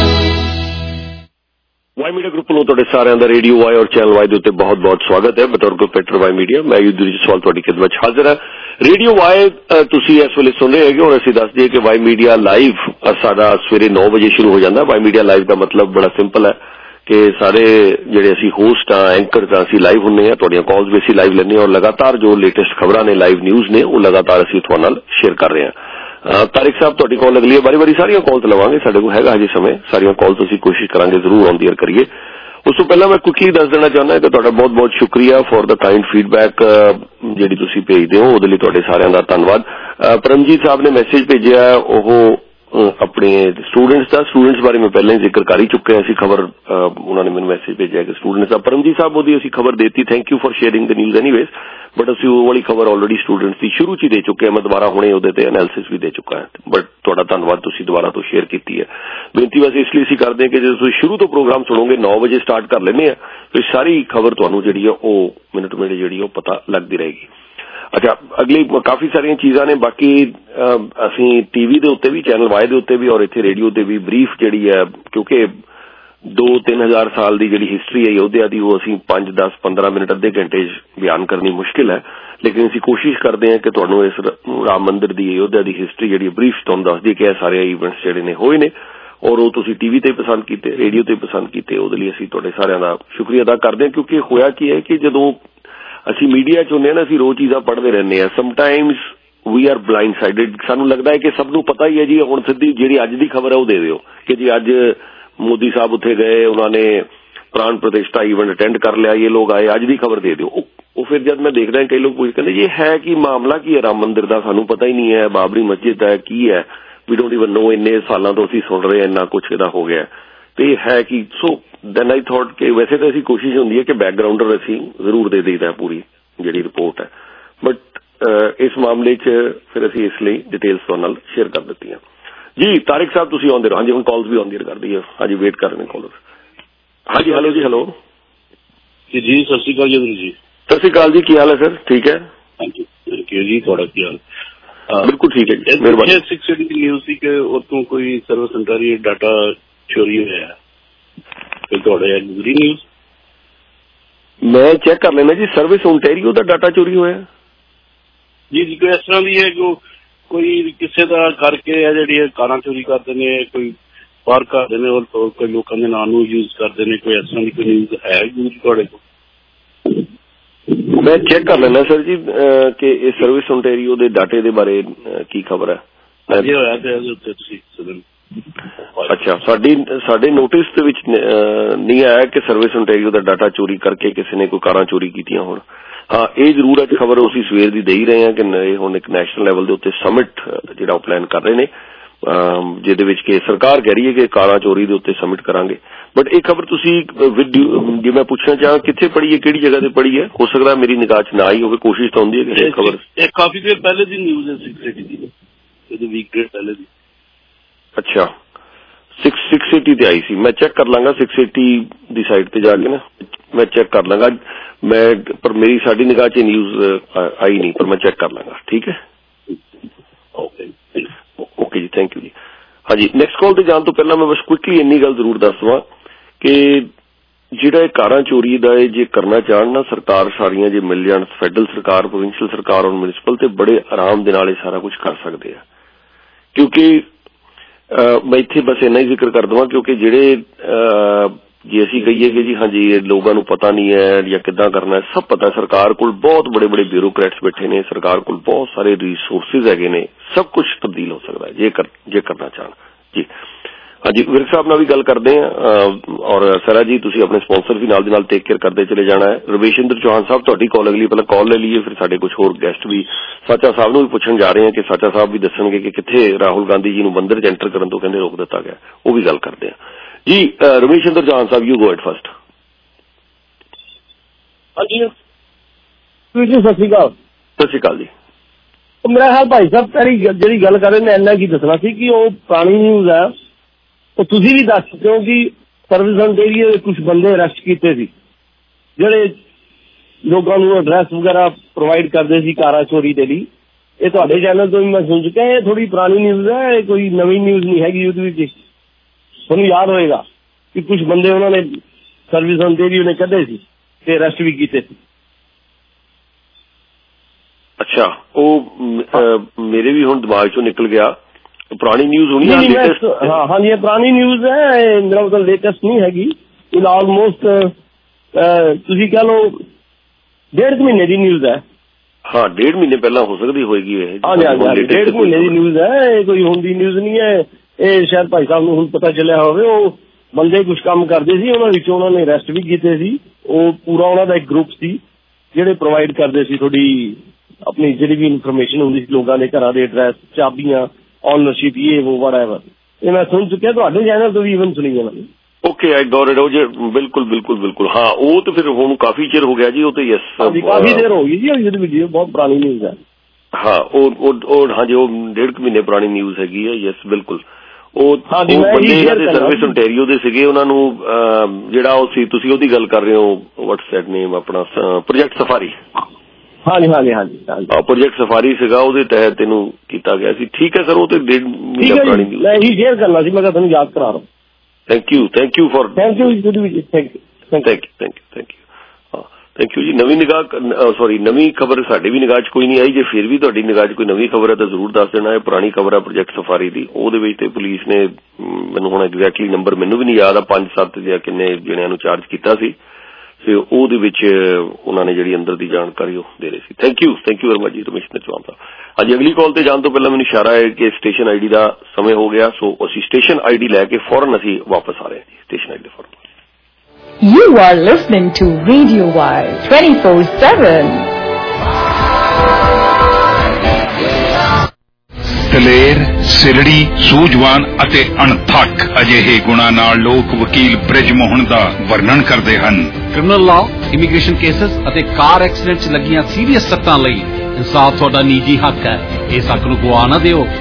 Y media group ਨੂੰ ਤੁਹਾਡੇ ਸਾਰਿਆਂ ਦਾ radio Y or channel Y ਦੇ ਉੱਤੇ ਬਹੁਤ ਬਹੁਤ ਸਵਾਗਤ ਹੈ। ਬਤੌਰ ਗਰੁੱਪ ਐਡੀਟਰ ਵਾਈ ਮੀਡੀਆ ਮੈਂ ਯੁਧਵੀਰ ਜਸਵਾਲ ਤੁਹਾਡੀ ਖਿਦਮਤ 'ਚ ਹਾਜ਼ਰ ਹਾਂ। ਰੇਡੀਓ ਵਾਈ ਤੁਸੀਂ ਇਸ ਵੇਲੇ ਸੁਣ ਰਹੇ ਹੈਗੇ ਔਰ ਅਸੀਂ ਦੱਸ ਦਈਏ ਕਿ ਵਾਈ ਮੀਡੀਆ ਲਾਈਵ ਸਾਡਾ ਸਵੇਰੇ ਨੌ ਵਜੇ ਸ਼ੁਰੂ ਹੋ ਜਾਂਦਾ। ਵਾਈ ਮੀਡੀਆ ਲਾਈਵ ਦਾ ਮਤਲਬ ਬੜਾ ਸਿੰਪਲ ਹੈ ਕਿ ਸਾਰੇ ਜਿਹੜੇ ਅਸੀਂ ਹੋਸਟ ਆ, ਐਂਕਰ ਤਾਂ ਅਸੀਂ ਲਾਈਵ ਹੁੰਦੇ ਹਾਂ, ਤੁਹਾਡੀਆਂ ਕਾਲਸ ਵੀ ਅਸੀਂ ਲਾਈਵ ਲੈਂਦੇ ਹਾਂ ਔਰ ਲਗਾਤਾਰ ਜੋ ਲੇਟੈਸਟ ਖਬਰਾਂ ਨੇ, ਲਾਈਵ ਨਿਊਜ਼ ਨੇ, ਉਹ ਲਗਾਤਾਰ ਅਸੀਂ ਤੁਹਾਡੇ ਨਾਲ ਸ਼ੇਅਰ ਕਰ ਰਹੇ ਹਾਂ। ਤਾਰਿਕ ਸਾਹਿਬ ਤੁਹਾਡੀ ਕਾਲ ਅਗਲੀ ਹੈ, ਵਾਰੀ ਵਾਰੀ ਸਾਰੀਆਂ ਕਾਲਸ ਲਵਾਂਗੇ, ਸਾਡੇ ਕੋਲ ਹੈਗਾ ਹਜੇ ਸਮੇਂ, ਸਾਰੀਆਂ ਕਾਲਸ ਅਸੀਂ ਕੋਸ਼ਿਸ਼ ਕਰਾਂਗੇ ਜ਼ਰੂਰ ਆਨ ਦੀ ਏਅਰ ਕਰੀਏ। ਉਸ ਤੋਂ ਪਹਿਲਾਂ ਮੈਂ ਕੁਇਕਲੀ ਦੱਸ ਦੇਣਾ ਚਾਹੁੰਦਾ ਕਿ ਤੁਹਾਡਾ ਬਹੁਤ ਬਹੁਤ ਸ਼ੁਕਰੀਆ ਫॉर द ਕਾਈਂਡ ਫੀਡਬੈਕ ਜਿਹੜੀ ਤੁਸੀਂ ਭੇਜਦੇ ਹੋ, ਉਹਦੇ ਲਈ ਤੁਹਾਡੇ ਸਾਰਿਆਂ ਦਾ ਧੰਨਵਾਦ। ਪਰਮਜੀਤ ਸਾਹਿਬ ਨੇ ਮੈਸੇਜ ਭੇਜਿਆ, ਉਹ ਆਪਣੇ ਸਟੂਡੈਂਟਸ ਦਾ, ਸਟੂਡੈਂਟਸ ਬਾਰੇ ਮੈਂ ਪਹਿਲਾਂ ਹੀ ਜ਼ਿਕਰ ਕਰ ਹੀ ਚੁੱਕਿਆ ਸੀ ਖਬਰ। ਉਹਨਾਂ ਨੇ ਮੈਨੂੰ ਮੈਸੇਜ ਭੇਜਿਆ ਕਿ ਸਟੂਡੈਂਟਸ ਦਾ। ਪਰਮਜੀਤ ਸਾਹਿਬ ਉਹਦੀ ਅਸੀਂ ਖਬਰ ਦੇਤੀ, thank you for sharing the news anyways, but ਅਸੀਂ ਉਹ ਵਾਲੀ ਖਬਰ ਆਲਰੇਡੀ ਸਟੂਡੈਂਟਸ ਦੀ ਸ਼ੁਰੂ 'ਚ ਹੀ ਦੇ ਚੁੱਕੇ ਹਾਂ। ਮੈਂ ਦੁਬਾਰਾ ਹੁਣੇ ਉਹਦੇ ਤੇ ਐਨਾਲਿਸਿਸ ਵੀ ਦੇ ਚੁੱਕਾ ਹਾਂ, ਬਟ ਤੁਹਾਡਾ ਧੰਨਵਾਦ, ਤੁਸੀਂ ਦੁਬਾਰਾ ਤੋਂ ਸ਼ੇਅਰ ਕੀਤੀ ਹੈ। ਬੇਨਤੀ ਬਸ ਇਸ ਲਈ ਅਸੀਂ ਕਰਦੇ ਹਾਂ ਕਿ ਜਦੋਂ ਤੁਸੀਂ ਸ਼ੁਰੂ ਤੋਂ ਪ੍ਰੋਗਰਾਮ ਸੁਣੋਗੇ, ਨੌ ਵਜੇ ਸਟਾਰਟ ਕਰ ਲੈਂਦੇ ਹਾਂ, ਫਿਰ ਸਾਰੀ ਖਬਰ ਤੁਹਾਨੂੰ ਜਿਹੜੀ ਆ ਉਹ ਮਿੰਟ ਮਿੰਟ ਜਿਹੜੀ ਉਹ ਪਤਾ ਲੱਗਦੀ ਰਹੇਗੀ। ਅੱਛਾ, ਅਗਲੀ ਕਾਫੀ ਸਾਰੀਆਂ ਚੀਜ਼ਾਂ ਨੇ। ਬਾਕੀ ਅਸੀਂ ਟੀਵੀ ਦੇ ਉੱਤੇ ਵੀ, ਚੈਨਲ ਵਾਈ ਦੇ ਉੱਤੇ ਵੀ ਔਰ ਇੱਥੇ ਰੇਡੀਓ ਤੇ ਵੀ ਬਰੀਫ ਜਿਹੜੀ ਹੈ, ਕਿਉਂਕਿ ਦੋ ਤਿੰਨ ਹਜ਼ਾਰ ਸਾਲ ਦੀ ਜਿਹੜੀ ਹਿਸਟਰੀ ਹੈ ਯੋਧਿਆ ਦੀ ਉਹ ਅਸੀਂ ਪੰਜ ਦਸ ਪੰਦਰਾਂ ਮਿੰਟ ਅੱਧੇ ਘੰਟੇ 'ਚ ਬਿਆਨ ਕਰਨੀ ਮੁਸ਼ਕਿਲ ਹੈ, ਲੇਕਿਨ ਅਸੀਂ ਕੋਸ਼ਿਸ਼ ਕਰਦੇ ਹਾਂ ਕਿ ਤੁਹਾਨੂੰ ਇਸ ਰਾਮ ਮੰਦਿਰ ਦੀ ਯੋਧਿਆ ਦੀ ਹਿਸਟਰੀ ਜਿਹੜੀ ਬਰੀਫ ਤੁਹਾਨੂੰ ਦੱਸਦੀ ਕਿ ਇਹ ਸਾਰੇ ਇਵੈਂਟਸ ਜਿਹੜੇ ਨੇ ਹੋਏ ਨੇ ਔਰ ਉਹ ਤੁਸੀਂ ਟੀਵੀ ਤੇ ਪਸੰਦ ਕੀਤੇ, ਰੇਡੀਓ ਤੇ ਪਸੰਦ ਕੀਤੇ, ਉਹਦੇ ਲਈ ਅਸੀਂ ਤੁਹਾਡੇ ਸਾਰਿਆਂ ਦਾ ਸ਼ੁਕਰੀਆ ਅਦਾ ਕਰਦੇ ਹਾਂ। ਕਿਉਂਕਿ ਹੋਇਆ ਕੀ ਹੈ ਕਿ ਜਦੋਂ ਅਸੀਂ ਮੀਡੀਆ 'ਚ ਹੁੰਦੇ ਹਾਂ ਨਾ, ਅਸੀਂ ਰੋਜ਼ ਚੀਜ਼ਾਂ ਪੜ੍ਹਦੇ ਰਹਿੰਦੇ ਹਾਂ। Sometimes we are blindsided. ਸਾਨੂੰ ਲੱਗਦਾ ਹੈ ਕਿ ਸਭ ਨੂੰ ਪਤਾ ਹੀ ਹੈ ਜੀ, ਹੁਣ ਸਿੱਧੀ ਜਿਹੜੀ ਅੱਜ ਦੀ ਖਬਰ ਹੈ ਉਹ ਦੇ ਦਿਓ ਕਿ ਜੀ ਅੱਜ ਮੋਦੀ ਸਾਹਿਬ ਉੱਥੇ ਗਏ, ਉਹਨਾਂ ਨੇ ਪ੍ਰਾਣ ਪ੍ਰਤਿਸ਼ਠਾ ਇਵੈਂਟ ਅਟੈਂਡ ਕਰ ਲਿਆ, ਇਹ ਲੋਕ ਆਏ, ਅੱਜ ਦੀ ਖਬਰ ਦੇ ਦਿਓ। ਉਹ ਫਿਰ ਜਦ ਮੈਂ ਦੇਖਦਾ ਕਈ ਲੋਕ ਪੁੱਛ ਕਹਿੰਦੇ ਜੀ ਹੈ ਕੀ ਮਾਮਲਾ ਕੀ ਹੈ ਰਾਮ ਮੰਦਿਰ ਦਾ, ਸਾਨੂੰ ਪਤਾ ਹੀ ਨਹੀਂ ਹੈ, ਬਾਬਰੀ ਮਸਜਿਦ ਹੈ, ਕੀ ਹੈ, ਵੀ ਡੋਂਟ ਇਵਨ ਨੋ, ਇੰਨੇ ਸਾਲਾਂ ਤੋਂ ਅਸੀਂ ਸੁਣ ਰਹੇ ਹਾਂ ਇੰਨਾ ਕੁਛ ਇਹਦਾ ਹੋ ਗਿਆ ਤੇ ਹੈ ਕਿ। ਸੋ ਦੈਨ ਆਈ ਥੋਟ ਕਿ ਵੈਸੇ ਤਾਂ ਅਸੀਂ ਕੋਸ਼ਿਸ਼ ਹੁੰਦੀ ਹੈ ਕਿ ਬੈਕਗਰਾਊਂਡਰ ਅਸੀਂ ਜ਼ਰੂਰ ਦੇ ਦੇਈਦਾ ਪੂਰੀ ਜਿਹੜੀ ਰਿਪੋਰਟ ਹੈ, ਬਟ ਇਸ ਮਾਮਲੇ 'ਚ ਫਿਰ ਅਸੀਂ ਇਸ ਲਈ ਡਿਟੇਲਸ ਤੁਹਾਡੇ ਨਾਲ ਸ਼ੇਅਰ ਕਰ ਦਿੱਤੀਆਂ। ਜੀ ਤਾਰਿਕ ਸਾਹਿਬ ਤੁਸੀਂ ਆਉਂਦੇ ਰਹੋ। ਹਾਂਜੀ ਹੁਣ ਕਾਲਸ ਵੀ ਆਉਂਦੀਆਂ ਕਰਦੀ ਹੈ। ਹਾਂਜੀ ਵੇਟ ਕਰ ਰਹੇ ਕਾਲਰ। ਹਾਂਜੀ ਹੈਲੋ ਜੀ। ਹੈਲੋ ਜੀ ਜੀ ਸਤਿ ਸ਼੍ਰੀ ਅਕਾਲ ਜੀ। ਜੀ ਸਤਿ ਸ਼੍ਰੀ ਅਕਾਲ ਜੀ, ਕੀ ਹਾਲ ਹੈ ਸਰ? ਠੀਕ ਹੈ ਥੈਂਕ ਯੂ ਜੀ, ਤੁਹਾਡਾ ਕੀ ਹਾਲ? ਬਿਲਕੁਲ ਠੀਕ ਹੈ ਜੀ, ਮਿਹਰਬਾਨੀ। ਸਿਕਸ ਏਟੀ ਦੀ ਨਿਊਜ਼ ਸੀ ਕਿ ਉਤੋਂ ਕੋਈ ਸਰਵਿਸ ਸੈਂਟਰੀ ਡਾਟਾ ਚੋਰੀ ਹੋਇਆ, ਤੇ ਤੁਹਾਡੇ ਐਗਰੀ ਨਿਊਜ਼ ਮੈਂ ਚੈੱਕ ਕਰ ਲੈਣਾ ਜੀ। ਸਰਵਿਸ ਓਨਟਾਰੀਓ ਦਾ ਡਾਟਾ ਚੋਰੀ ਹੋਇਆ ਜੀ ਜੀ ਕੋਈ ਇਸ ਤਰ੍ਹਾਂ ਦੀ ਹੈ ਕਿ ਕੋਈ ਕਿਸੇ ਦਾ ਕਰਕੇ ਹੈ ਜਿਹੜੀ ਕਾਰਾਂ ਚੋਰੀ ਕਰਦੇ ਨੇ, ਕੋਈ ਬਾਹਰ ਕਰਦੇ ਨੇ ਔਰ ਕੋਈ ਲੋਕਾਂ ਦੇ ਨਾਂ ਨੂੰ ਯੂਜ਼ ਕਰਦੇ ਨੇ, ਕੋਈ ਇਸ ਤਰ੍ਹਾਂ ਦੀ ਕੋਈ ਨਿਊਜ਼ ਹੈ ਯੂਜ਼ ਤੁਹਾਡੇ ਕੋਲ? ਮੈਂ ਚੈੱਕ ਕਰ ਲੈਣਾ ਸਰ ਜੀ ਕਿ ਇਹ ਸਰਵਿਸ ਓਨਟਾਰੀਓ ਦੇ ਡਾਟੇ ਦੇ ਬਾਰੇ ਕੀ ਖਬਰ ਹੈ। ਹੋਇਆ ਤੇ ਉੱਤੇ ਤੁਸੀਂ ਅੱਛਾ, ਸਾਡੀ ਸਾਡੇ ਨੋਟਿਸ ਦੇ ਵਿੱਚ ਨਹੀਂ ਆਇਆ ਕਿ ਸਰਵਿਸ ਓਨਟਾਰੀਓ ਦਾ ਡਾਟਾ ਚੋਰੀ ਕਰਕੇ ਕਿਸੇ ਨੇ ਕੋਈ ਕਾਰਾਂ ਚੋਰੀ ਕੀਤੀਆਂ ਹੋਣ। ਹਾਂ ਇਹ ਜ਼ਰੂਰ ਅੱਜ ਖਬਰ ਅਸੀਂ ਸਵੇਰ ਦੀ ਦੇ ਹੀ ਰਹੇ ਹਾਂ ਕਿ ਹੁਣ ਇੱਕ ਨੈਸ਼ਨਲ ਲੈਵਲ ਦੇ ਉੱਤੇ ਸਮਿਟ ਜਿਹੜਾ ਉਹ ਪਲਾਨ ਕਰ ਰਹੇ ਨੇ, ਜਿਹਦੇ ਵਿੱਚ ਕਿ ਸਰਕਾਰ ਕਹਿ ਰਹੀ ਹੈ ਕਿ ਕਾਰਾਂ ਚੋਰੀ ਦੇ ਉੱਤੇ ਸਮਿਟ ਕਰਾਂਗੇ। ਬਟ ਇਹ ਖਬਰ ਤੁਸੀਂ ਜੇ ਮੈਂ ਪੁੱਛਣਾ ਚਾਹਾਂ ਕਿੱਥੇ ਪੜ੍ਹੀ ਹੈ, ਕਿਹੜੀ ਜਗ੍ਹਾ ਤੇ ਪੜ੍ਹੀ ਹੈ? ਹੋ ਸਕਦਾ ਮੇਰੀ ਨਿਗਾਹ 'ਚ ਨਾ ਆਈ ਹੋਵੇ, ਕੋਸ਼ਿਸ਼ ਤਾਂ ਹੁੰਦੀ ਹੈ ਕਿ ਇਹ ਖਬਰ ਇਹ ਕਾਫੀ ਦੇਰ ਪਹਿਲੇ ਦੀ ਨਿਊਜ਼ ਹੈ, ਸਿਕਸ ਏਟੀ ਦੀ ਵੀਕ ਡੇਟ ਪਹਿਲੇ ਦੀ। ਅੱਛਾ ਸਿਕਸ ਸਿਕਸ ਏਟੀ ਤੇ ਆਈ ਸੀ, ਮੈਂ ਚੈੱਕ ਕਰ ਲਾਂਗਾ ਸਿਕਸ ਏਟੀ ਦੀ ਸਾਈਟ ਤੇ ਜਾ ਕੇ ਨਾ, ਮੈਂ ਚੈੱਕ ਕਰ ਲਾਂਗਾ ਮੈਂ, ਪਰ ਮੇਰੀ ਸਾਡੀ ਨਿਗਾਹ 'ਚ ਨਿਊਜ਼ ਆਈ ਨਹੀਂ, ਪਰ ਮੈਂ ਚੈੱਕ ਕਰ ਲਾਂਗਾ। ਠੀਕ ਹੈ ਓਕੇ ਜੀ, ਥੈਂਕ ਯੂ ਜੀ। ਹਾਂਜੀ ਨੈਕਸਟ ਕਾਲ ਤੇ ਜਾਣ ਤੋਂ ਪਹਿਲਾਂ ਮੈਂ ਬਸ ਕੁਇਕਲੀ ਇੰਨੀ ਗੱਲ ਜ਼ਰੂਰ ਦੱਸ ਦੇਵਾਂ ਕਿ ਜਿਹੜਾ ਇਹ ਕਾਰਾਂ ਚੋਰੀ ਦਾ ਇਹ ਜੇ ਕਰਨਾ ਚਾਹਣ ਨਾ ਸਰਕਾਰ ਸਾਰੀਆਂ ਜੇ ਮਿਲ ਜਾਣ, ਫੈਡਰਲ ਸਰਕਾਰ, ਪ੍ਰੋਵਿੰਸ਼ੀਅਲ ਸਰਕਾਰ ਔਰ ਮਿਊਨਿਸਪਲ, ਤੇ ਬੜੇ ਆਰਾਮ ਦੇ ਨਾਲ ਇਹ ਸਾਰਾ ਕੁਝ ਕਰ ਸਕਦੇ ਆ। ਕਿਉਂਕਿ ਮੈਂ ਇੱਥੇ ਬਸ ਇੰਨਾ ਹੀ ਜ਼ਿਕਰ ਕਰ ਦੇਵਾਂ ਕਿਉਂਕਿ ਜਿਹੜੇ ਜੇ ਅਸੀਂ ਕਹੀਏ ਕਿ ਜੀ ਹਾਂਜੀ ਇਹ ਲੋਕਾਂ ਨੂੰ ਪਤਾ ਨਹੀਂ ਹੈ ਜਾਂ ਕਿੱਦਾਂ ਕਰਨਾ, ਸਭ ਪਤਾ। ਸਰਕਾਰ ਕੋਲ ਬਹੁਤ ਬੜੇ ਬੜੇ ਬਿਊਰੋਕਰੈਟਸ ਬੈਠੇ ਨੇ, ਸਰਕਾਰ ਕੋਲ ਬਹੁਤ ਸਾਰੇ ਰਿਸੋਰਸਿਸ ਹੈਗੇ ਨੇ, ਸਭ ਕੁਝ ਤਬਦੀਲ ਹੋ ਸਕਦਾ ਹੈ ਜੇ ਕਰ ਜੇ ਕਰਨਾ ਚਾਹਣ ਜੀ। ਹਾਂਜੀ ਵਿਰਕ ਸਾਹਿਬ ਨਾਲ ਵੀ ਗੱਲ ਕਰਦੇ ਹਾਂ ਔਰ ਸਰਾ ਜੀ ਤੁਸੀਂ ਆਪਣੇ ਸਪਾਂਸਰ ਵੀ ਨਾਲ ਦੀ ਨਾਲ ਟੇਕ ਕੇਅਰ ਕਰਦੇ ਚਲੇ ਜਾਣਾ ਹੈ। ਰਵੇਸ਼ਿੰਦਰ ਚੌਹਾਨ ਸਾਹਿਬ ਤੁਹਾਡੀ ਕਾਲ ਅਗਲੀ, ਪਹਿਲਾਂ ਕਾਲ ਲੈ ਲਈਏ, ਫਿਰ ਸਾਡੇ ਕੁਝ ਹੋਰ ਗੈਸਟ ਵੀ ਸਾਚਾ ਸਾਹਿਬ ਨੂੰ ਵੀ ਪੁੱਛਣ ਜਾ ਰਹੇ ਹਾਂ ਕਿ ਸਾਚਾ ਸਾਹਿਬ ਵੀ ਦੱਸਣਗੇ ਕਿ ਕਿੱਥੇ ਰਾਹੁਲ ਗਾਂਧੀ ਜੀ ਨੂੰ ਮੰਦਿਰ 'ਚ ਐਂਟਰ ਕਰਨ ਤੋਂ ਕਹਿੰਦੇ ਰੋਕ ਦਿੱਤਾ ਗਿਆ, ਉਹ ਵੀ ਗੱਲ ਕਰਦੇ ਹਾਂ ਜੀ। Raveshinder Chauhan Sahib you go at first. ਹਾਂਜੀ ਸਤਿ ਸ਼੍ਰੀ ਅਕਾਲ। ਸਤਿ ਸ਼੍ਰੀ ਅਕਾਲ ਜੀ। ਮੇਰਾ ਖਿਆਲ ਭਾਈ ਸਾਹਿਬ ਤੇਰੀ ਜਿਹੜੀ ਗੱਲ ਕਰ ਰਹੇ ਨੇ ਇੰਨਾ ਕੀ ਦੱਸਣਾ ਸੀ ਕਿ ਉਹ ਪੁਰਾਣੀ ਨਿਊਜ਼ ਹੈ, ਉਹ ਤੁਸੀਂ ਵੀ ਦੱਸ ਚੁੱਕੇ ਹੋ ਕਿ ਸਰਵਿਸ ਓਨਟਾਰੀਓ ਦੇ ਕੁਝ ਬੰਦੇ ਅਰੈਸਟ ਕੀਤੇ ਸੀ ਜਿਹੜੇ ਲੋਕਾਂ ਨੂੰ ਐਡਰੈਸ ਵਗੈਰਾ ਪ੍ਰੋਵਾਈਡ ਕਰਦੇ ਸੀ ਕਾਰਾਂ ਚੋਰੀ ਦੇ ਲਈ। ਇਹ ਤੁਹਾਡੇ ਚੈਨਲ ਤੋਂ ਵੀ ਮੈਂ ਸੁਣ ਚੁੱਕਿਆ, ਇਹ ਥੋੜੀ ਪੁਰਾਣੀ ਨਿਊਜ਼ ਹੈ, ਇਹ ਕੋਈ ਨਵੀਂ ਨਿਊਜ਼ ਨਹੀਂ ਹੈਗੀ। ਉਹਦੇ ਵਿੱਚ ਤੁਹਾਨੂੰ ਯਾਦ ਹੋਏਗਾ ਕਿ ਕੁਝ ਬੰਦੇ ਉਹਨਾਂ ਨੇ ਸਰਵਿਸ ਓਨਟਾਰੀਓ ਨੇ ਕੱਢੇ ਸੀ ਤੇ ਅਰੈਸਟ ਵੀ ਕੀਤੇ ਸੀ। ਅੱਛਾ ਉਹ ਮੇਰੇ ਵੀ ਹੁਣ ਦਿਮਾਗ ਚੋਂ ਨਿਕਲ ਗਿਆ, ਪੁਰਾਣੀ ਨਿਊਜ਼ ਹੋਣੀ ਹੈ। ਹਾਂ ਹਾਂਜੀ ਇਹ ਪੁਰਾਣੀ ਨਿਊਜ਼ ਹੈ, ਮੇਰਾ ਮਤਲਬ ਲੇਟੈਸਟ ਨਹੀਂ ਹੈਗੀ। ਇਹ ਆਲਮੋਸਟ ਤੁਸੀਂ ਕਹਿ ਲਓ ਡੇਢ ਕੁ ਮਹੀਨੇ ਦੀ ਨਿਊਜ਼ ਹੈ। ਹਾਂ ਡੇਢ ਮਹੀਨੇ ਪਹਿਲਾਂ ਹੋ ਸਕਦੀ ਹੋਏਗੀ ਇਹ। ਹਾਂਜੀ ਹਾਂਜੀ ਡੇਢ ਮਹੀਨੇ ਦੀ ਨਿਊਜ਼ ਹੈ, ਇਹ ਕੋਈ ਹੁਣ ਦੀ ਨਿਊਜ਼ ਨਹੀਂ ਹੈ। ਇਹ ਸ਼ਾਇਦ ਭਾਈ ਸਾਹਿਬ ਨੂੰ ਹੁਣ ਪਤਾ ਚੱਲਿਆ ਹੋਵੇ। ਉਹ ਬੰਦੇ ਕੁਝ ਕੰਮ ਕਰਦੇ ਸੀ, ਉਹਨਾਂ ਵਿੱਚੋਂ ਉਹਨਾਂ ਨੇ ਅਰੈਸਟ ਵੀ ਕੀਤੇ ਸੀ। ਉਹ ਪੂਰਾ ਉਹਨਾਂ ਦਾ ਇੱਕ ਗਰੁੱਪ ਸੀ ਜਿਹੜੇ ਪ੍ਰੋਵਾਈਡ ਕਰਦੇ ਸੀ ਥੋੜੀ ਆਪਣੀ ਜਿਹੜੀ ਵੀ ਇਨਫੋਰਮੇਸ਼ਨ ਹੁੰਦੀ ਸੀ ਲੋਕਾਂ ਦੇ ਘਰਾਂ ਦੇ ਐਡਰੈਸ, ਚਾਬੀਆਂ, ਓਨਰਸ਼ਿਪ, ਇਹ ਉਹ ਵਟਐਵਰ। ਇਹ ਮੈਂ ਸੁਣ ਚੁੱਕਿਆ, ਤੁਹਾਡੇ ਚੈਨਲ ਤੋਂ ਵੀ ਇਵਨ ਸੁਣੀ ਹੈ। Okay I got it. ਉਹ ਜੇ ਬਿਲਕੁਲ ਬਿਲਕੁਲ ਬਿਲਕੁਲ ਹਾਂ ਉਹ ਤਾਂ ਫਿਰ ਹੁਣ ਕਾਫੀ ਚਿਰ ਹੋ ਗਿਆ ਜੀ। ਉਹ ਤਾਂ ਯੈਸ ਕਾਫੀ ਦੇਰ ਹੋ ਗਈ ਜੀ, ਉਹਦੀ ਵੀਡੀਓ ਬਹੁਤ ਪੁਰਾਣੀ ਨਿਊਜ਼ ਹੈ। ਹਾਂ ਉਹ ਹਾਂਜੀ ਉਹ ਡੇਢ ਕੁ ਮਹੀਨੇ ਪੁਰਾਣੀ ਨਿਊਜ਼ ਹੈਗੀ ਹੈ। ਯੈਸ ਬਿਲਕੁਲ। ਉਹ ਬੰਦੇ ਇਹਨਾਂ ਦੇ ਸਰਵਿਸ ਓਨਟਾਰੀਓ ਦੇ ਸੀਗੇ, ਉਹਨਾਂ ਨੂੰ ਜਿਹੜਾ ਉਹ ਸੀ, ਤੁਸੀਂ ਉਹਦੀ ਗੱਲ ਕਰ ਰਹੇ ਹੋ, ਵਾਟਸ ਦੈਟ ਨੇਮ ਆਪਣਾ ਪ੍ਰੋਜੈਕਟ ਸਫਾਰੀ। ਹਾਂਜੀ ਹਾਂਜੀ ਹਾਂਜੀ ਪ੍ਰੋਜੈਕਟ ਸਫਾਰੀ ਸੀਗਾ, ਉਹਦੇ ਤਹਿਤ ਇਹਨੂੰ ਕੀਤਾ ਗਿਆ ਸੀ। ਠੀਕ ਹੈ ਸਰ, ਉਹ ਤੇ ਡੇਢ ਮਹੀਨਾ ਪੁਰਾਣੀ ਨਿਊਜ਼। ਮੈਂ ਇਹੀ ਸ਼ੇਅਰ ਕਰਨਾ ਸੀ, ਮੈਂ ਕਿਹਾ ਤੁਹਾਨੂੰ ਯਾਦ ਕਰਾ ਰਹਾ। Thank you thank you for thank you thank you thank you thank you thank you thank you ਹਾਂ ਥੈਂਕ ਯੂ ਜੀ। ਨਵੀਂ ਨਿਗਾਹ ਸੌਰੀ ਨਵੀਂ ਖਬਰ ਸਾਡੀ ਵੀ ਨਿਗਾਹ 'ਚ ਕੋਈ ਨਹੀਂ ਆਈ। ਜੇ ਫਿਰ ਵੀ ਤੁਹਾਡੀ ਨਿਗਾਹ 'ਚ ਕੋਈ ਨਵੀਂ ਖਬਰ ਹੈ ਤਾਂ ਜ਼ਰੂਰ ਦੱਸ ਦੇਣਾ। ਇਹ ਪੁਰਾਣੀ ਖਬਰ ਹੈ ਪ੍ਰੋਜੈਕਟ ਸਫਾਰੀ ਦੀ। ਉਹਦੇ ਵਿੱਚ ਤੇ ਪੁਲਿਸ ਨੇ ਮੈਨੂੰ ਹੁਣ ਐਗਜ਼ੈਕਟਲੀ ਨੰਬਰ ਮੈਨੂੰ ਵੀ ਨਹੀਂ ਯਾਦ ਆ ਪੰਜ ਸੱਤ ਜਾਂ ਕਿੰਨੇ ਜਣਿਆਂ ਨੂੰ ਚਾਰਜ ਕੀਤਾ ਸੀ ਤੇ ਉਹਦੇ ਵਿੱਚ ਉਹਨਾਂ ਨੇ ਜਿਹੜੀ ਅੰਦਰ ਦੀ ਜਾਣਕਾਰੀ ਉਹ ਦੇ ਰਹੇ ਸੀ। Thank you thank you very much ਜੀ ਕਮਿਸ਼ਨਰ ਚੌਹਾਨ ਸਾਹਿਬ। ਅੱਜ ਅਗਲੀ ਕਾਲ ਤੇ ਜਾਣ ਤੋਂ ਪਹਿਲਾਂ ਮੈਨੂੰ ਇਸ਼ਾਰਾ ਹੈ ਕਿ ਸਟੇਸ਼ਨ ਆਈਡੀ ਦਾ ਸਮੇਂ ਹੋ ਗਿਆ, ਸੋ ਅਸੀਂ ਸਟੇਸ਼ਨ ਆਈਡੀ ਲੈ ਕੇ ਫੌਰਨ ਅਸੀਂ ਵਾਪਸ ਆ ਰਹੇ ਹਾਂ ਜੀ। ਸਟੇਸ਼ਨ ਆਈਡੀ ਫੌਰਨ। You are listening to Radio Wire twenty-four seven. ਦਲੇਰ, ਸਿਰੜੀ, ਸੂਝਵਾਨ ਅਤੇ ਅਣਥੱਕ ਅਜਿਹੇ ਗੁਣਾਂ ਨਾਲ ਲੋਕ ਵਕੀਲ ਬ੍ਰਿਜ ਮੋਹਨ ਦਾ ਵਰਣਨ ਕਰਦੇ ਹਨ। ਕ੍ਰਿਮੀਨਲ ਲਾਅ, ਇਮੀਗ੍ਰੇਸ਼ਨ ਕੇਸਸ ਅਤੇ ਕਾਰ ਐਕਸੀਡੈਂਟ 'ਚ ਲੱਗੀਆਂ ਸੀਰੀਅਸ ਸੱਟਾਂ ਲਈ ਇਨਸਾਫ ਤੁਹਾਡਾ ਨਿੱਜੀ ਹੱਕ ਹੈ। ਇਸ ਹੱਕ ਨੂੰ ਗਵਾ ਨਾ ਦਿਓ।